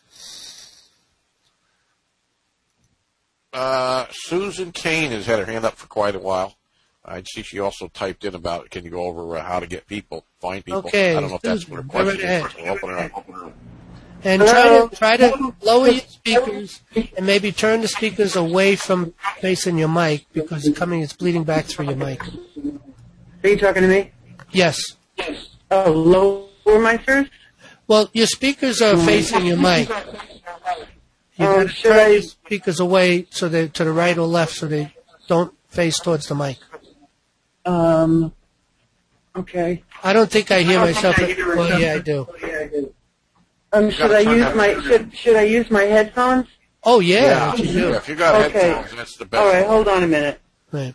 Susan Kane has had her hand up for quite a while. I see she also typed in about, can you go over how to get people, find people? Okay. I don't know if that's what her question is. Open her up. And try to lower your speakers and maybe turn the speakers away from facing your mic because it's bleeding back through your mic. Are you talking to me? Yes. Oh, lower my first? Well, your speakers are facing your mic. You got to turn your speakers away so they to the right or left so they don't face towards the mic. Okay. I don't think I hear myself. Well, yeah, I do. Should I use my headphones? Oh yeah. If you got headphones, that's the best. All right, hold on a minute. Right.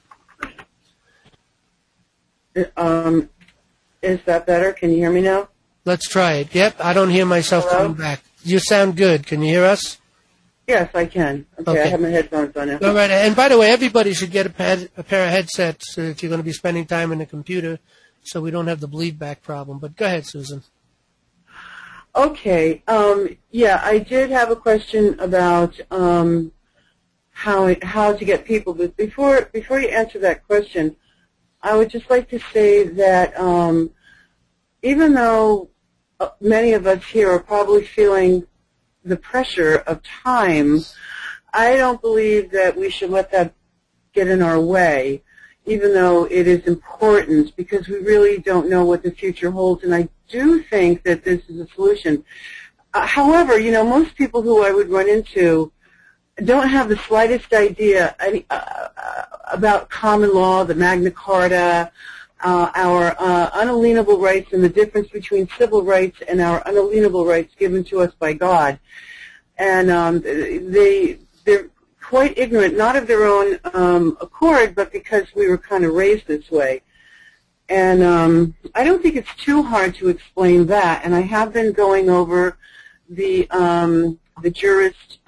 Is that better? Can you hear me now? Let's try it. Yep, I don't hear myself coming back. You sound good. Can you hear us? Yes, I can. Okay. I have my headphones on now. All right. And by the way, everybody should get a pair of headsets if you're going to be spending time in the computer so we don't have the bleed back problem. But go ahead, Susan. Okay. Yeah, I did have a question about how to get people. But before you answer that question, I would just like to say that even though many of us here are probably feeling the pressure of time, I don't believe that we should let that get in our way, even though it is important, because we really don't know what the future holds, and I do think that this is a solution. However, most people who I would run into don't have the slightest idea about common law, the Magna Carta, our unalienable rights, and the difference between civil rights and our unalienable rights given to us by God. And they're quite ignorant, not of their own accord, but because we were kind of raised this way. And I don't think it's too hard to explain that. And I have been going over the jurist,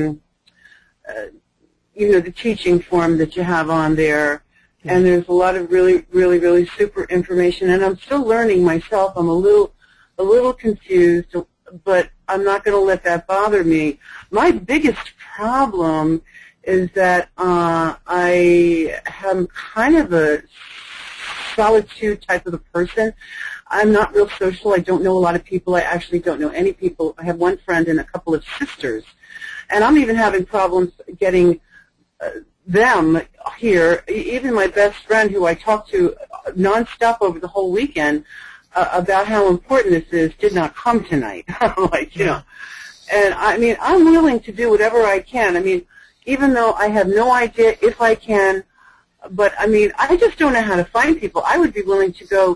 the teaching form that you have on there. And there's a lot of really, really, really super information. And I'm still learning myself. I'm a little confused, but I'm not going to let that bother me. My biggest problem is that I am kind of a solitude type of a person. I'm not real social. I don't know a lot of people. I actually don't know any people. I have one friend and a couple of sisters. And I'm even having problems getting them here. Even my best friend, who I talked to nonstop over the whole weekend about how important this is, did not come tonight. And I mean, I'm willing to do whatever I can. I mean, even though I have no idea if I can, but I mean, I just don't know how to find people. I would be willing to go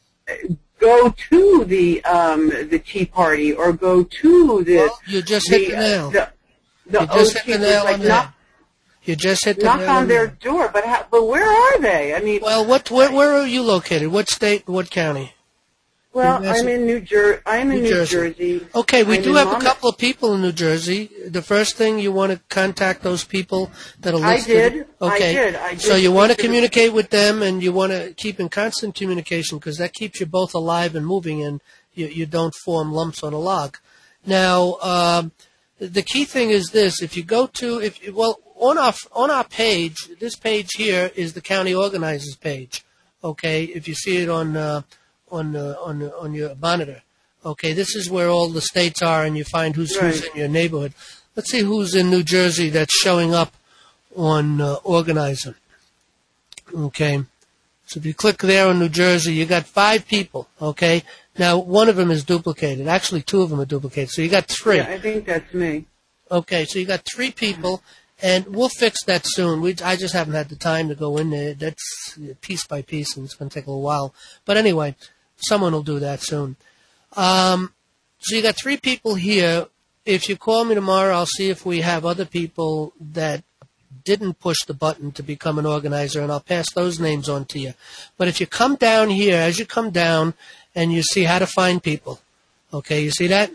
to the Tea Party or go to the. Well, you just hit the nail. You just hit the nail. Knock on their door, but where are they? I mean, well, where are you located? What state? What county? Well, I'm in New Jersey. I'm in New Jersey. Okay, we do have a couple of people in New Jersey. The first thing, you want to contact those people that are listed. I did. Okay. I did. So you want to communicate with them, and you want to keep in constant communication, because that keeps you both alive and moving, and you don't form lumps on a log. Now, the key thing is this: if you go to on our page, this page here is the county organizers page. Okay, if you see it on your monitor. Okay, this is where all the states are, and you find who's in your neighborhood. Let's see who's in New Jersey that's showing up on Organizer. Okay, so if you click there on New Jersey, you got 5 people. Okay, now one of them is duplicated. Actually, 2 of them are duplicated, so you got 3. Yeah, I think that's me. Okay, so you got 3 people, and we'll fix that soon. I just haven't had the time to go in there. That's piece by piece, and it's going to take a little while. But anyway, someone will do that soon. So you got 3 people here. If you call me tomorrow, I'll see if we have other people that didn't push the button to become an organizer, and I'll pass those names on to you. But if you come down here, as you come down, and you see how to find people, okay, you see that?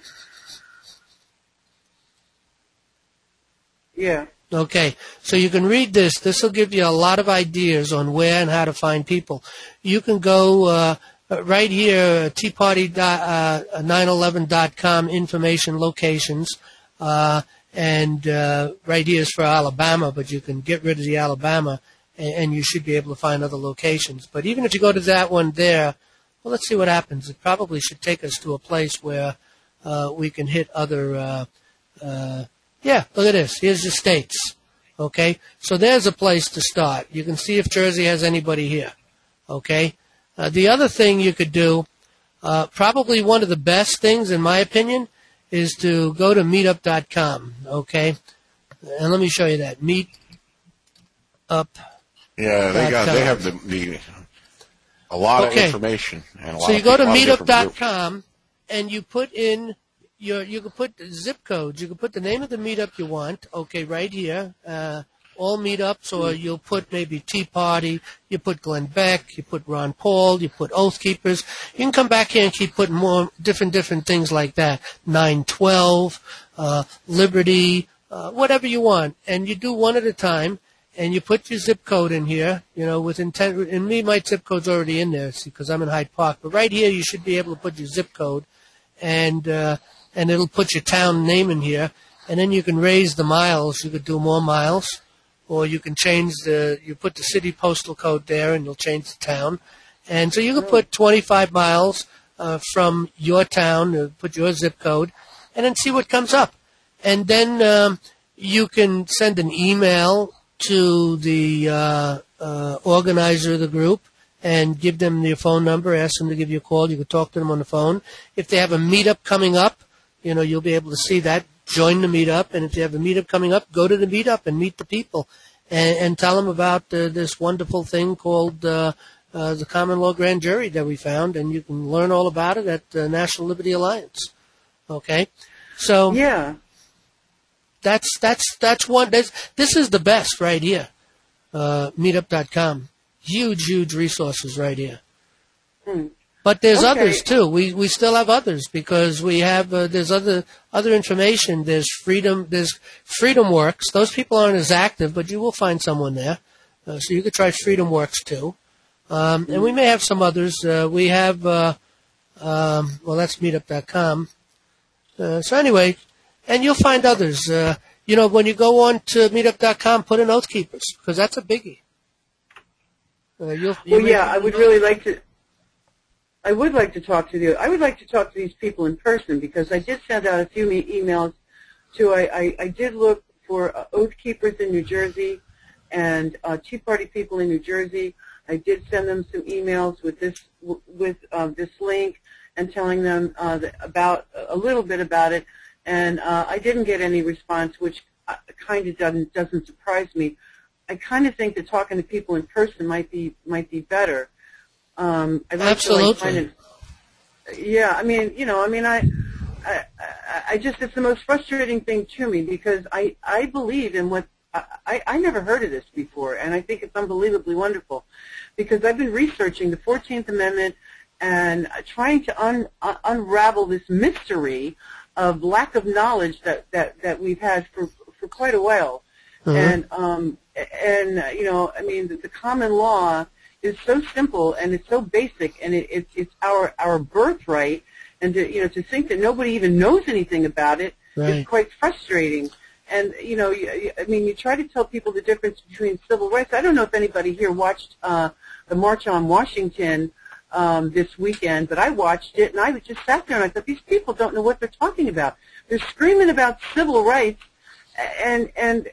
Yeah. Okay, so you can read this. This will give you a lot of ideas on where and how to find people. You can go right here, teaparty911.com, information locations, and right here is for Alabama, but you can get rid of the Alabama, and you should be able to find other locations. But even if you go to that one there, well, let's see what happens. It probably should take us to a place where we can hit other yeah, look at this. Here's the states. Okay, so there's a place to start. You can see if Jersey has anybody here. Okay, the other thing you could do, probably one of the best things, in my opinion, is to go to meetup.com. Okay, and let me show you that. Meetup. Yeah, they have a lot of information. And a lot so you go to meetup.com and you put in. You can put zip codes. You can put the name of the meetup you want. Okay, right here. All meetups, or you'll put maybe Tea Party. You put Glenn Beck. You put Ron Paul. You put Oath Keepers. You can come back here and keep putting more different things like that. 912, Liberty, whatever you want, and you do one at a time. And you put your zip code in here. You know, within 10. And me, my zip code's already in there because I'm in Hyde Park. But right here, you should be able to put your zip code, and it'll put your town name in here, and then you can raise the miles. You could do more miles, or you can change you put the city postal code there, and you'll change the town. And so you can put 25 miles, from your town, put your zip code, and then see what comes up. And then you can send an email to the organizer of the group and give them your phone number, ask them to give you a call. You can talk to them on the phone. If they have a meetup coming up, you'll be able to see that. Join the meetup, and if you have a meetup coming up, go to the meetup and meet the people and tell them about this wonderful thing called the Common Law Grand Jury that we found, and you can learn all about it at the National Liberty Alliance. Okay? So yeah, that's one. This is the best right here. Meetup.com. Huge resources right here. But there's others too. We still have others because we have there's other information. There's FreedomWorks. Those people aren't as active, but you will find someone there. So you could try FreedomWorks too. And we may have some others. We have that's Meetup.com. So anyway, and you'll find others. When you go on to Meetup.com, put in Oath Keepers because that's a biggie. I would really like to. I would like to talk to these people in person because I did send out a few emails to. I did look for Oath Keepers in New Jersey and Tea Party people in New Jersey. I did send them some emails with this link and telling them about a little bit about it, and I didn't get any response, which kind of doesn't surprise me. I kind of think that talking to people in person might be better. Absolutely. I just, it's the most frustrating thing to me because I believe in what, I never heard of this before, and I think it's unbelievably wonderful because I've been researching the 14th Amendment and trying to unravel this mystery of lack of knowledge that we've had for quite a while. Mm-hmm. The common law is so simple and it's so basic, and it's our birthright, and to think that nobody even knows anything about it is quite frustrating. And you try to tell people the difference between civil rights. I don't know if anybody here watched the March on Washington this weekend, but I watched it and I just sat there and I thought, these people don't know what they're talking about. They're screaming about civil rights, and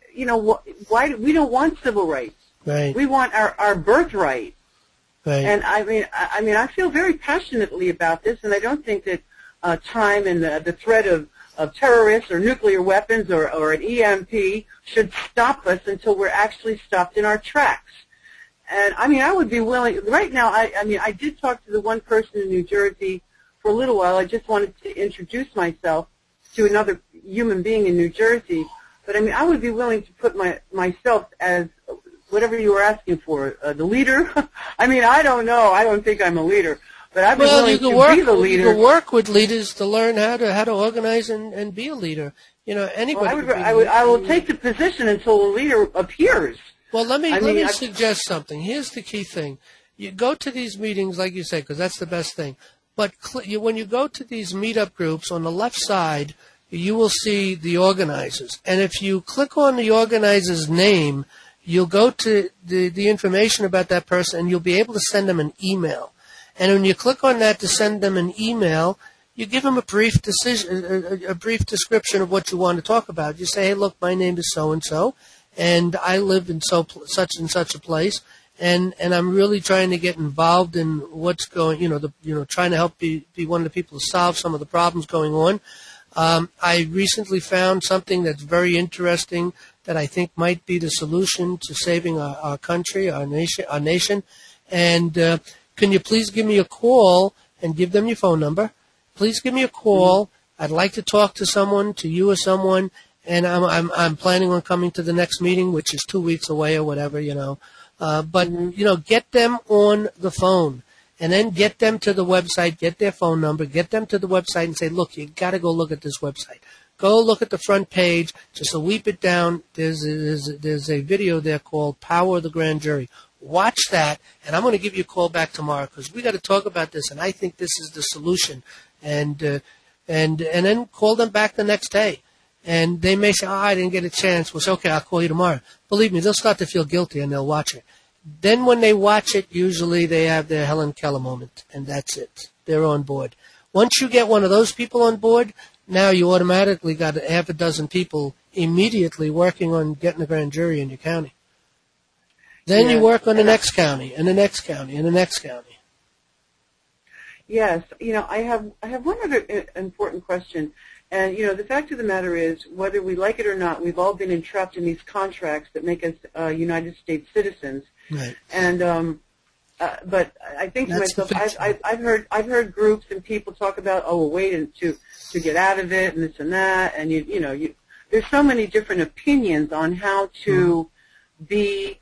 why we don't want civil rights. Right. We want our birthright. Right. And I feel very passionately about this, and I don't think that time and the threat of terrorists or nuclear weapons or an EMP should stop us until we're actually stopped in our tracks. And I would be willing right now. I did talk to the one person in New Jersey for a little while. I just wanted to introduce myself to another human being in New Jersey. But I would be willing to put myself as whatever you were asking for, the leader. I don't know. I don't think I'm a leader, but I'd be willing to be the leader. You can work with leaders to learn how to organize and be a leader. Anybody. Well, I will take the position until a leader appears. Well, let me suggest something. Here's the key thing: you go to these meetings, like you say, because that's the best thing. But when you go to these meetup groups, on the left side, you will see the organizers, and if you click on the organizer's name, you'll go to the information about that person, and you'll be able to send them an email. And when you click on that to send them an email, you give them a brief description of what you want to talk about. You say, hey, look, my name is so-and-so, and I live in such and such a place, and I'm really trying to get involved in what's going, trying to help be one of the people to solve some of the problems going on. I recently found something that's very interesting that I think might be the solution to saving our country, our nation. And can you please give me a call and give them your phone number? Please give me a call. I'd like to talk to you or someone, and I'm planning on coming to the next meeting, which is 2 weeks away or whatever, get them on the phone. And then get them to the website, get their phone number, get them to the website and say, look, you got to go look at this website. Go look at the front page, just sweep it down. There's a video there called Power of the Grand Jury. Watch that, and I'm going to give you a call back tomorrow because we got to talk about this, and I think this is the solution. And then call them back the next day. And they may say, I didn't get a chance. We'll say, okay, I'll call you tomorrow. Believe me, they'll start to feel guilty, and they'll watch it. Then when they watch it, usually they have their Helen Keller moment, and that's it. They're on board. Once you get one of those people on board, now you automatically got half a dozen people immediately working on getting a grand jury in your county. Then you work on the next county, and the next county, and the next county. Yes, I have one other important question, and the fact of the matter is, whether we like it or not, we've all been entrapped in these contracts that make us United States citizens. Right. And but I think to myself, I've heard groups and people talk about, oh, wait to get out of it and this and that, and there's so many different opinions on how to be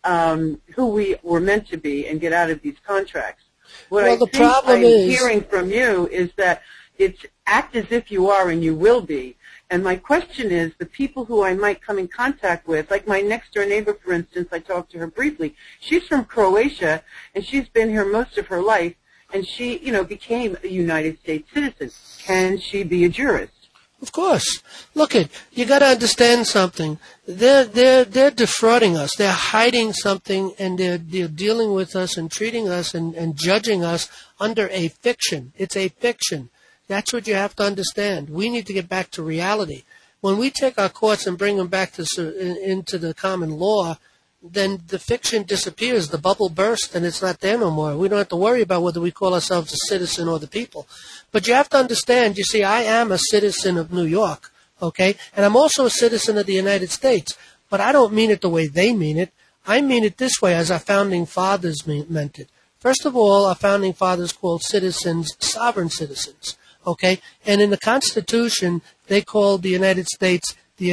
who we were meant to be and get out of these contracts. What I think I'm hearing from you is that it's act as if you are and you will be. And my question is, the people who I might come in contact with, like my next-door neighbor, for instance, I talked to her briefly. She's from Croatia, and she's been here most of her life, and she, became a United States citizen. Can she be a jurist? Of course. Look, you got to understand something. They're defrauding us. They're hiding something, and they're dealing with us and treating us and judging us under a fiction. It's a fiction. That's what you have to understand. We need to get back to reality. When we take our courts and bring them back into the common law, then the fiction disappears. The bubble bursts, and it's not there no more. We don't have to worry about whether we call ourselves a citizen or the people. But you have to understand, you see, I am a citizen of New York, okay? And I'm also a citizen of the United States. But I don't mean it the way they mean it. I mean it this way, as our founding fathers meant it. First of all, our founding fathers called citizens sovereign citizens, okay? And in the Constitution, they called the United States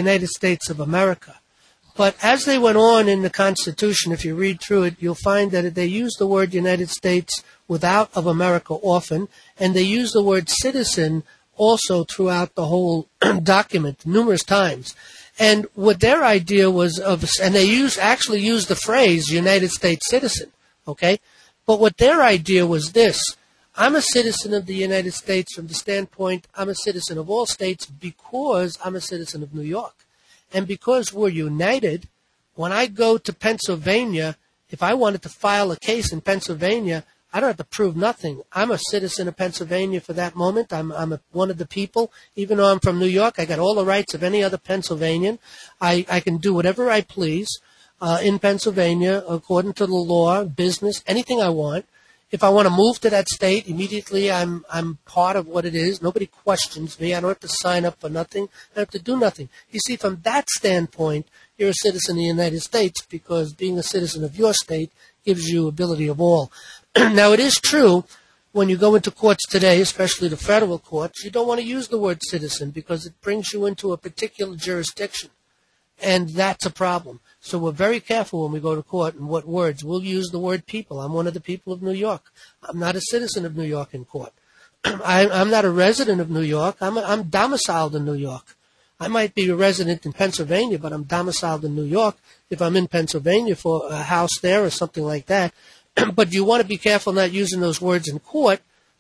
of America. But as they went on in the Constitution, if you read through it, you'll find that they use the word United States without of America often, and they use the word citizen also throughout the whole document numerous times. And what their idea was and they actually use the phrase United States citizen, okay? But what their idea was this: I'm a citizen of the United States from the standpoint I'm a citizen of all states because I'm a citizen of New York. And because we're united, when I go to Pennsylvania, if I wanted to file a case in Pennsylvania, I don't have to prove nothing. I'm a citizen of Pennsylvania for that moment. I'm one of the people. Even though I'm from New York, I got all the rights of any other Pennsylvanian. I can do whatever I please in Pennsylvania according to the law, business, anything I want. If I want to move to that state, immediately I'm part of what it is. Nobody questions me. I don't have to sign up for nothing. I don't have to do nothing. You see, from that standpoint, you're a citizen of the United States because being a citizen of your state gives you ability of all. Now, it is true when you go into courts today, especially the federal courts, you don't want to use the word citizen because it brings you into a particular jurisdiction. And that's a problem. So we're very careful when we go to court and what words. We'll use the word people. I'm one of the people of New York. I'm not a citizen of New York in court. I'm not a resident of New York. I'm domiciled in New York. I might be a resident in Pennsylvania, but I'm domiciled in New York if I'm in Pennsylvania for a house there or something like that. But you want to be careful not using those words in court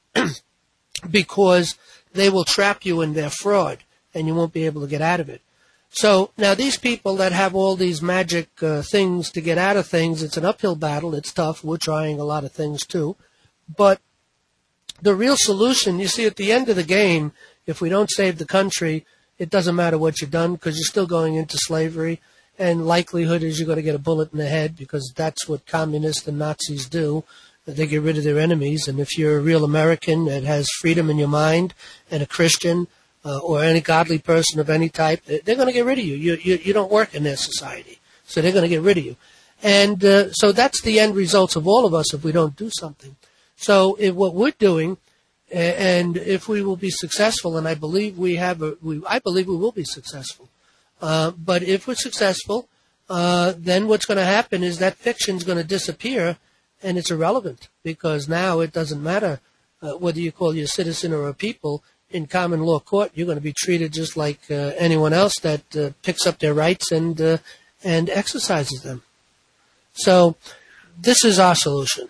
because they will trap you in their fraud and you won't be able to get out of it. So now these people that have all these magic things to get out of things, it's an uphill battle. It's tough. We're trying a lot of things too. But the real solution, you see, at the end of the game, if we don't save the country, it doesn't matter what you've done because you're still going into slavery. And likelihood is you're going to get a bullet in the head because that's what communists and Nazis do. They get rid of their enemies. And if you're a real American that has freedom in your mind and a Christian, or any godly person of any type, they're going to get rid of you. You don't work in their society, so they're going to get rid of you. And so that's the end results of all of us if we don't do something. So what we're doing, and if we will be successful, and I believe I believe we will be successful. But if we're successful, then what's going to happen is that fiction's going to disappear, and it's irrelevant because now it doesn't matter whether you call you a citizen or a people. In common law court, you're going to be treated just like anyone else that picks up their rights and exercises them. So this is our solution.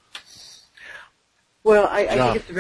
Well, I think it's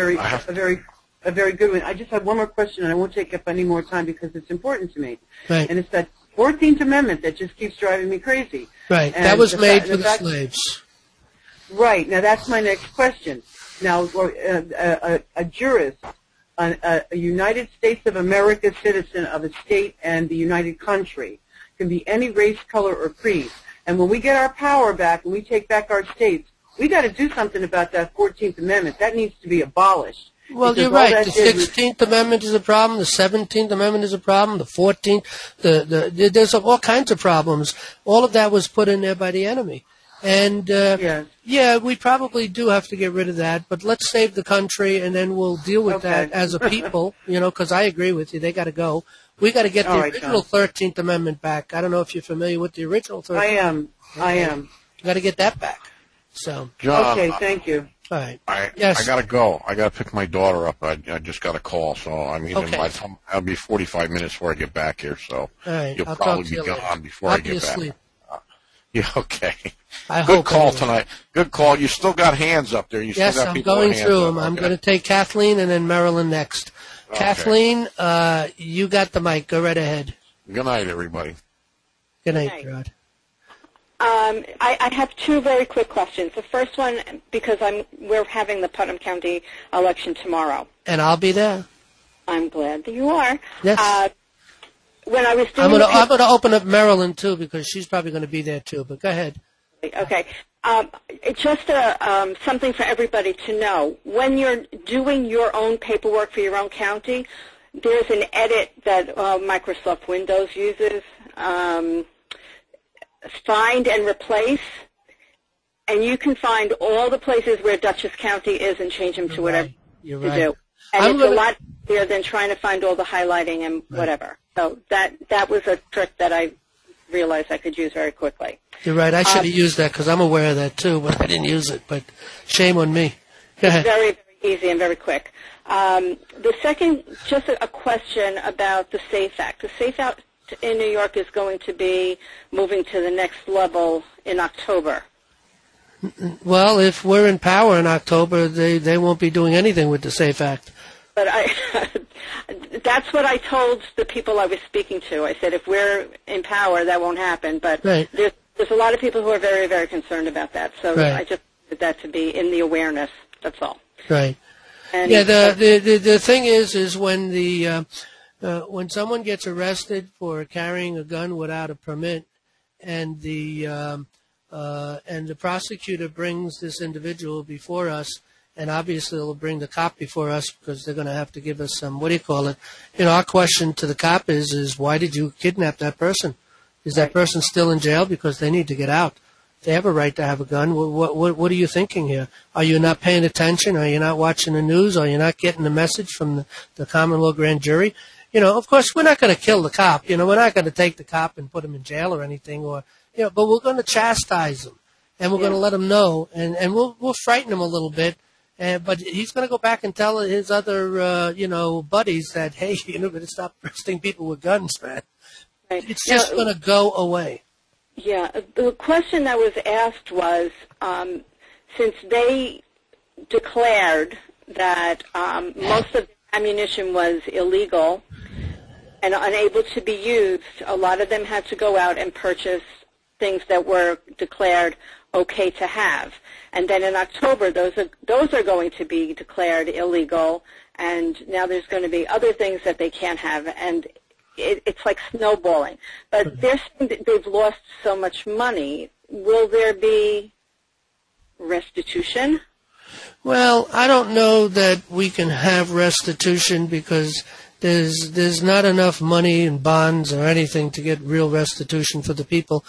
a very good one. I just have one more question, and I won't take up any more time because it's important to me. Right. And it's that 14th Amendment that just keeps driving me crazy. Right. And that was made for the the fact- slaves. Right. Now, that's my next question. Now, a jurist, a United States of America citizen of a state and the United Country, can be any race, color, or creed. And when we get our power back and we take back our states, we got to do something about that 14th Amendment. That needs to be abolished. Well, Because you're all right. that The did was- 16th Amendment is a problem. The 17th Amendment is a problem. The 14th, there's all kinds of problems. All of that was put in there by the enemy. And, yeah, we probably do have to get rid of that, but let's save the country and then we'll deal with that as a people, because I agree with you. They got to go. We got to get the original 13th Amendment back. I don't know if you're familiar with the original 13th. I am. You got to get that back. So. John, Okay, thank you. All right. I got to go. I got to pick my daughter up. I just got a call, so by the time I'll be 45 minutes before I get back here. So all right. you'll I'll probably talk to be you gone later. before I'll I get be back. asleep. Yeah, okay. I Good hope call anyway. tonight. Good call. You still got hands up there. You Yes, still got I'm people going with hands through up. them. I'm Okay. going to take Kathleen and then Marilyn next. Okay. Kathleen, you got the mic. Go right ahead. Good night, everybody. Good night, Gerard. I have two very quick questions. The first one, because we're having the Putnam County election tomorrow. And I'll be there. I'm glad that you are. Yes. When I was doing I'm going to open up Marilyn, too, because she's probably going to be there, too. But go ahead. Okay. It's just something for everybody to know. When you're doing your own paperwork for your own county, there's an edit that Microsoft Windows uses, find and replace, and you can find all the places where Dutchess County is and change them to whatever You're to right. do. And it's a lot easier than trying to find all the highlighting and whatever. So that was a trick that I realized I could use very quickly. You're right. I should have used that because I'm aware of that, too, but I didn't use it. But shame on me. Go ahead. Very, very easy and very quick. The second, just a question about the SAFE Act. The SAFE Act in New York is going to be moving to the next level in October. Well, if we're in power in October, they won't be doing anything with the SAFE Act. But that's what I told the people I was speaking to. I said, if we're in power, that won't happen. But there's a lot of people who are very, very concerned about that. So I just wanted that to be in the awareness. That's all. Right. And yeah. The thing is when when someone gets arrested for carrying a gun without a permit, and the prosecutor brings this individual before us. And obviously, they'll bring the cop before us because they're going to have to give us some, our question to the cop is why did you kidnap that person? Is that person still in jail because they need to get out? They have a right to have a gun. What are you thinking here? Are you not paying attention? Are you not watching the news? Are you not getting the message from the common law grand jury? Of course, we're not going to kill the cop. We're not going to take the cop and put him in jail or anything, but we're going to chastise him. And we're going to let him know, and we'll frighten him a little bit. But he's going to go back and tell his other, buddies that, hey, better stop arresting people with guns, man. Right. It's just going to go away. Yeah. The question that was asked was, since they declared that most of the ammunition was illegal and unable to be used, a lot of them had to go out and purchase things that were declared okay to have. And then in October, those are going to be declared illegal, and now there's going to be other things that they can't have, and it's like snowballing. But they're saying that they've lost so much money. Will there be restitution? Well, I don't know that we can have restitution because there's not enough money in bonds or anything to get real restitution for the people.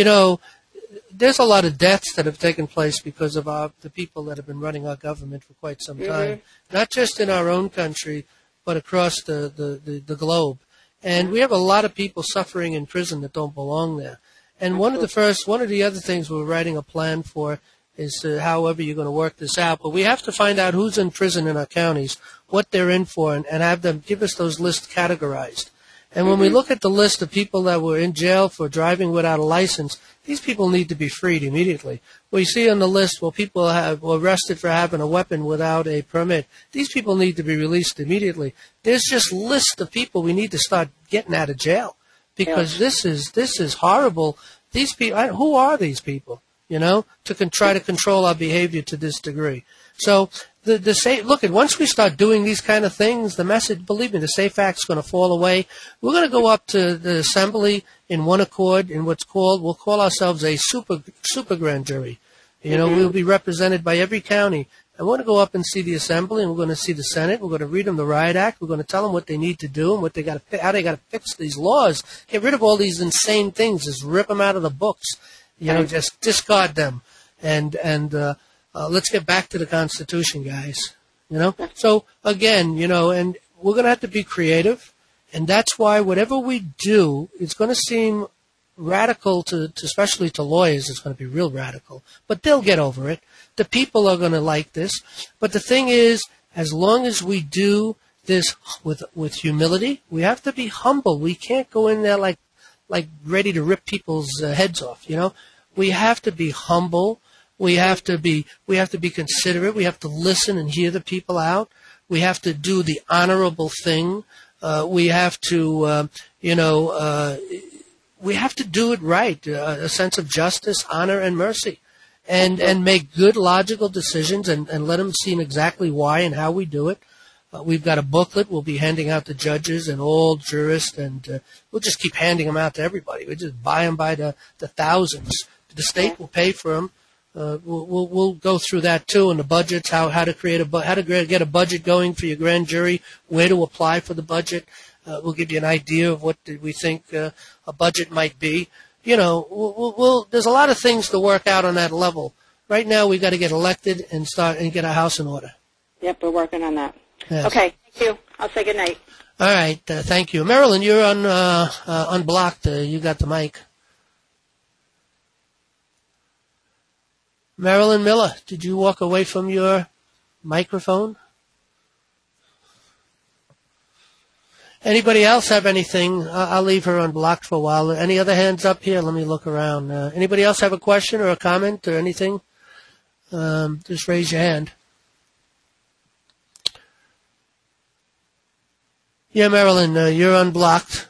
There's a lot of deaths that have taken place because of the people that have been running our government for quite some time, not just in our own country, but across the globe. And we have a lot of people suffering in prison that don't belong there. And one of the other things we're writing a plan for is however you're going to work this out. But we have to find out who's in prison in our counties, what they're in for, and have them give us those lists categorized. And when we look at the list of people that were in jail for driving without a license, these people need to be freed immediately. We see on the list, people were arrested for having a weapon without a permit. These people need to be released immediately. There's just lists of people we need to start getting out of jail because this is horrible. These people, who are these people? To try to control our behavior to this degree. So once we start doing these kind of things, the message, believe me, the SAFE Act's going to fall away. We're going to go up to the Assembly in one accord in we'll call ourselves a super grand jury. We'll be represented by every county. And we're going to go up and see the Assembly, and we're going to see the Senate. We're going to read them the Riot Act. We're going to tell them what they need to do and how they got to fix these laws. Get rid of all these insane things. Just rip them out of the books. Just discard them. And let's get back to the Constitution, guys. So again, and we're going to have to be creative, and that's why whatever we do, it's going to seem radical especially to lawyers. It's going to be real radical, but they'll get over it. The people are going to like this. But the thing is, as long as we do this with humility, we have to be humble. We can't go in there like ready to rip people's heads off. We have to be humble. We have to be considerate. We have to listen and hear the people out. We have to do the honorable thing. We have to, we have to do it right. A sense of justice, honor, and mercy, and make good logical decisions and let them see exactly why and how we do it. We've got a booklet we'll be handing out to judges and all jurists, and we'll just keep handing them out to everybody. We just buy them by the thousands. The state will pay for them. We'll go through that too, and the budgets, how to get a budget going for your grand jury, where to apply for the budget. We'll give you an idea of what we think a budget might be. There's a lot of things to work out on that level. Right now, we've got to get elected and get our house in order. Yep, we're working on that. Yes. Okay, thank you. I'll say good night. All right, thank you, Marilyn. You're unblocked. You got the mic. Marilyn Miller, did you walk away from your microphone? Anybody else have anything? I'll leave her unblocked for a while. Any other hands up here? Let me look around. Anybody else have a question or a comment or anything? Just raise your hand. Yeah, Marilyn, you're unblocked.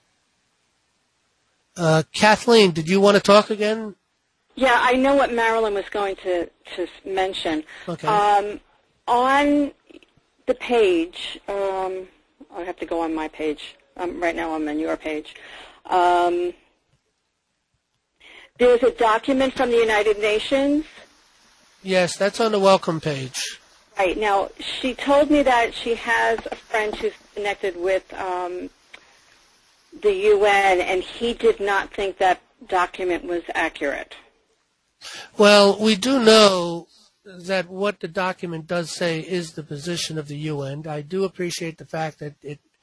Kathleen, did you want to talk again? Yeah, I know what Marilyn was going to mention. Okay. On the page, I have to go on my page. Right now I'm on your page. There's a document from the United Nations. Yes, that's on the welcome page. Right. Now, she told me that she has a friend who's connected with the UN, and he did not think that document was accurate. Well, we do know that what the document does say is the position of the UN. I do appreciate the fact that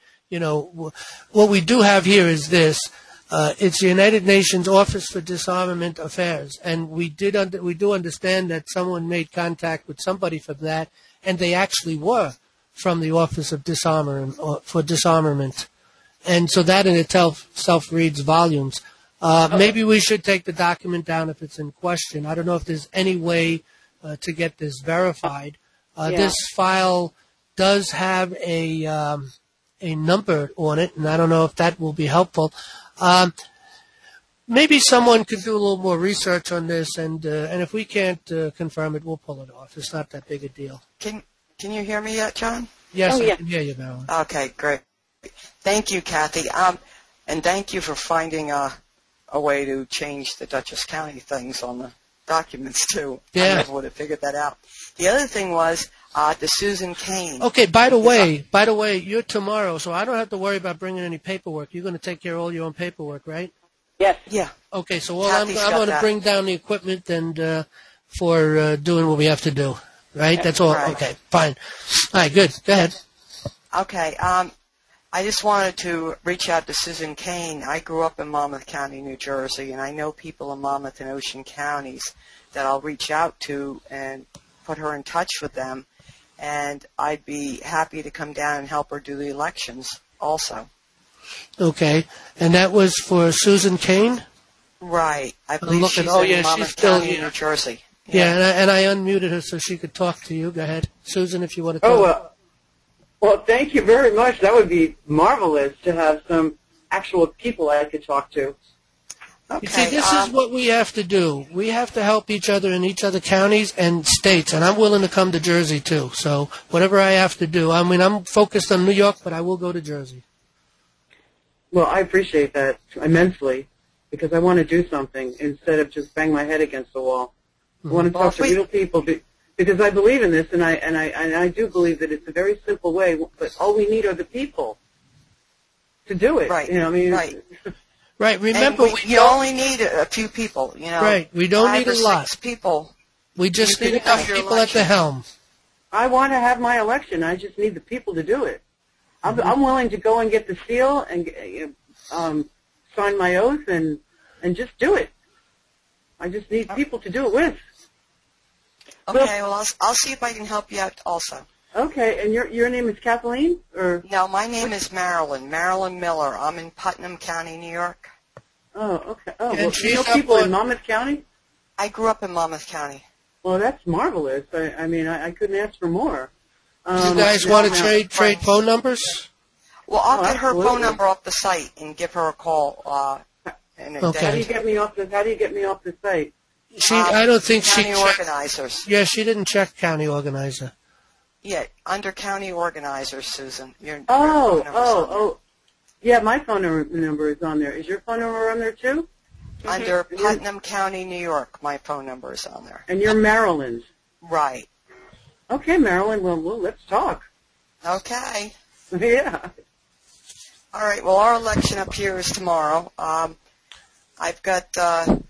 what we do have here is this. It's the United Nations Office for Disarmament Affairs, and we do understand that someone made contact with somebody from that, and they actually were from the Office of Disarmament. And so that in itself reads volumes. Maybe we should take the document down if it's in question. I don't know if there's any way to get this verified. This file does have a number on it, and I don't know if that will be helpful. Maybe someone could do a little more research on this, and if we can't confirm it, we'll pull it off. It's not that big a deal. Can you hear me yet, John? Yes, I can hear you, Marilyn. Okay, great. Thank you, Kathy. And thank you for finding a way to change the Dutchess County things on the documents, too. Yeah. I never would have figured that out. The other thing was the Susan Cain. Okay, by the way, you're tomorrow, so I don't have to worry about bringing any paperwork. You're going to take care of all your own paperwork, right? Yes. Yeah. Okay, so I'm going to bring down the equipment and for doing what we have to do, right? That's all. Right. Okay, fine. All right, good. Go ahead. Okay. I just wanted to reach out to Susan Cain. I grew up in Monmouth County, New Jersey, and I know people in Monmouth and Ocean counties that I'll reach out to and put her in touch with them. And I'd be happy to come down and help her do the elections also. Okay. And that was for Susan Cain? Right. I believe she's in Monmouth County, New Jersey. Yeah, and I unmuted her so she could talk to you. Go ahead. Susan, if you want to talk. Well, thank you very much. That would be marvelous to have some actual people I could talk to. You see, this is what we have to do. We have to help each other in each other counties and states, and I'm willing to come to Jersey, too. So whatever I have to do. I mean, I'm focused on New York, but I will go to Jersey. Well, I appreciate that immensely because I want to do something instead of just bang my head against the wall. I want to talk to real people because I believe in this, and I do believe that it's a very simple way, but all we need are the people to do it. Right. You know, I mean, right. Right. Remember, you only need a few people. You know, right. We don't need a lot. 6 people. We just need enough people at the helm. I want to have my election. I just need the people to do it. I'm willing to go and get the seal and sign my oath and just do it. I just need people to do it with. Okay. Well, I'll see if I can help you out also. Okay, and your name is Kathleen, or? No, my name is Marilyn Miller. I'm in Putnam County, New York. Oh, okay. Oh, well, you know people in Monmouth County? I grew up in Monmouth County. Well, that's marvelous. I mean, I couldn't ask for more. Do you guys want to trade phone numbers? Well, I'll get her phone number off the site and give her a call. Okay. How do you get me off the site? I don't think she County organizers. Yeah, she didn't check County Organizer. Yeah, under County Organizers, Susan. Yeah, my phone number is on there. Is your phone number on there too? Under Putnam County, New York, my phone number is on there. And you're Maryland. Right. Okay, Maryland. Well, let's talk. Okay. Yeah. All right. Well, our election up here is tomorrow. I've got a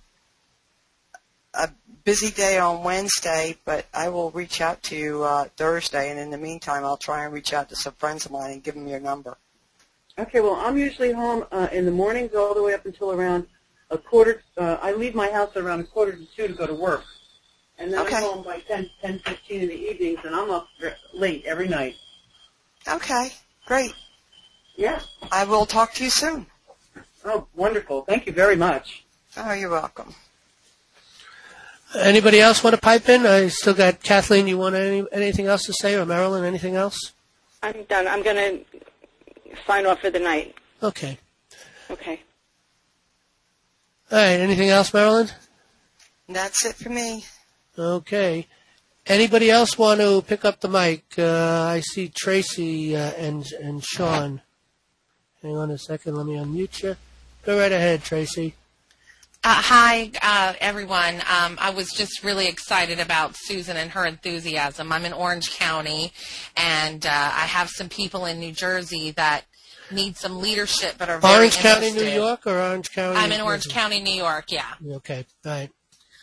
busy day on Wednesday, but I will reach out to you Thursday, and in the meantime, I'll try and reach out to some friends of mine and give them your number. Okay, well, I'm usually home in the mornings all the way up until around I leave my house at around 1:45 to go to work. And then I'm home by 10:15 in the evenings, and I'm up late every night. Okay, great. Yeah. I will talk to you soon. Oh, wonderful. Thank you very much. Oh, you're welcome. Anybody else want to pipe in? I still got Kathleen. You want anything else to say, or Marilyn, anything else? I'm done. I'm going to sign off for the night. Okay. Okay. All right. Anything else, Marilyn? That's it for me. Okay. Anybody else want to pick up the mic? I see Tracy and Sean. Hang on a second. Let me unmute you. Go right ahead, Tracy. Hi, everyone. I was just really excited about Susan and her enthusiasm. I'm in Orange County, and I have some people in New Jersey that need some leadership but are very Orange interested. County, New York, or Orange County? I'm in Orange County, New York, yeah. Okay, all right.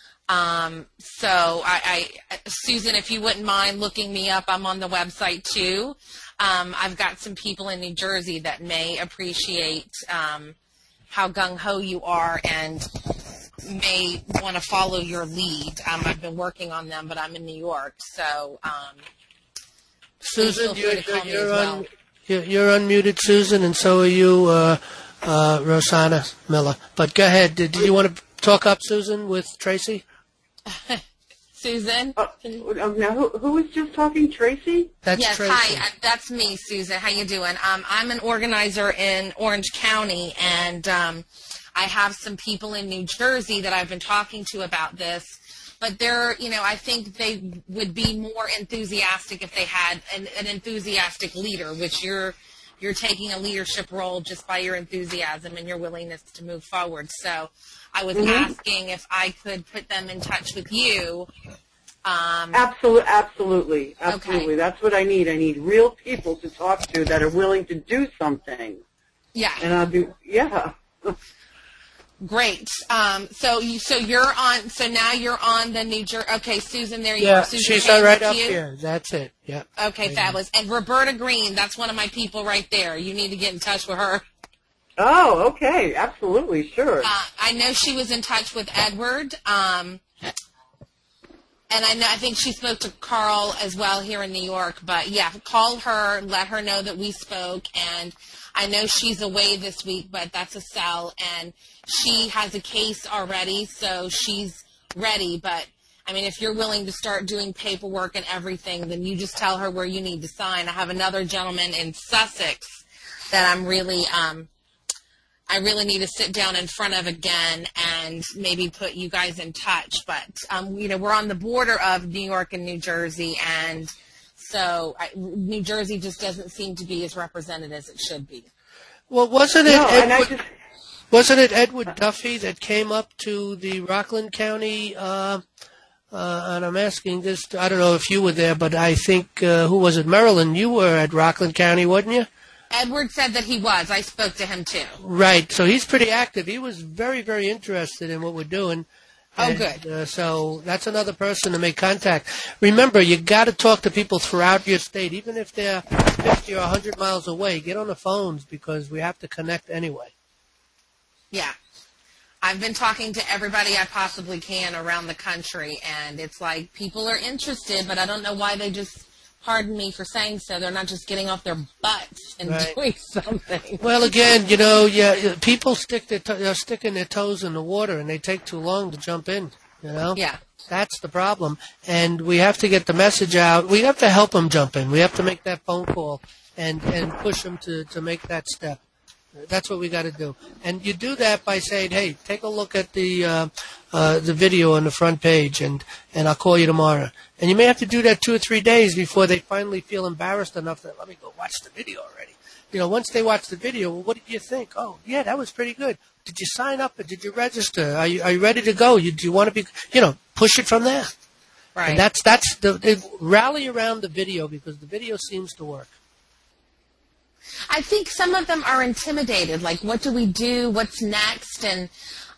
So Susan, if you wouldn't mind looking me up, I'm on the website too. I've got some people in New Jersey that may appreciate how gung-ho you are and may want to follow your lead. I've been working on them, but I'm in New York, so Susan, you're unmuted, Susan, and so are you, Rosanna Miller. But go ahead. Did you want to talk up, Susan, with Tracy? Susan? Now, who was just talking? Tracy? That's yes, Tracy. Hi, that's me, Susan. How you doing? I'm an organizer in Orange County, and I have some people in New Jersey that I've been talking to about this. But I think they would be more enthusiastic if they had an enthusiastic leader, which you're taking a leadership role just by your enthusiasm and your willingness to move forward. So I was asking if I could put them in touch with you. Absolutely. Okay. That's what I need. I need real people to talk to that are willing to do something. Yeah. And I'll do. Yeah. Great. So you're on. So now you're on the New Jersey. Okay, Susan, there you are. Susan, she's right up here. That's it. Yeah. Okay, fabulous. And Roberta Green, that's one of my people right there. You need to get in touch with her. Oh, okay. Absolutely, sure. I know she was in touch with Edward, and I think she spoke to Carl as well here in New York. But yeah, call her, let her know that we spoke, and I know she's away this week, but that's a sell, and she has a case already, so she's ready. But I mean, if you're willing to start doing paperwork and everything, then you just tell her where you need to sign. I have another gentleman in Sussex that I'm really I really need to sit down in front of again and maybe put you guys in touch. But, we're on the border of New York and New Jersey, and so New Jersey just doesn't seem to be as represented as it should be. Well, wasn't it Edward Duffy that came up to the Rockland County, and I'm asking this, I don't know if you were there, but I think, who was it, Marilyn, you were at Rockland County, wasn't you? Edward said that he was. I spoke to him, too. Right, so he's pretty active. He was very, very interested in what we're doing. Oh, good. So that's another person to make contact. Remember, you got to talk to people throughout your state, even if they're 50 or 100 miles away. Get on the phones because we have to connect anyway. Yeah. I've been talking to everybody I possibly can around the country, and it's like people are interested, but I don't know why they just, pardon me for saying so, they're not just getting off their butts and doing something. Well, again, people they're sticking their toes in the water, and they take too long to jump in, Yeah. That's the problem, and we have to get the message out. We have to help them jump in. We have to make that phone call and push them to make that step. That's what we got to do. And you do that by saying, hey, take a look at the video on the front page, and I'll call you tomorrow. And you may have to do that 2 or 3 days before they finally feel embarrassed enough that, let me go watch the video already. Once they watch the video, well, what did you think? Oh, yeah, that was pretty good. Did you sign up or did you register? Are you ready to go? Do you want to be, push it from there. Right. And that's rally around the video because the video seems to work. I think some of them are intimidated, like, what do we do? What's next? And,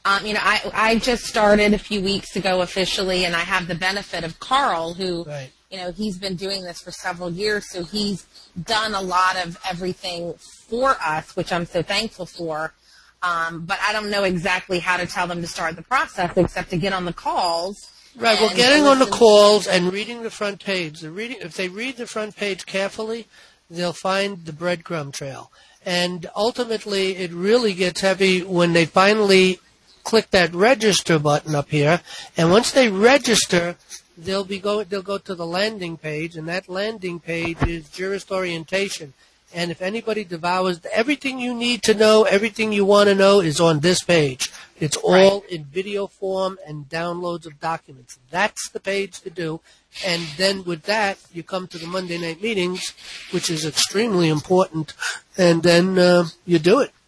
I just started a few weeks ago officially, and I have the benefit of Carl, who, he's been doing this for several years, so he's done a lot of everything for us, which I'm so thankful for. But I don't know exactly how to tell them to start the process except to get on the calls. Right, well, getting on the calls and reading the front page. If they read the front page carefully, they'll find the breadcrumb trail. And ultimately, it really gets heavy when they finally click that register button up here. And once they register, they'll go to the landing page, and that landing page is jurist orientation. And if anybody devours everything you need to know, everything you want to know is on this page. It's all in video form and downloads of documents. That's the page to do. And then with that, you come to the Monday night meetings, which is extremely important, and then you do it.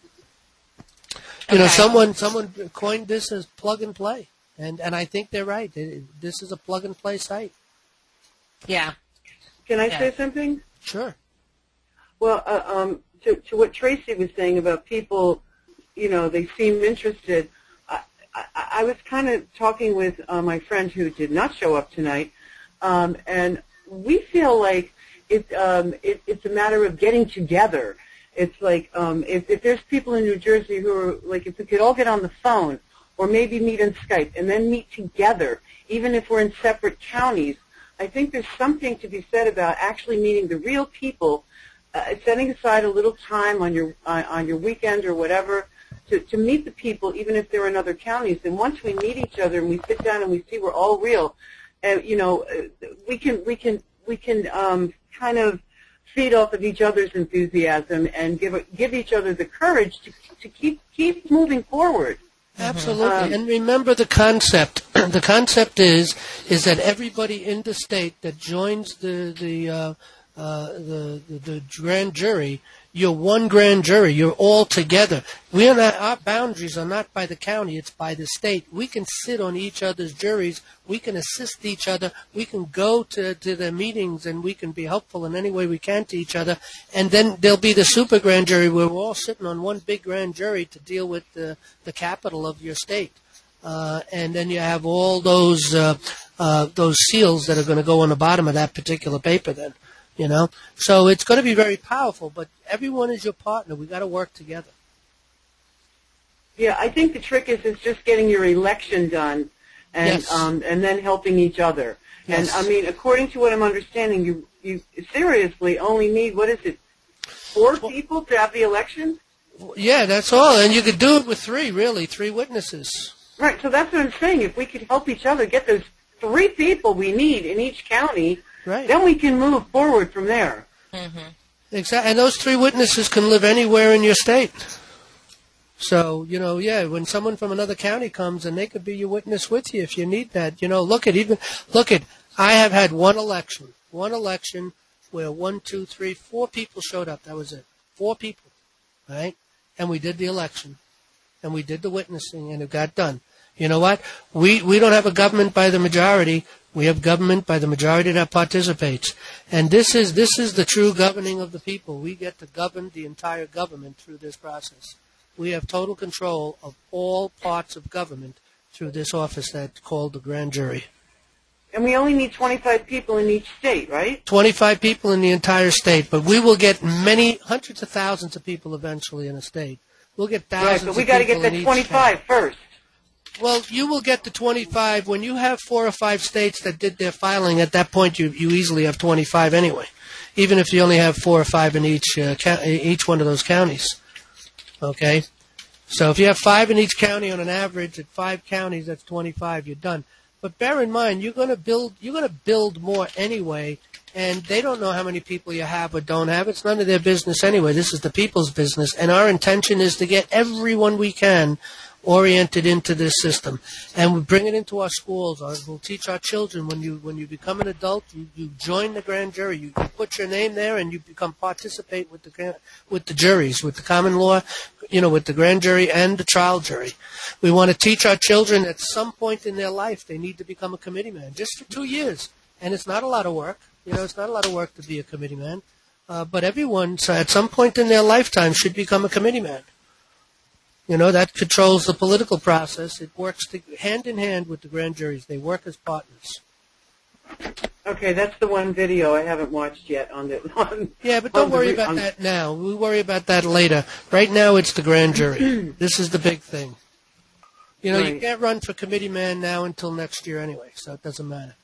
Someone coined this as plug and play, and I think they're right. This is a plug and play site. Yeah. Can I say something? Sure. Well, to what Tracy was saying about people, they seem interested. I was kind of talking with my friend who did not show up tonight, and we feel like it's a matter of getting together. It's like if there's people in New Jersey who are like, if we could all get on the phone or maybe meet on Skype and then meet together, even if we're in separate counties, I think there's something to be said about actually meeting the real people. Setting aside a little time on your weekend or whatever to meet the people, even if they're in other counties. And once we meet each other and we sit down and we see we're all real, we can kind of feed off of each other's enthusiasm and give each other the courage to keep moving forward. Absolutely. And remember the concept. The concept is that everybody in the state that joins the grand jury, you're one grand jury. You're all together. Our boundaries are not by the county. It's by the state. We can sit on each other's juries. We can assist each other. We can go to their meetings, and we can be helpful in any way we can to each other. And then there'll be the super grand jury where we're all sitting on one big grand jury to deal with the capital of your state. And then you have all those seals that are going to go on the bottom of that particular paper then. So it's going to be very powerful, but everyone is your partner. We got to work together. Yeah, I think the trick is just getting your election done, and and then helping each other. Yes. And I mean, according to what I'm understanding, you seriously only need 4 people to have the election? Yeah, that's all, and you could do it with 3 witnesses. Right. So that's what I'm saying. If we could help each other get those 3 people we need in each county. Right. Then we can move forward from there. Exactly. And those 3 witnesses can live anywhere in your state. So, when someone from another county comes, and they could be your witness with you if you need that. Look at, I have had one election where 4 people showed up. That was it. 4 people, right? And we did the election, and we did the witnessing, and it got done. You know what? We don't have a government by the majority. We have government by the majority that participates. And this is the true governing of the people. We get to govern the entire government through this process. We have total control of all parts of government through this office that's called the grand jury. And we only need 25 people in each state, right? 25 people in the entire state, but we will get hundreds of thousands of people eventually in a state. We'll get thousands of people in each Right, but we got to get that 25 first. Well, you will get the 25 when you have 4 or 5 states that did their filing. At that point, you easily have 25 anyway, even if you only have 4 or 5 in each one of those counties. Okay, so if you have 5 in each county on an average at 5 counties, that's 25. You're done. But bear in mind, you're going to build more anyway, and they don't know how many people you have or don't have. It's none of their business anyway. This is the people's business, and our intention is to get everyone we can oriented into this system, and we bring it into our schools. We'll teach our children when you become an adult, you join the grand jury. You put your name there, and you participate with the juries, with the common law, with the grand jury and the trial jury. We want to teach our children at some point in their life they need to become a committee man, just for 2 years, and it's not a lot of work. It's not a lot of work to be a committee man, but everyone at some point in their lifetime should become a committee man. That controls the political process. It works hand in hand with the grand juries. They work as partners. Okay, that's the one video I haven't watched yet on the. Yeah, but don't worry about that now. We worry about that later. Right now, it's the grand jury. This is the big thing. Right. You can't run for committee man now until next year anyway, so it doesn't matter.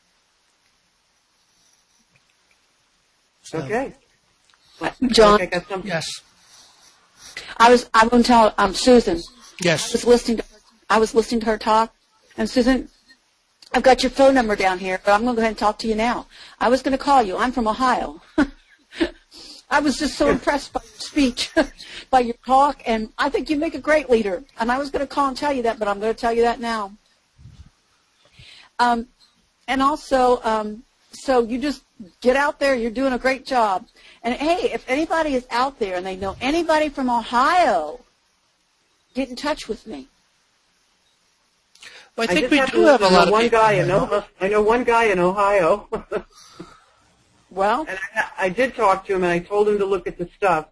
So. Okay. John? I got something. Yes. I'm going to tell Susan. Yes. I was listening to her talk, and Susan, I've got your phone number down here, but I'm going to go ahead and talk to you now. I was going to call you. I'm from Ohio. I was just so impressed by your speech, by your talk, and I think you make a great leader. And I was going to call and tell you that, but I'm going to tell you that now. And also, so you just get out there. You're doing a great job. And, hey, if anybody is out there and they know anybody from Ohio, get in touch with me. Well, I think we do have a lot of people. I know one guy in Ohio. Well? And I did talk to him, and I told him to look at the stuff.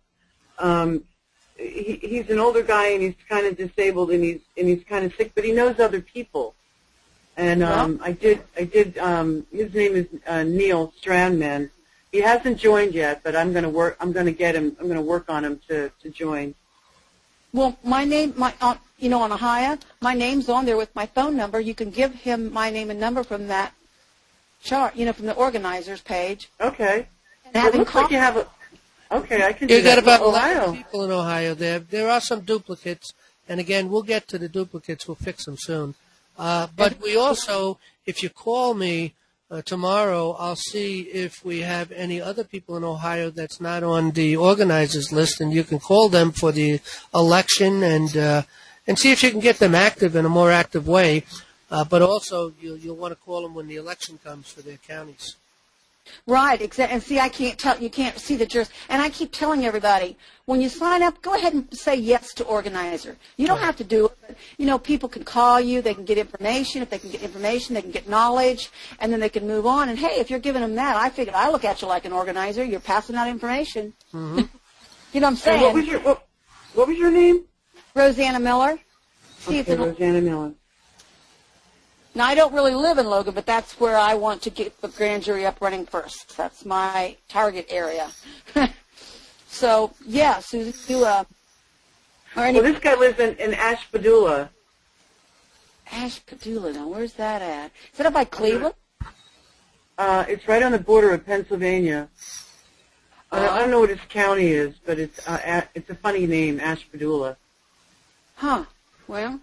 He's an older guy, and he's kind of disabled, and he's kind of sick, but he knows other people. And I did. His name is Neil Strandman. He hasn't joined yet, but I'm going to work. I'm going to get him. I'm going to work on him to join. Well, my name, on Ohio, my name's on there with my phone number. You can give him my name and number from that chart, from the organizers page. Okay. And have him call. Like you have okay, I can do that. You got about Ohio. 11 people in Ohio. There are some duplicates, and again, we'll get to the duplicates. We'll fix them soon. But we also, if you call me tomorrow, I'll see if we have any other people in Ohio that's not on the organizers list, and you can call them for the election and see if you can get them active in a more active way. But also, you'll want to call them when the election comes for their counties. Right, exactly. And see, you can't see the jurors. And I keep telling everybody, when you sign up, go ahead and say yes to organizer. You don't have to do it, but, people can call you, they can get information. If they can get information, they can get knowledge, and then they can move on. And, hey, if you're giving them that, I figured I look at you like an organizer. You're passing out information. Mm-hmm. You know what I'm saying? And what was your name? Rosanna Miller. Okay, Rosanna Miller. Now, I don't really live in Logan, but that's where I want to get the grand jury up running first. That's my target area. So, yeah, Susan, Well, this guy lives in Ashtabula. Ashtabula. Now, where's that at? Is that up by Cleveland? It's right on the border of Pennsylvania. I don't know what his county is, but it's a funny name, Ashtabula. Huh. Well,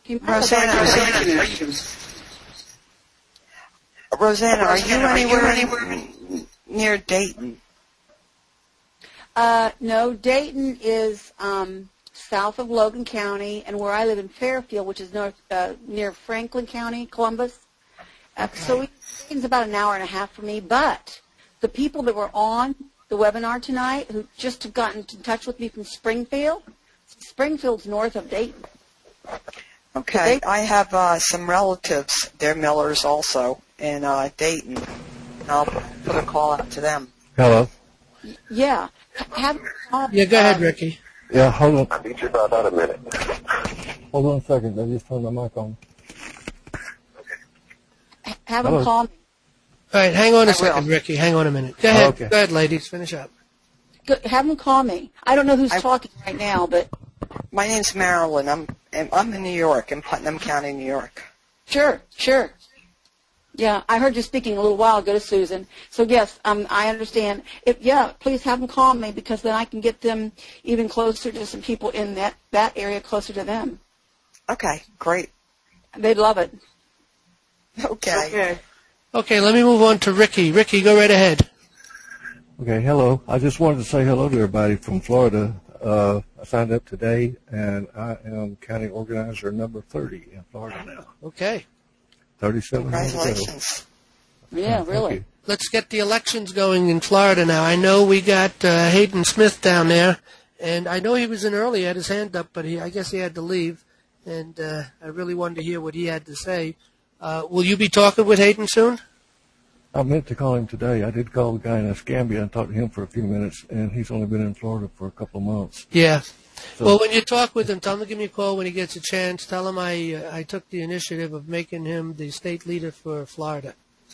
Rosanna, are you anywhere near Dayton? No, Dayton is south of Logan County, and where I live in Fairfield, which is near Franklin County, Columbus. So it's about an hour and a half for me. But the people that were on the webinar tonight, who just have gotten in touch with me from Springfield's north of Dayton. Okay, I have some relatives. They're Millers also in Dayton. I'll put a call out to them. Hello. Yeah. Yeah, go ahead, Ricky. Yeah, hold on. I'll beat you for about a minute. Hold on a second. I just turned my mic on. Have them call me. All right, hang on a second, Ricky. Hang on a minute. Go ahead. Okay. Go ahead, ladies. Finish up. Have them call me. I don't know who's talking right now, but my name's Marilyn. I'm in New York, in Putnam County, New York. Sure. Yeah, I heard you speaking a little while ago to Susan. So yes, I understand. Please have them call me, because then I can get them even closer to some people in that area, closer to them. Okay, great. They'd love it. Okay. Okay, let me move on to Ricky. Ricky, go right ahead. Okay, hello. I just wanted to say hello to everybody from Florida. I signed up today, and I am county organizer number 30 in Florida now. Okay. 37. Congratulations. Yeah, really. Let's get the elections going in Florida now. I know we got Hayden Smith down there, and I know he was in early, had his hand up, but I guess he had to leave, and I really wanted to hear what he had to say. Will you be talking with Hayden soon? I meant to call him today. I did call the guy in Escambia and talk to him for a few minutes, and he's only been in Florida for a couple of months. Yeah. So, well, when you talk with him, tell him to give me a call when he gets a chance. Tell him I took the initiative of making him the state leader for Florida.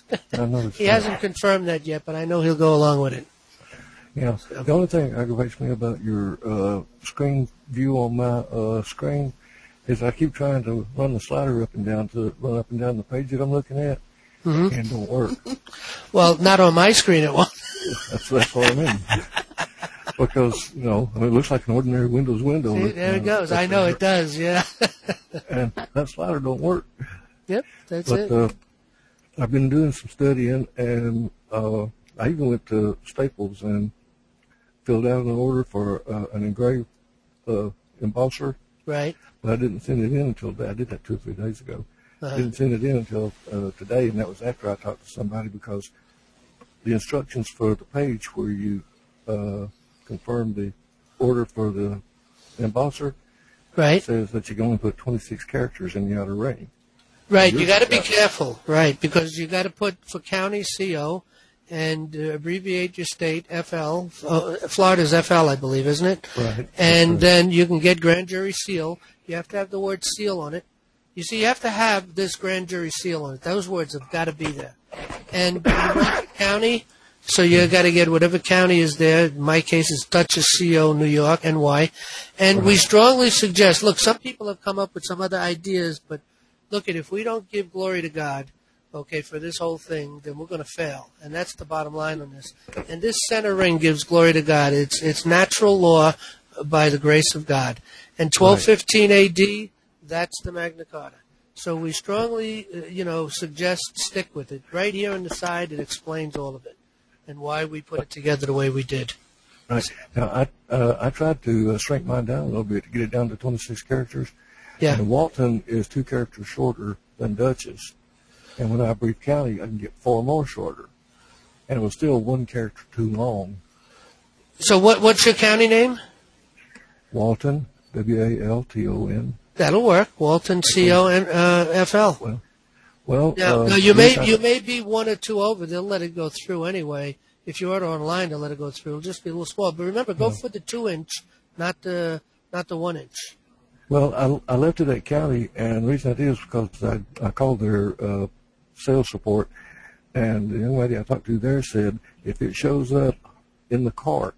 He hasn't confirmed that yet, but I know he'll go along with it. Yeah. The only thing that aggravates me about your screen view on my screen is I keep trying to run the slider up and down to run up and down the page that I'm looking at, and it don't work. Well, not on my screen, it won't. That's what I mean. Because, it looks like an ordinary Windows window. See, there it goes. I know it does, yeah. And that slider don't work. Yep, that's it. I've been doing some studying, and I even went to Staples and filled out an order for an engraved embosser. Right. But I didn't send it in until I did that 2 or 3 days ago. I didn't send it in until today, and that was after I talked to somebody, because the instructions for the page where you confirm the order for the embosser says that you can only put 26 characters in the outer ring. Right, you got to be careful, right, because you got to put for county CO and abbreviate your state FL. Florida's FL, I believe, isn't it? Right. And then you can get grand jury seal. You have to have the word seal on it. You see, you have to have this grand jury seal on it. Those words have got to be there. And you want the county, so you got to get whatever county is there. In my case, it's Dutchess CO, New York, NY. And we strongly suggest, look, some people have come up with some other ideas, but look, if we don't give glory to God, okay, for this whole thing, then we're going to fail. And that's the bottom line on this. And this center ring gives glory to God. It's natural law by the grace of God. And 1215 AD, that's the Magna Carta. So we strongly, suggest stick with it. Right here on the side, it explains all of it and why we put it together the way we did. Right. Now, I tried to shrink mine down a little bit to get it down to 26 characters. Yeah. And Walton is 2 characters shorter than Dutchess. And when I brief county, I can get 4 more shorter. And it was still 1 character too long. So what's your county name? Walton, W-A-L-T-O-N. That'll work. Walton, CO, and FL. Well, now, you may be 1 or 2 over. They'll let it go through anyway. If you order online, they'll let it go through. It'll just be a little small. But remember, go for the 2-inch, not the 1-inch. Well, I left it at county, and the reason I did is because I called their sales support, and the young lady I talked to there said if it shows up in the cart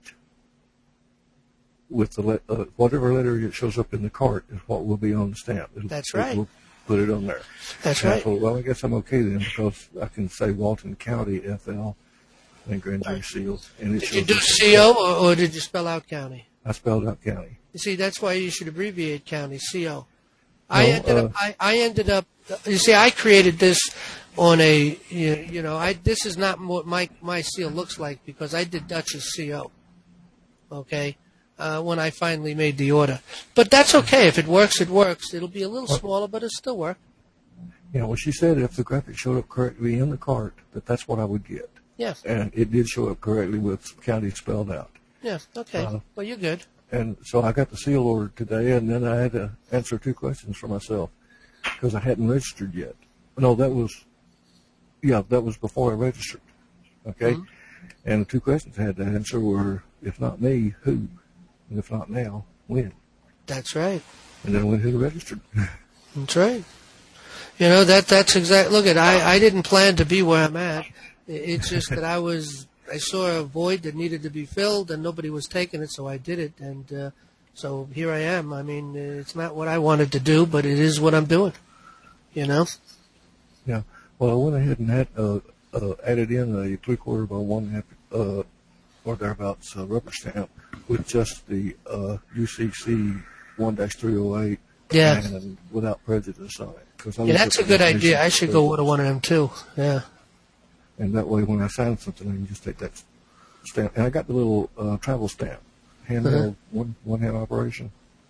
with the whatever letter it shows up in the cart is what will be on the stamp. That's right. We'll put it on there. That's and right. I thought, well, I guess I'm okay then, because I can say Walton County FL and grand jury seal. And it did you do CO or did you spell out county? I spelled out county. You see, that's why you should abbreviate county, CO. I ended up. You see, I created this on a. This is not what my seal looks like because I did Dutchess CO. Okay, when I finally made the order. But that's okay. If it works, it works. It'll be a little smaller, but it'll still work. Yeah, well, she said if the graphic showed up correctly in the cart, that's what I would get. Yeah. And it did show up correctly with county spelled out. Yeah, okay. Well, you're good. And so I got the seal ordered today, and then I had to answer 2 questions for myself because I hadn't registered yet. No, that was before I registered. Okay? Mm-hmm. And the 2 questions I had to answer were, if not me, who? And if not now, when? That's right. And then I went ahead and registered. That's right. You know, that's exactly, look at, I didn't plan to be where I'm at. It's just that I saw a void that needed to be filled and nobody was taking it, so I did it. And so here I am. I mean, it's not what I wanted to do, but it is what I'm doing, you know? Yeah. Well, I went ahead and added in a 3/4 by 1/2 or thereabouts rubber stamp with just the UCC 1-308. Yeah. And without prejudice on it. Yeah, that's a good idea. I should go with one of them too. Yeah. And that way, when I sign something, I can just take that stamp. And I got the little travel stamp, handheld, one-hand operation.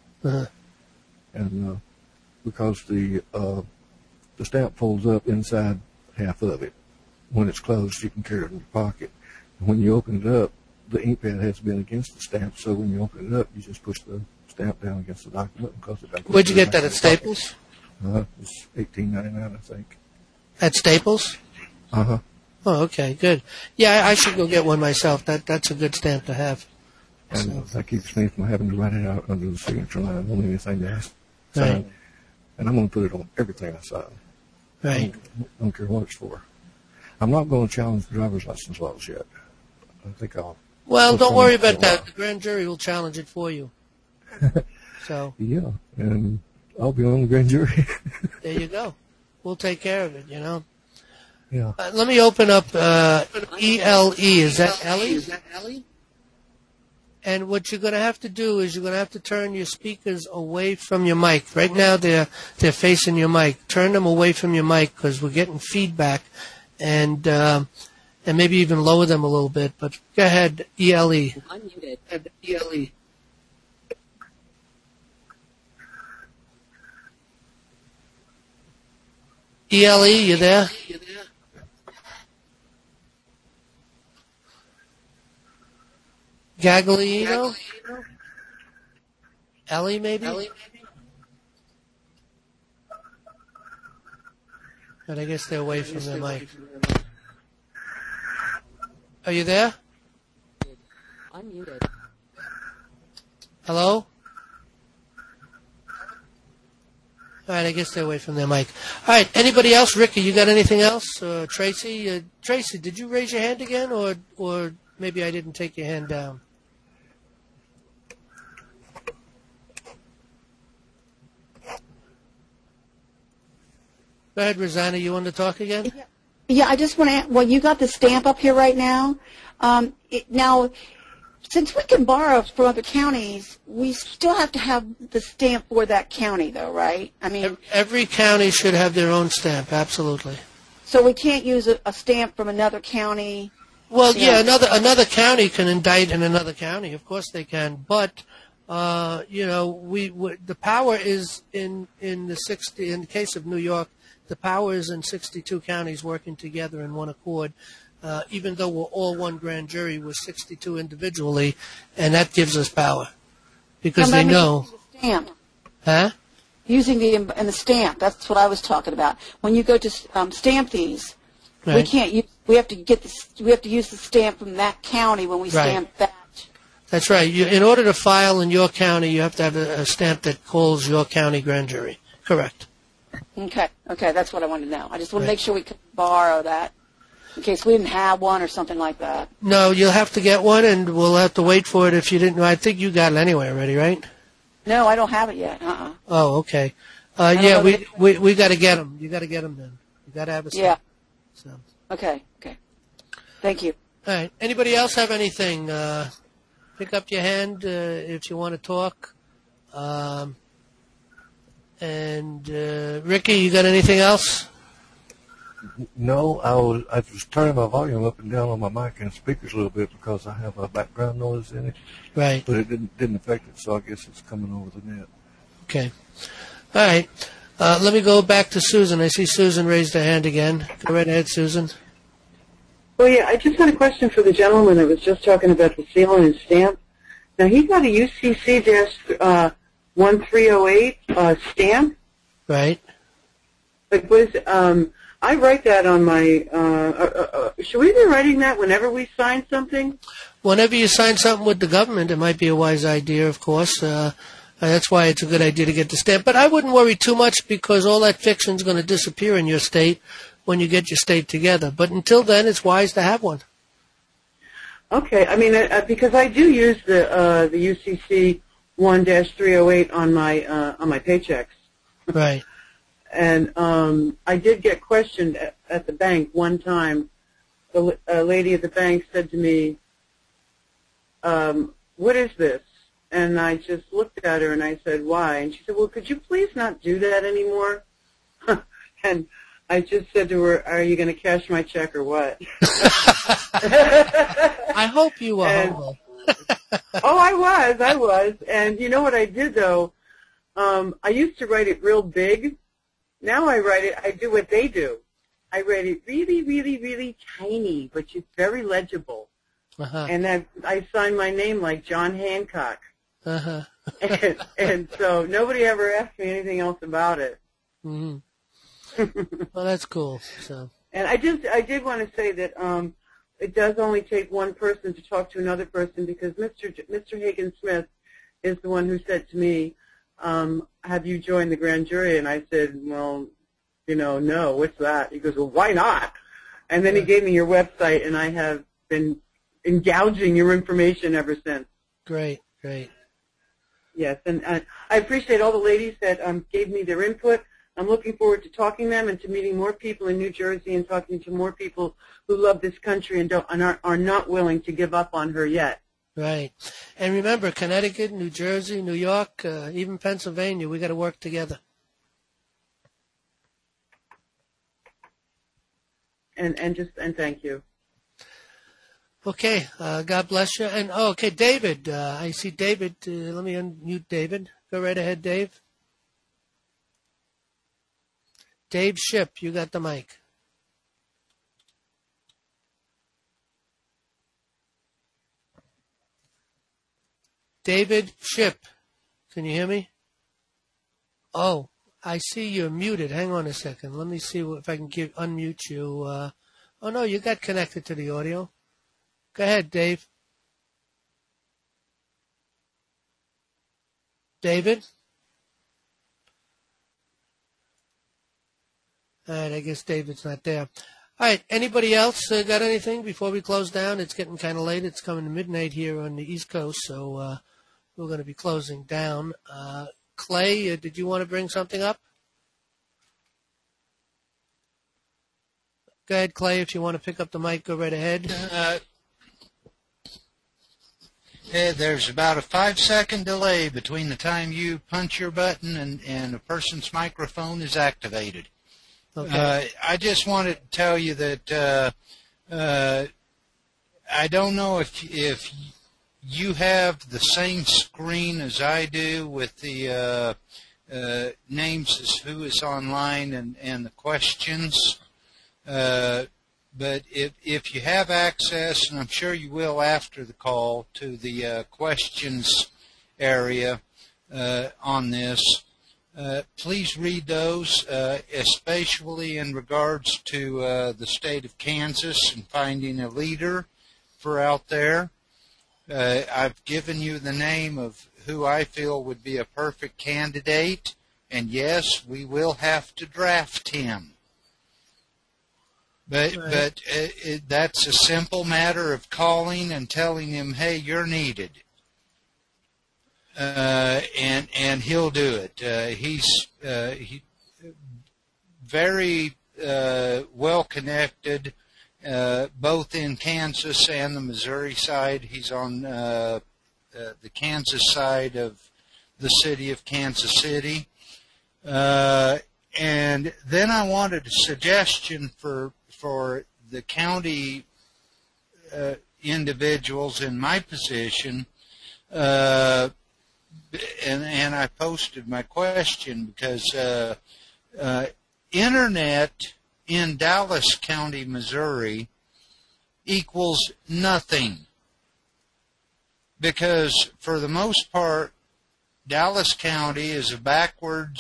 And because the stamp folds up inside half of it, when it's closed, you can carry it in your pocket. And when you open it up, the ink pad has been against the stamp, so when you open it up, you just push the stamp down against the document and close it back. Where'd you get that, at Staples? It's $18.99, I think. At Staples? Uh-huh. Oh, okay, good. Yeah, I should go get one myself. That's a good stamp to have. And that keeps me from having to write it out under the signature line on anything that I sign. Right. And I'm going to put it on everything I sign. Right. I don't care what it's for. I'm not going to challenge the driver's license laws yet. I think I'll... Well, don't worry about that. The grand jury will challenge it for you. So. Yeah, and I'll be on the grand jury. There you go. We'll take care of it, you know. Yeah. Let me open up ELE. Is that Ellie? And what you're going to have to do is you're going to have to turn your speakers away from your mic. Right now they're facing your mic. Turn them away from your mic because we're getting feedback, and maybe even lower them a little bit. But go ahead, ELE. Unmuted. ELE. ELE, you there? Gagliano? Ellie, maybe? But I guess they're away from their mic. Are you there? Unmuted. Hello? All right, I guess they're away from their mic. All right, anybody else? Ricky, you got anything else? Tracy? Tracy, did you raise your hand again, or maybe I didn't take your hand down? Go ahead, Rosanna. You want to talk again? Yeah, I just want to. Well, you got the stamp up here right now. Now, since we can borrow from other counties, we still have to have the stamp for that county, though, right? I mean, every county should have their own stamp. Absolutely. So we can't use a stamp from another county. Well, yeah, another county can indict in another county. Of course they can, but the power is in the case of New York. The power is in 62 counties working together in one accord, even though we're all one grand jury, we're 62 individually, and that gives us power because they know. Stamp. Huh? Using the stamp. That's what I was talking about. When you go to stamp these, right. We can't use. We have to use the stamp from that county when we stamp that. That's right. In order to file in your county, you have to have a stamp that calls your county grand jury. Correct. Okay, that's what I wanted to know. I just want to make sure we could borrow that in case we didn't have one or something like that. No, you'll have to get one, and we'll have to wait for it if you didn't. I think you got it anyway already, right? No, I don't have it yet. Oh, okay. Yeah, we got to get them. You got to get them then. You got to have a stamp. Yeah. So. Okay. Thank you. All right. Anybody else have anything? Pick up your hand if you want to talk. And Ricky, you got anything else? No, I was turning my volume up and down on my mic and speakers a little bit because I have a background noise in it. Right. But it didn't affect it, so I guess it's coming over the net. Okay. All right. Let me go back to Susan. I see Susan raised her hand again. Go right ahead, Susan. Well, yeah, I just had a question for the gentleman that was just talking about the seal and his stamp. Now, he's got a UCC-1308 stamp. Right. Like, what is it? I write that on my, should we be writing that whenever we sign something? Whenever you sign something with the government, it might be a wise idea, of course. That's why it's a good idea to get the stamp. But I wouldn't worry too much because all that fiction's going to disappear in your state when you get your state together. But until then, it's wise to have one. Okay. I mean, because I do use the UCC 1-308 on my paychecks. Right. And I did get questioned at the bank one time. A lady at the bank said to me, what is this? And I just looked at her and I said, why? And she said, well, could you please not do that anymore? And I just said to her, are you going to cash my check or what? I hope you were humble. Oh, I was. And you know what I did, though? I used to write it real big. Now I do what they do. I write it really, really, really tiny, but it's very legible. Uh-huh. And I sign my name like John Hancock. Uh-huh. and so nobody ever asked me anything else about it. Mm-hmm. Well, that's cool. So. And I did want to say that it does only take one person to talk to another person because Mr. Hagen-Smith is the one who said to me, have you joined the grand jury? And I said, well, no, what's that? He goes, well, why not? And then he gave me your website, and I have been gouging your information ever since. Great. Yes, and I appreciate all the ladies that gave me their input. I'm looking forward to talking to them and to meeting more people in New Jersey and talking to more people who love this country and are not willing to give up on her yet. Right. And remember, Connecticut, New Jersey, New York, even Pennsylvania, we got to work together. And thank you. Okay. God bless you. And okay, David. I see David. Let me unmute David. Go right ahead, Dave. Dave Ship, you got the mic. David Ship, can you hear me? Oh, I see you're muted. Hang on a second. Let me see if I can unmute you. Oh, no, you got connected to the audio. Go ahead, Dave. David? All right, I guess David's not there. All right, anybody else got anything before we close down? It's getting kind of late. It's coming to midnight here on the East Coast, so we're going to be closing down. Clay, did you want to bring something up? Go ahead, Clay, if you want to pick up the mic, go right ahead. There's about a 5-second delay between the time you punch your button and a person's microphone is activated. Okay. I just wanted to tell you that I don't know if you have the same screen as I do with the names as who is online and the questions. But if you have access, and I'm sure you will after the call, to the questions area on this, please read those, especially in regards to the state of Kansas and finding a leader for out there. I've given you the name of who I feel would be a perfect candidate, and yes, we will have to draft him. But that's a simple matter of calling and telling him, hey, you're needed. And he'll do it. He's very well connected, both in Kansas and the Missouri side. He's on the Kansas side of the city of Kansas City. And then I wanted a suggestion for the county individuals in my position, and I posted my question because internet in Dallas County, Missouri equals nothing, because for the most part Dallas County is a backwards,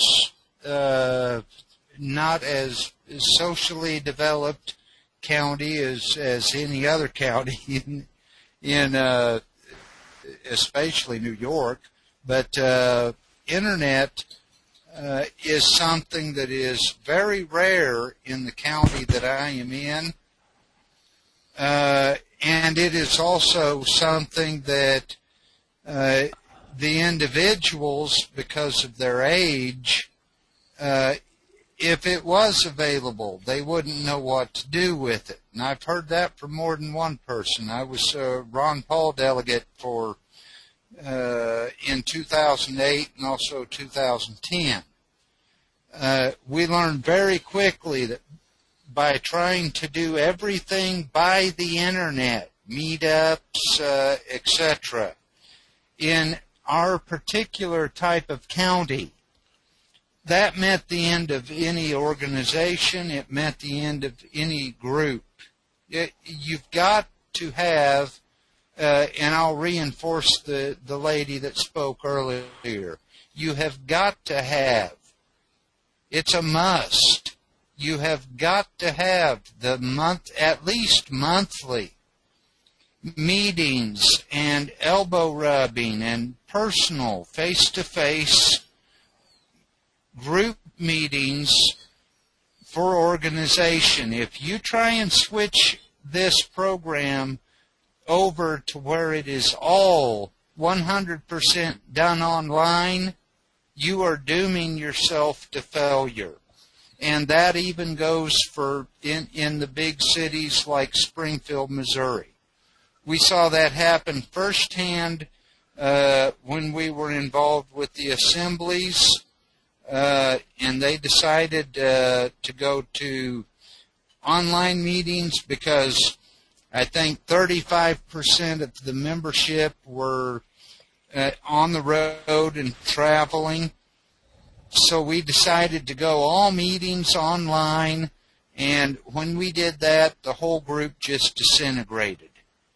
not as socially developed county as any other county in especially New York, but internet is something that is very rare in the county that I am in, and it is also something that the individuals, because of their age, if it was available, they wouldn't know what to do with it. And I've heard that from more than one person. I was a Ron Paul delegate for in 2008 and also 2010. We learned very quickly that by trying to do everything by the internet, meetups, etc., in our particular type of county, that meant the end of any organization. It meant the end of any group. You've got to have, and I'll reinforce the lady that spoke earlier, you have got to have, it's a must, you have got to have at least monthly meetings and elbow rubbing and personal face-to-face group meetings for organization. If you try and switch this program over to where it is all 100% done online, you are dooming yourself to failure. And that even goes for in the big cities like Springfield, Missouri. We saw that happen firsthand when we were involved with the assemblies, and they decided to go to online meetings because I think 35% of the membership were on the road and traveling. So we decided to go all meetings online, and when we did that, the whole group just disintegrated.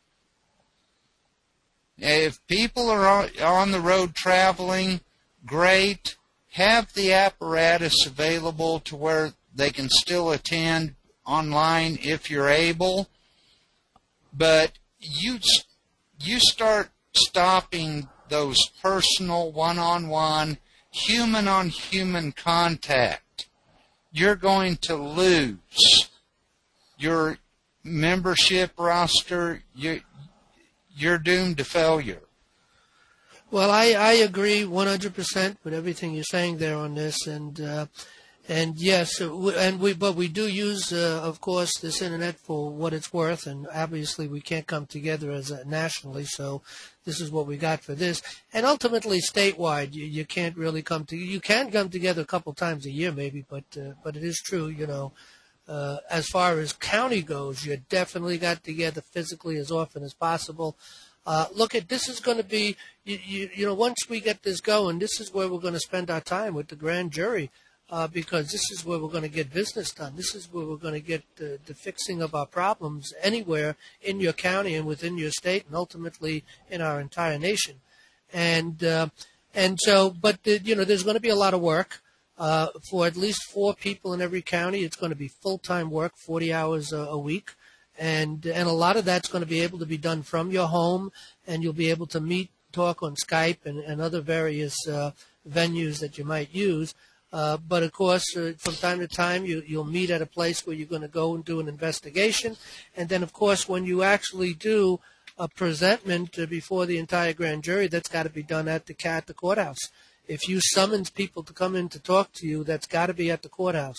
If people are on the road traveling, great. Have the apparatus available to where they can still attend online if you're able. But you start stopping those personal, one-on-one, human-on-human contact, you're going to lose your membership roster. You're doomed to failure. Well, I agree 100% with everything you're saying there on this, and yes, but we do use, of course, this internet for what it's worth, and obviously we can't come together as nationally, so this is what we got for this. And ultimately, statewide, you can't really come to. You can come together a couple times a year, maybe, but it is true, as far as county goes, you definitely got together physically as often as possible. This is going to be, once we get this going, this is where we're going to spend our time with the grand jury, because this is where we're going to get business done. This is where we're going to get the fixing of our problems anywhere in your county and within your state and ultimately in our entire nation. There's going to be a lot of work. For at least 4 people in every county, it's going to be full-time work, 40 hours a week. And a lot of that's going to be able to be done from your home, and you'll be able to meet, talk on Skype and other various venues that you might use. But, of course, from time to time, you'll meet at a place where you're going to go and do an investigation. And then, of course, when you actually do a presentment before the entire grand jury, that's got to be done at the courthouse. If you summons people to come in to talk to you, that's got to be at the courthouse.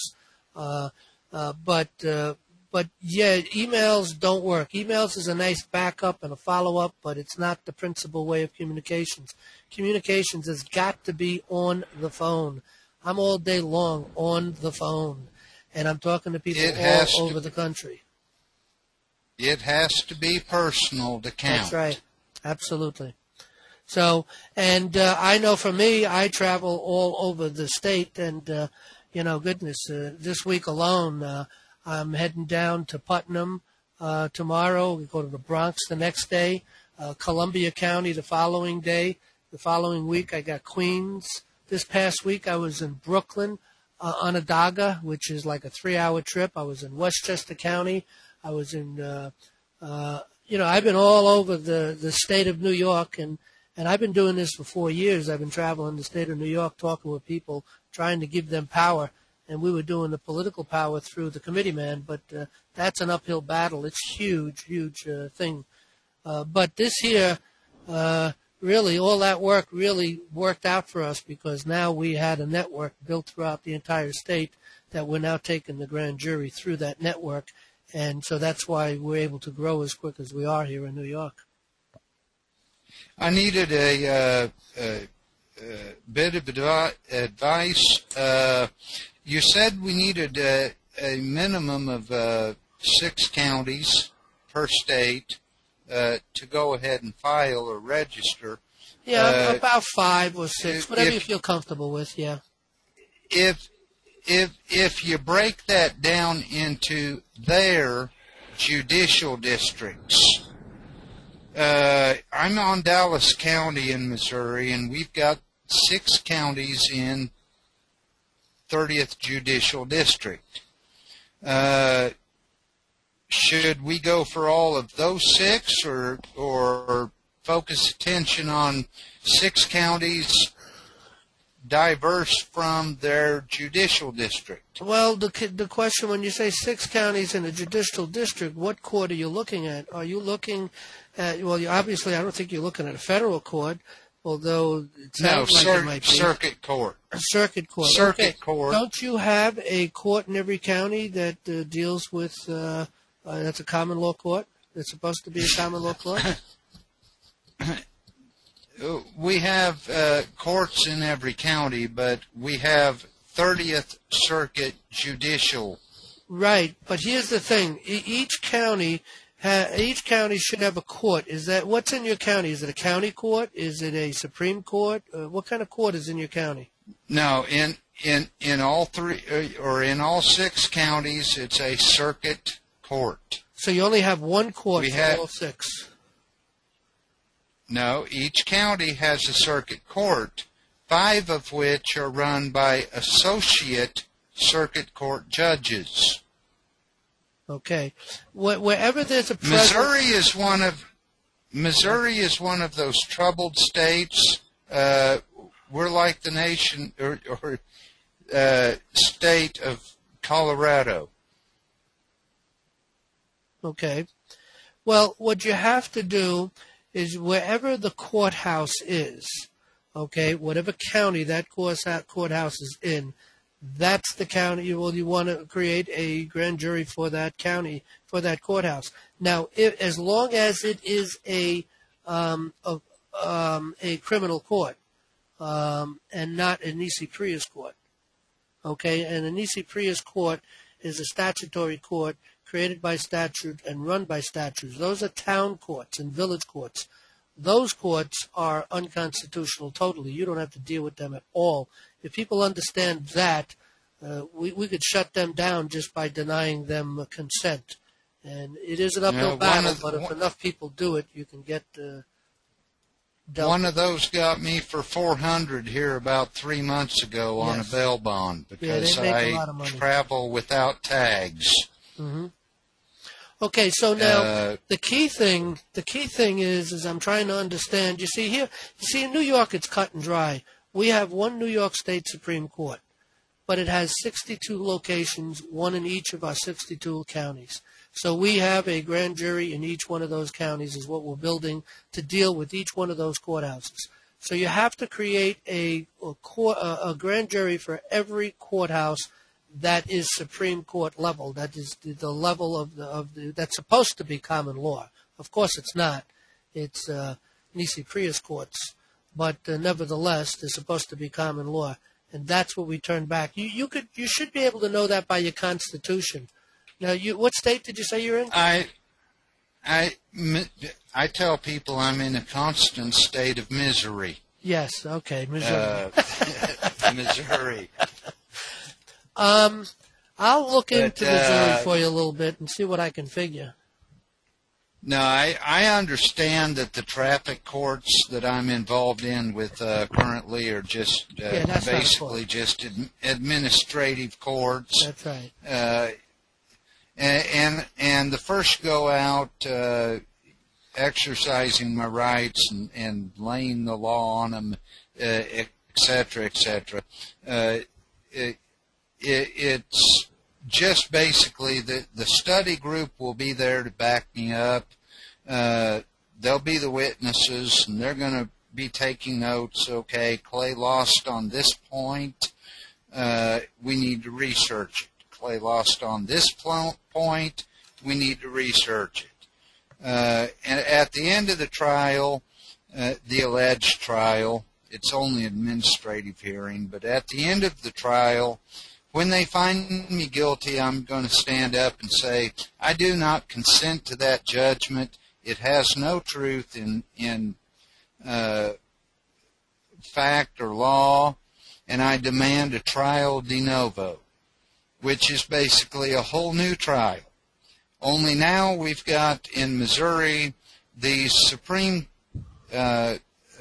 But yeah, emails don't work. Emails is a nice backup and a follow-up, but it's not the principal way of communications. Communications has got to be on the phone. I'm all day long on the phone, and I'm talking to people all over the country. It has to be personal to count. That's right. Absolutely. So, and I know for me, I travel all over the state, and, this week alone, I'm heading down to Putnam tomorrow. We go to the Bronx the next day, Columbia County the following day. The following week, I got Queens. This past week, I was in Brooklyn, Onondaga, which is like a 3-hour trip. I was in Westchester County. I was in, I've been all over the state of New York, and I've been doing this for 4 years. I've been traveling the state of New York, talking with people, trying to give them power, and we were doing the political power through the committee man, but that's an uphill battle. It's huge thing. But this year, really, all that work really worked out for us because now we had a network built throughout the entire state that we're now taking the grand jury through that network. And so that's why we're able to grow as quick as we are here in New York. I needed a bit of advice. You said we needed a minimum of 6 counties per state to go ahead and file or register. Yeah, about 5 or 6, whatever you feel comfortable with, yeah. If you break that down into their judicial districts, I'm on Dallas County in Missouri, and we've got 6 counties in 30th Judicial District. Should we go for all of those 6 or focus attention on 6 counties diverse from their judicial district? Well, the question, when you say 6 counties in a judicial district, what court are you looking at? Are you looking at, obviously I don't think you're looking at a federal court, although it sounds like it might be. Circuit court. Circuit court. Circuit court. Don't you have a court in every county that deals with, that's a common law court? It's supposed to be a common law court? We have courts in every county, but we have 30th Circuit Judicial. Right, but here's the thing: each county should have a court. Is that what's in your county? Is it a county court? Is it a Supreme Court? What kind of court is in your county? No, in all 3 or in all 6 counties, it's a circuit court. So you only have one court for all 6. No, each county has a circuit court, 5 of which are run by associate circuit court judges. Okay. Wherever there's a Missouri is one of those troubled states. We're like the nation or state of Colorado. Okay. Well, what you have to do is wherever the courthouse is, okay, whatever county that courthouse is in, that's the county. You want to create a grand jury for that county, for that courthouse. Now, as long as it is a criminal court and not a nisi prius court, okay, and a nisi prius court is a statutory court created by statute and run by statutes. Those are town courts and village courts. Those courts are unconstitutional totally. You don't have to deal with them at all. If people understand that, we could shut them down just by denying them consent. And it is an uphill battle, but if enough people do it, you can get dealt. One of those got me for $400 here about 3 months ago on a bail bond because I travel without tags. Mm-hmm. Okay, so now the key thing is I'm trying to understand. You see in New York it's cut and dry. We have one New York State Supreme Court, but it has 62 locations, one in each of our 62 counties. So we have a grand jury in each one of those counties is what we're building to deal with each one of those courthouses. So you have to create a grand jury for every courthouse that is Supreme Court level. That is the level of the that's supposed to be common law. Of course, it's not. It's nisi prius courts, but nevertheless, they're supposed to be common law. and that's what we turn back. You should be able to know that by your Constitution. Now, what state did you say you're in? I tell people I'm in a constant state of misery. Yes, okay, Missouri. Missouri. I'll look into Missouri for you a little bit and see what I can figure. No, I understand that the traffic courts that I'm involved in with currently are just basically just administrative courts. That's right. And the first go out exercising my rights and laying the law on them, et cetera, et cetera. It's just basically the study group will be there to back me up. They'll be the witnesses, and they're going to be taking notes. Okay, Clay lost on this point. We need to research it. Clay lost on this point. We need to research it. And at the end of the trial, the alleged trial, it's only an administrative hearing, but at the end of the trial, when they find me guilty, I'm going to stand up and say, I do not consent to that judgment. It has no truth in fact or law, and I demand a trial de novo, which is basically a whole new trial. Only now we've got in Missouri the Supreme, the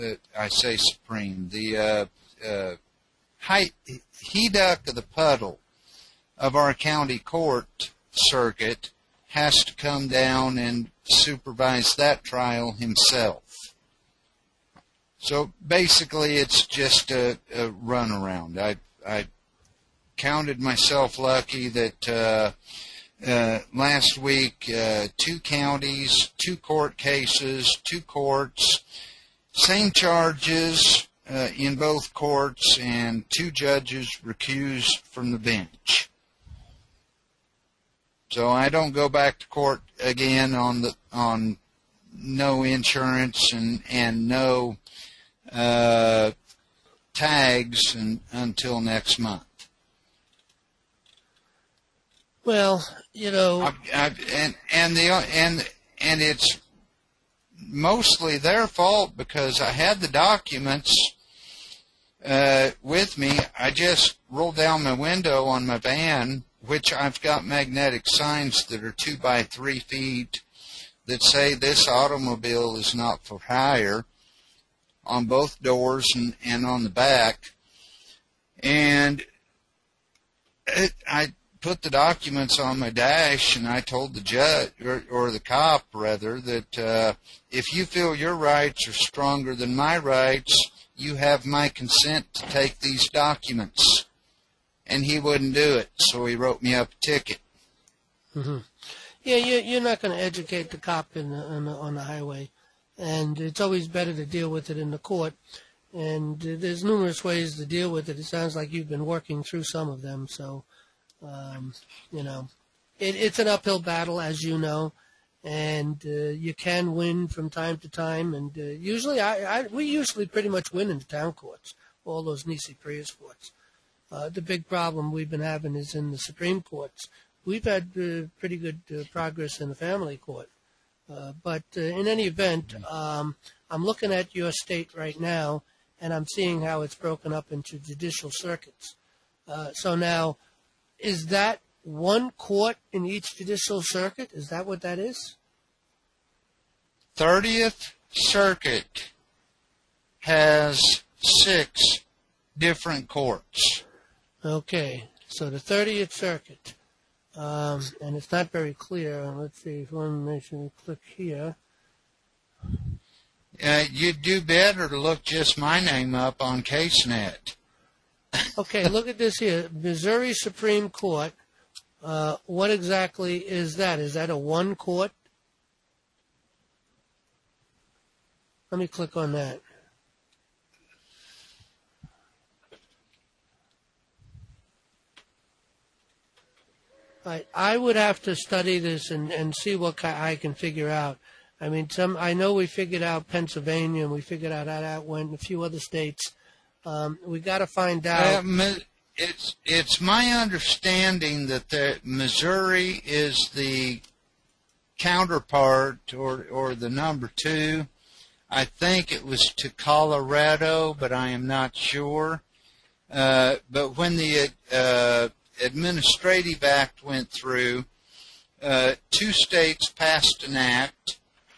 HEDUC of the puddle of our county court circuit has to come down and supervise that trial himself. So basically it's just a runaround. I counted myself lucky that last week 2 counties, 2 court cases, 2 courts, same charges in both courts, and 2 judges recused from the bench. So I don't go back to court again on no insurance and no tags until next month. Well, and it's mostly their fault because I had the documents with me. I just rolled down my window on my van, which I've got magnetic signs that are 2 by 3 feet that say this automobile is not for hire on both doors and on the back. And I put the documents on my dash, and I told the judge, or the cop rather, that if you feel your rights are stronger than my rights, you have my consent to take these documents. And he wouldn't do it, so he wrote me up a ticket. Mm-hmm. Yeah, you're not going to educate the cop on the highway, and it's always better to deal with it in the court. And there's numerous ways to deal with it. It sounds like you've been working through some of them, so it's an uphill battle, as you know, and you can win from time to time. And usually, we usually pretty much win in the town courts, all those Nisi Prius courts. The big problem we've been having is in the Supreme Courts. We've had pretty good progress in the family court. But in any event, I'm looking at your state right now, and I'm seeing how it's broken up into judicial circuits. So now, is that one court in each judicial circuit? Is that what that is? 30th Circuit has 6 different courts. Okay, so the 30th Circuit, and it's not very clear. Let's see, if one nation, click here. You'd do better to look just my name up on CaseNet. Okay, look at this here. Missouri Supreme Court. What exactly is that? Is that a one court? Let me click on that. I would have to study this and see what I can figure out. I mean, I know we figured out Pennsylvania, and we figured out how that went in a few other states. We got to find out. It's my understanding that Missouri is the counterpart or the number 2. I think it was to Colorado, but I am not sure. But when the Administrative Act went through, 2 states passed an act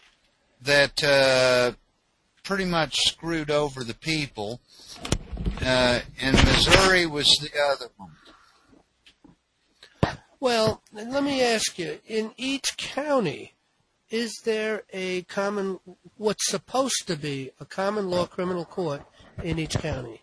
that pretty much screwed over the people, and Missouri was the other one. Well, let me ask you, in each county, is there a common, what's supposed to be a common law criminal court in each county?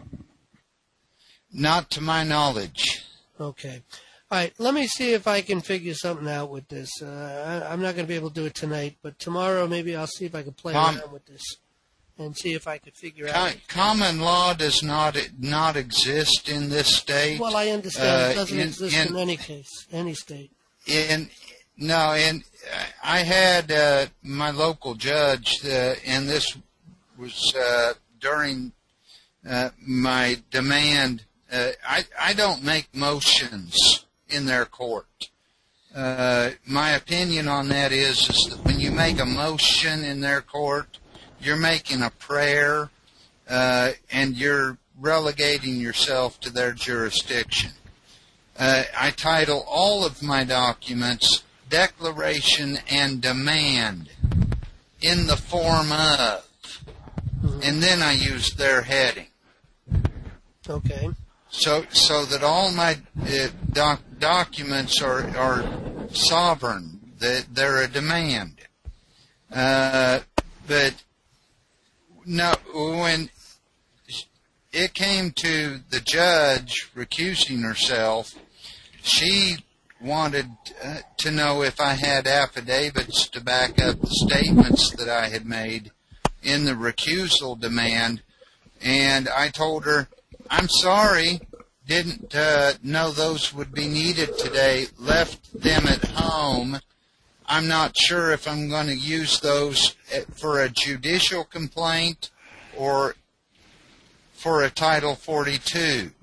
Not to my knowledge. Okay. All right, let me see if I can figure something out with this. I'm not going to be able to do it tonight, but tomorrow maybe I'll see if I can play around with this and see if I can figure out. Common law does not exist in this state. Well, I understand it doesn't exist in any case, any state. I had my local judge, and this was during my demand. I don't make motions in their court. My opinion on that is that when you make a motion in their court, you're making a prayer, and you're relegating yourself to their jurisdiction. I title all of my documents Declaration and Demand in the form of, and then I use their heading. Okay. So that all my documents are sovereign, that they're a demand. But no, when it came to the judge recusing herself, she wanted to know if I had affidavits to back up the statements that I had made in the recusal demand, and I told her, I'm sorry, didn't know those would be needed today, left them at home. I'm not sure if I'm going to use those for a judicial complaint or for a Title 42.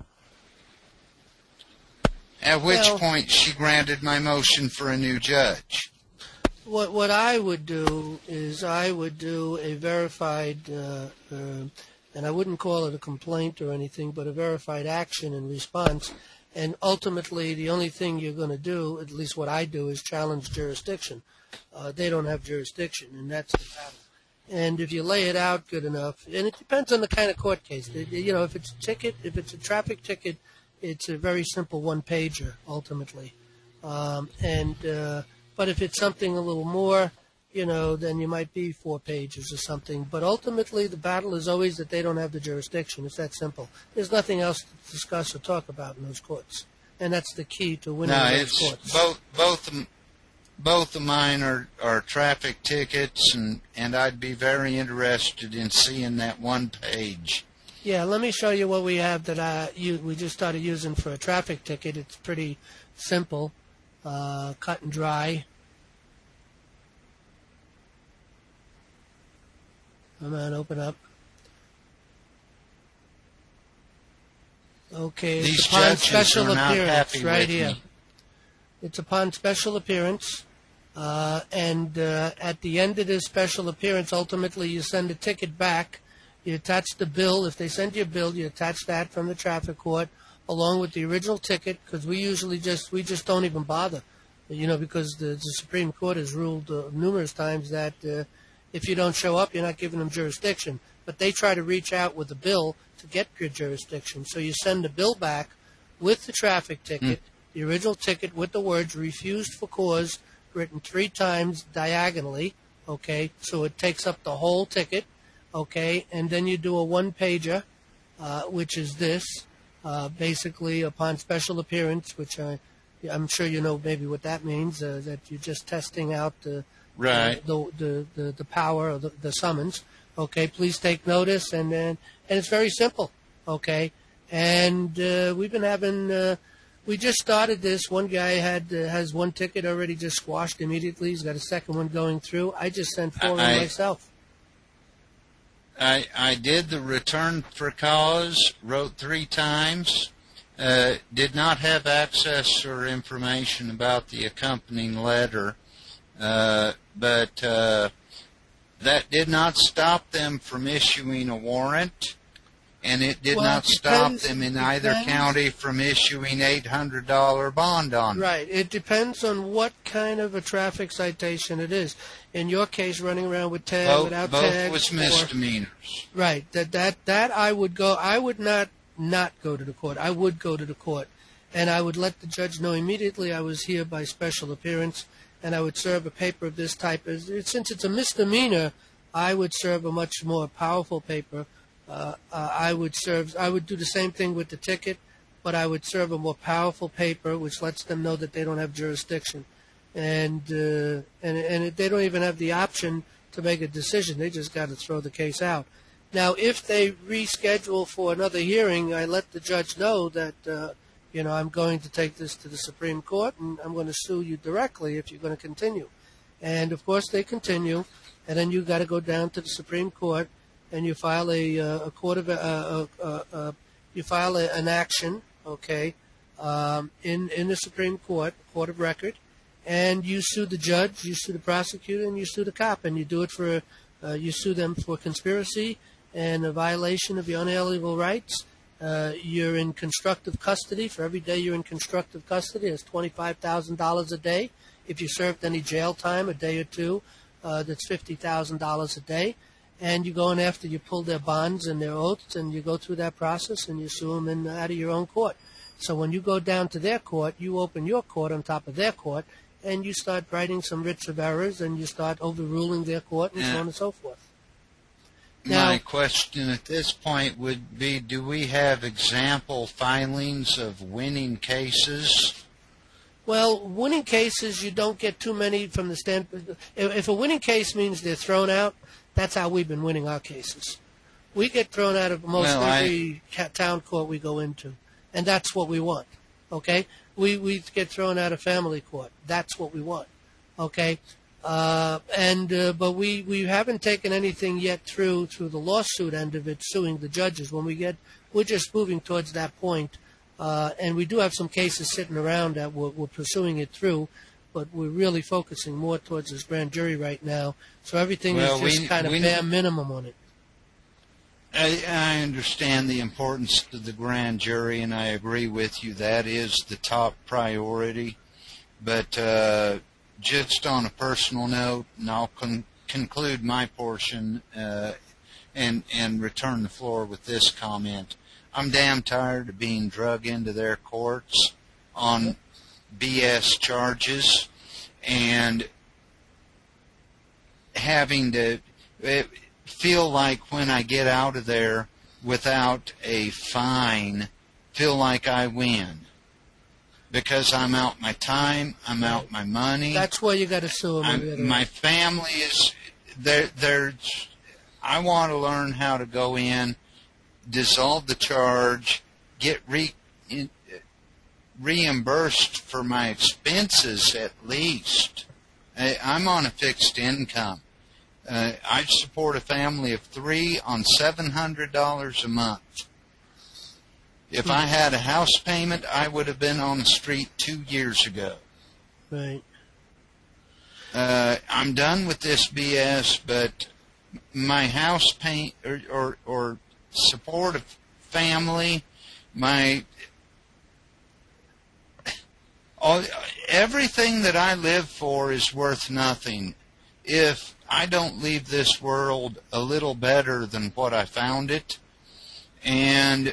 At which point she granted my motion for a new judge. What I would do is I would do a verified, and I wouldn't call it a complaint or anything, but a verified action in response. And ultimately, the only thing you're going to do, at least what I do, is challenge jurisdiction. They don't have jurisdiction, and that's the battle. And if you lay it out good enough, and it depends on the kind of court case. You know, if it's a ticket, if it's a traffic ticket, it's a very simple one-pager, ultimately. But if it's something a little more, you know, then you might be 4 pages or something. But ultimately, the battle is always that they don't have the jurisdiction. It's that simple. There's nothing else to discuss or talk about in those courts. And that's the key to winning those courts. Both of mine are traffic tickets, and I'd be very interested in seeing that one page. Yeah, let me show you what we have that we just started using for a traffic ticket. It's pretty simple, cut and dry. Come on, open up. Okay, These it's upon judges special are not appearance happy right with here. me. It's upon special appearance, and at the end of this special appearance, ultimately you send a ticket back. You attach the bill. If they send you a bill, you attach that from the traffic court along with the original ticket, because we just don't even bother, you know, because the Supreme Court has ruled numerous times that if you don't show up, you're not giving them jurisdiction. But they try to reach out with a bill to get your jurisdiction. So you send the bill back with the traffic ticket, the original ticket with the words "refused for cause" written 3 times diagonally. Okay, so it takes up the whole ticket. Okay, and then you do a one-pager, which is this, basically upon special appearance, which I'm sure you know maybe what that means, that you're just testing out the power of the summons. Okay, please take notice, and it's very simple. Okay, and we've been having. We just started this. One guy has one ticket already just squashed immediately. He's got a second one going through. I just sent 4 in myself. I did the return for cause, wrote 3 times, did not have access or information about the accompanying letter, but that did not stop them from issuing a warrant, and it did not stop them in either county from issuing $800 bond on it. Right. It depends on what kind of a traffic citation it is. In your case, running around with tag, without tag. Both was misdemeanors. Right. That I would go. I would not go to the court. I would go to the court, and I would let the judge know immediately I was here by special appearance, and I would serve a paper of this type. Since it's a misdemeanor, I would serve a much more powerful paper. I would do the same thing with the ticket, but I would serve a more powerful paper which lets them know that they don't have jurisdiction, and they don't even have the option to make a decision. They just got to throw the case out. Now, if they reschedule for another hearing, I let the judge know that I'm going to take this to the Supreme Court, and I'm going to sue you directly if you're going to continue. And of course, they continue, and then you got to go down to the Supreme Court. And you file an action, okay, in the Supreme Court of record, and you sue the judge, you sue the prosecutor, and you sue the cop, and you do it you sue them for conspiracy and a violation of your unalienable rights. You're in constructive custody. For every day you're in constructive custody, it's $25,000 a day. If you served any jail time, a day or two, that's $50,000 a day. And you go in after you pull their bonds and their oaths, and you go through that process, and you sue them out of your own court. So when you go down to their court, you open your court on top of their court, and you start writing some writs of errors, and you start overruling their court, and so on and so forth. Now, my question at this point would be, do we have example filings of winning cases? Well, winning cases, you don't get too many from the standpoint. If a winning case means they're thrown out, that's how we've been winning our cases. We get thrown out of most every town court we go into, and that's what we want, okay? We get thrown out of family court. That's what we want, okay? But we haven't taken anything yet through the lawsuit end of it, suing the judges. We're just moving towards that point, and we do have some cases sitting around that we're pursuing it through. But we're really focusing more towards this grand jury right now. So everything is just kind of bare minimum on it. I understand the importance of the grand jury, and I agree with you. That is the top priority. But just on a personal note, and I'll conclude my portion and return the floor with this comment. I'm damn tired of being drug into their courts on BS charges and having to feel like when I get out of there without a fine, feel like I win because I'm out my time, I'm out my money. That's why you got to sue them. My family is there. I want to learn how to go in, dissolve the charge, get reimbursed for my expenses at least. I'm on a fixed income. I support a family of 3 on $700 a month. If I had a house payment, I would have been on the street 2 years ago. Right. I'm done with this BS, but my house payment or support a family, everything that I live for is worth nothing if I don't leave this world a little better than what I found it. And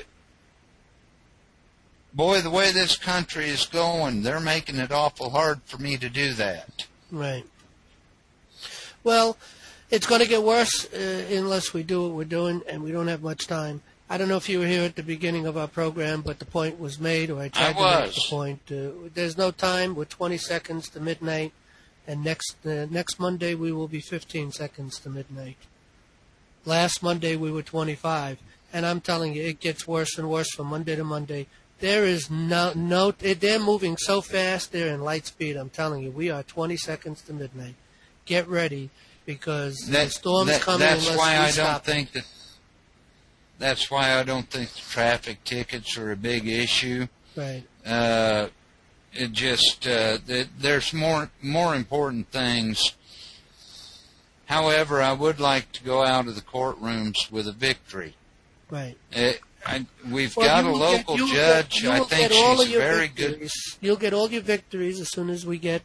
boy, the way this country is going, they're making it awful hard for me to do that. Right. Well, it's going to get worse unless we do what we're doing, and we don't have much time. I don't know if you were here at the beginning of our program, but the point was made, or I tried to make the point. There's no time. We're 20 seconds to midnight, and next Monday we will be 15 seconds to midnight. Last Monday we were 25, and I'm telling you, it gets worse and worse from Monday to Monday. There is they're moving so fast, they're in light speed. I'm telling you, we are 20 seconds to midnight. get ready because the storm's coming. That's unless why we I stop don't think that. That's why I don't think the traffic tickets are a big issue. Right. It just there's more important things. However, I would like to go out of the courtrooms with a victory. Right. We've got a local judge. I think she's very good. You'll get all your victories as soon as we get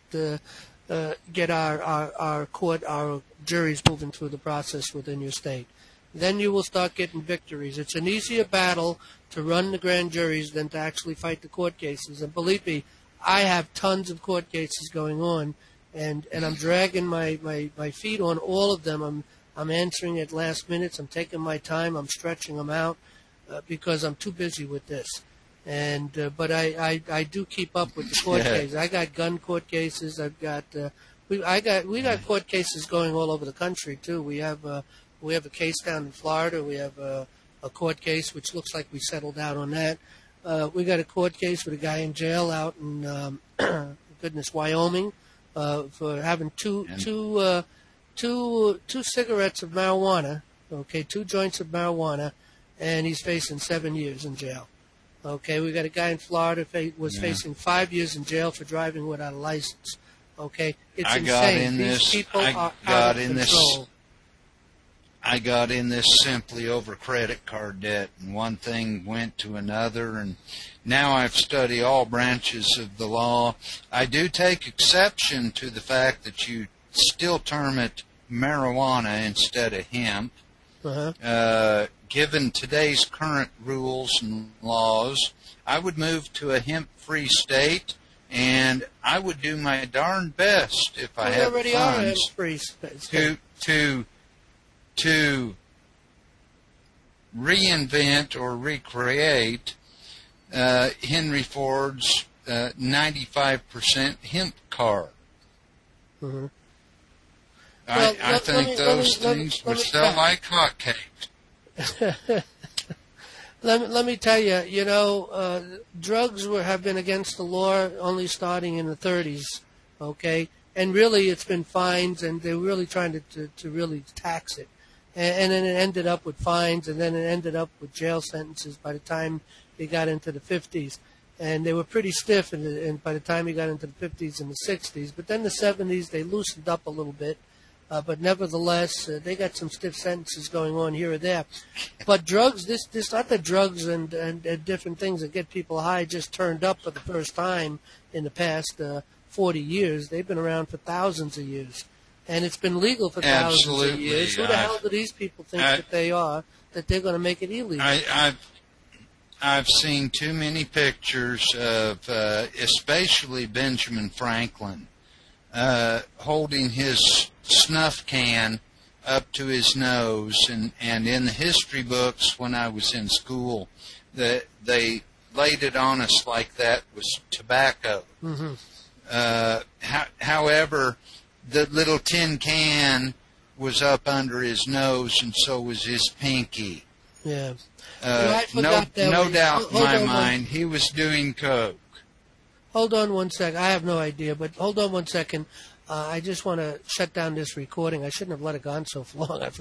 our court, our juries moving through the process within your state. Then you will start getting victories. It's an easier battle to run the grand juries than to actually fight the court cases. And believe me, I have tons of court cases going on, and I'm dragging my feet on all of them. I'm answering at last minutes. I'm taking my time. I'm stretching them out because I'm too busy with this. And but I do keep up with the court cases. I got gun court cases. I've got we got court cases going all over the country too. We have a case down in Florida. We have a court case which looks like we settled out on that. We got a court case with a guy in jail out in Wyoming for having two cigarettes of marijuana. Okay, 2 joints of marijuana, and he's facing 7 years in jail. Okay, we got a guy in Florida facing 5 years in jail for driving without a license. Okay, it's insane. These people are out of control. I got in this simply over credit card debt, and one thing went to another, and now I've studied all branches of the law. I do take exception to the fact that you still term it marijuana instead of hemp. Given today's current rules and laws, I would move to a hemp-free state, and I would do my darn best if I had funds to reinvent or recreate Henry Ford's 95% hemp car. Mm-hmm. I think those things would sell like hotcakes. Let me tell you, drugs have been against the law only starting in the 30s, okay? And really it's been fines, and they're really trying to really tax it. And then it ended up with fines, and then it ended up with jail sentences by the time they got into the 50s. And they were pretty stiff and by the time you got into the 50s and the 60s. But then the 70s, they loosened up a little bit. But nevertheless, they got some stiff sentences going on here or there. But drugs, this other drugs and different things that get people high just turned up for the first time in the past 40 years. They've been around for thousands of years. And it's been legal for thousands of years. Who the hell do these people think that they are, that they're going to make it illegal? I've seen too many pictures of especially Benjamin Franklin holding his snuff can up to his nose, and in the history books when I was in school, they laid it on us like that was tobacco. Mm-hmm. However, the little tin can was up under his nose, and so was his pinky. Yeah. No doubt in my mind, he was doing coke. Hold on one second. I have no idea, but hold on one second. I just want to shut down this recording. I shouldn't have let it go on so long.